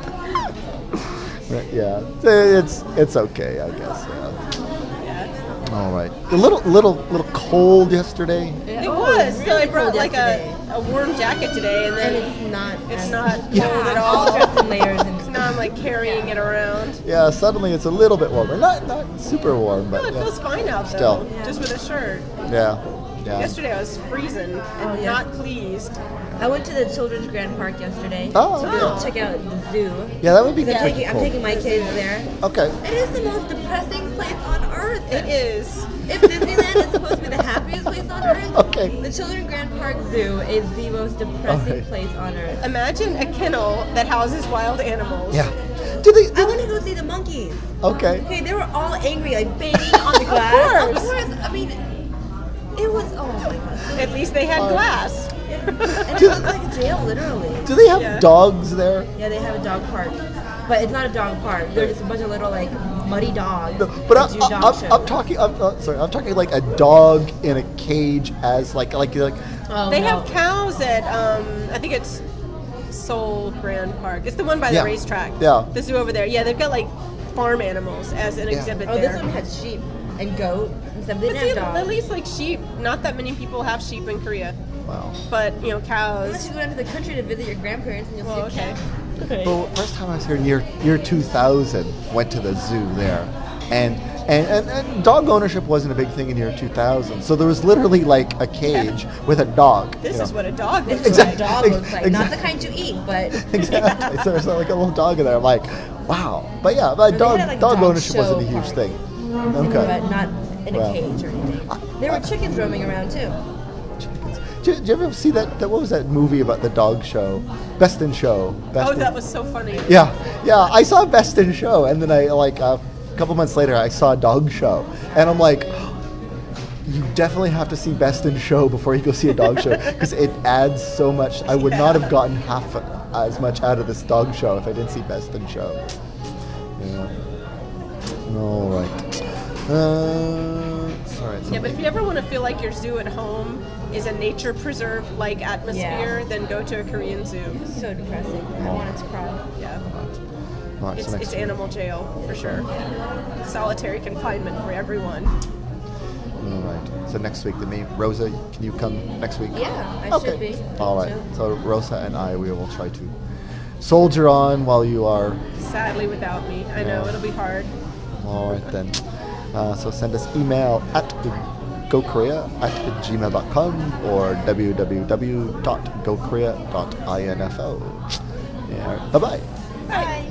But yeah, it's it's okay, I guess. Yeah. Yeah. All right. A little little little cold yesterday. It Oh, was. So I really brought cold like yesterday. a, a warm jacket today, and And then it's not. it's as- not cold Yeah, at all all. dressed in layers and. So now I'm like carrying it around. Yeah, suddenly it's a little bit warmer. Not not super warm, No, but it yeah. feels fine out though. Still. Yeah. Just with a shirt. yeah. Yeah. Yesterday I was freezing and Oh, yeah. not pleased. I went to the Children's Grand Park yesterday Oh, to okay. go check out the zoo. Yeah, that would be 'Cause I'm pretty taking, I'm cool. taking my kids there. Okay. It is the most depressing place on earth. It is. If Disneyland is supposed to be the happiest place on earth, Okay. the Children's Grand Park Zoo is the most depressing Alright. place on earth. Imagine a kennel that houses wild animals. Yeah. Do they? I want to go see the monkeys. Okay. Okay, they were all angry, like banging on the glass. course. Of course. I mean, it was. Oh my gosh. At least they had Uh, glass. And it looked like a jail, literally. Do they have Yeah. dogs there? Yeah, they have a dog park, but it's not a dog park. They're just a bunch of little like muddy dogs. No, but I, that do I, dog I'm, shows. I'm talking. I'm, uh, sorry, I'm talking like a dog in a cage as like like like. Oh, They no. have cows at um I think it's Seoul Grand Park. It's the one by the Yeah. racetrack. Yeah. The zoo over there. Yeah, they've got like farm animals as an Yeah. exhibit Oh, there. this one had sheep and goat and stuff. They But didn't see, have at dogs. least like sheep. Not that many people have sheep in Korea, Wow. but you know Unless cows. you go down to the country to visit your grandparents and you'll Well, see a okay. cat. Okay. Well, first time I was here in year year two thousand, went to the zoo there, and and, and and dog ownership wasn't a big thing in year two thousand. So there was literally like a cage with a dog. This you is know. what a dog This looks is what a like. dog Ex- looks like. Not the exactly. kind you eat, but Exactly. So there's like a little dog in there. I'm like, wow. But yeah, but They dog had, like, dog dog ownership show wasn't a huge park. thing. Okay. but not in a Well. cage or anything. There were chickens roaming around too. Chickens. Did, did you ever see that, that? What was that movie about the dog show? Best in Show. Best Oh, in, that was so funny. Yeah, yeah. I saw Best in Show, and then I like uh, a couple months later I saw a dog show, and I'm like, you definitely have to see Best in Show before you go see a dog show because it adds so much. I would not have gotten half as much out of this dog show if I didn't see Best in Show. Yeah. All right. Uh, sorry. Yeah, but if you ever want to feel like your zoo at home is a nature preserve-like atmosphere, Yeah. then go to a Korean zoo. So depressing. I wanted to cry. Yeah, All right, it's, so next it's week. animal jail for sure. Solitary confinement for everyone. All right. So next week, the main Rosa, can you come next week? Yeah, I Okay. should be. All right. Too. So Rosa and I, we will try to soldier on while you are. Sadly, without me, I know Yeah. it'll be hard. All right then. Uh, so send us email at gokorea at gmail dot com or w w w dot go korea dot info. Yeah. Bye bye. Bye.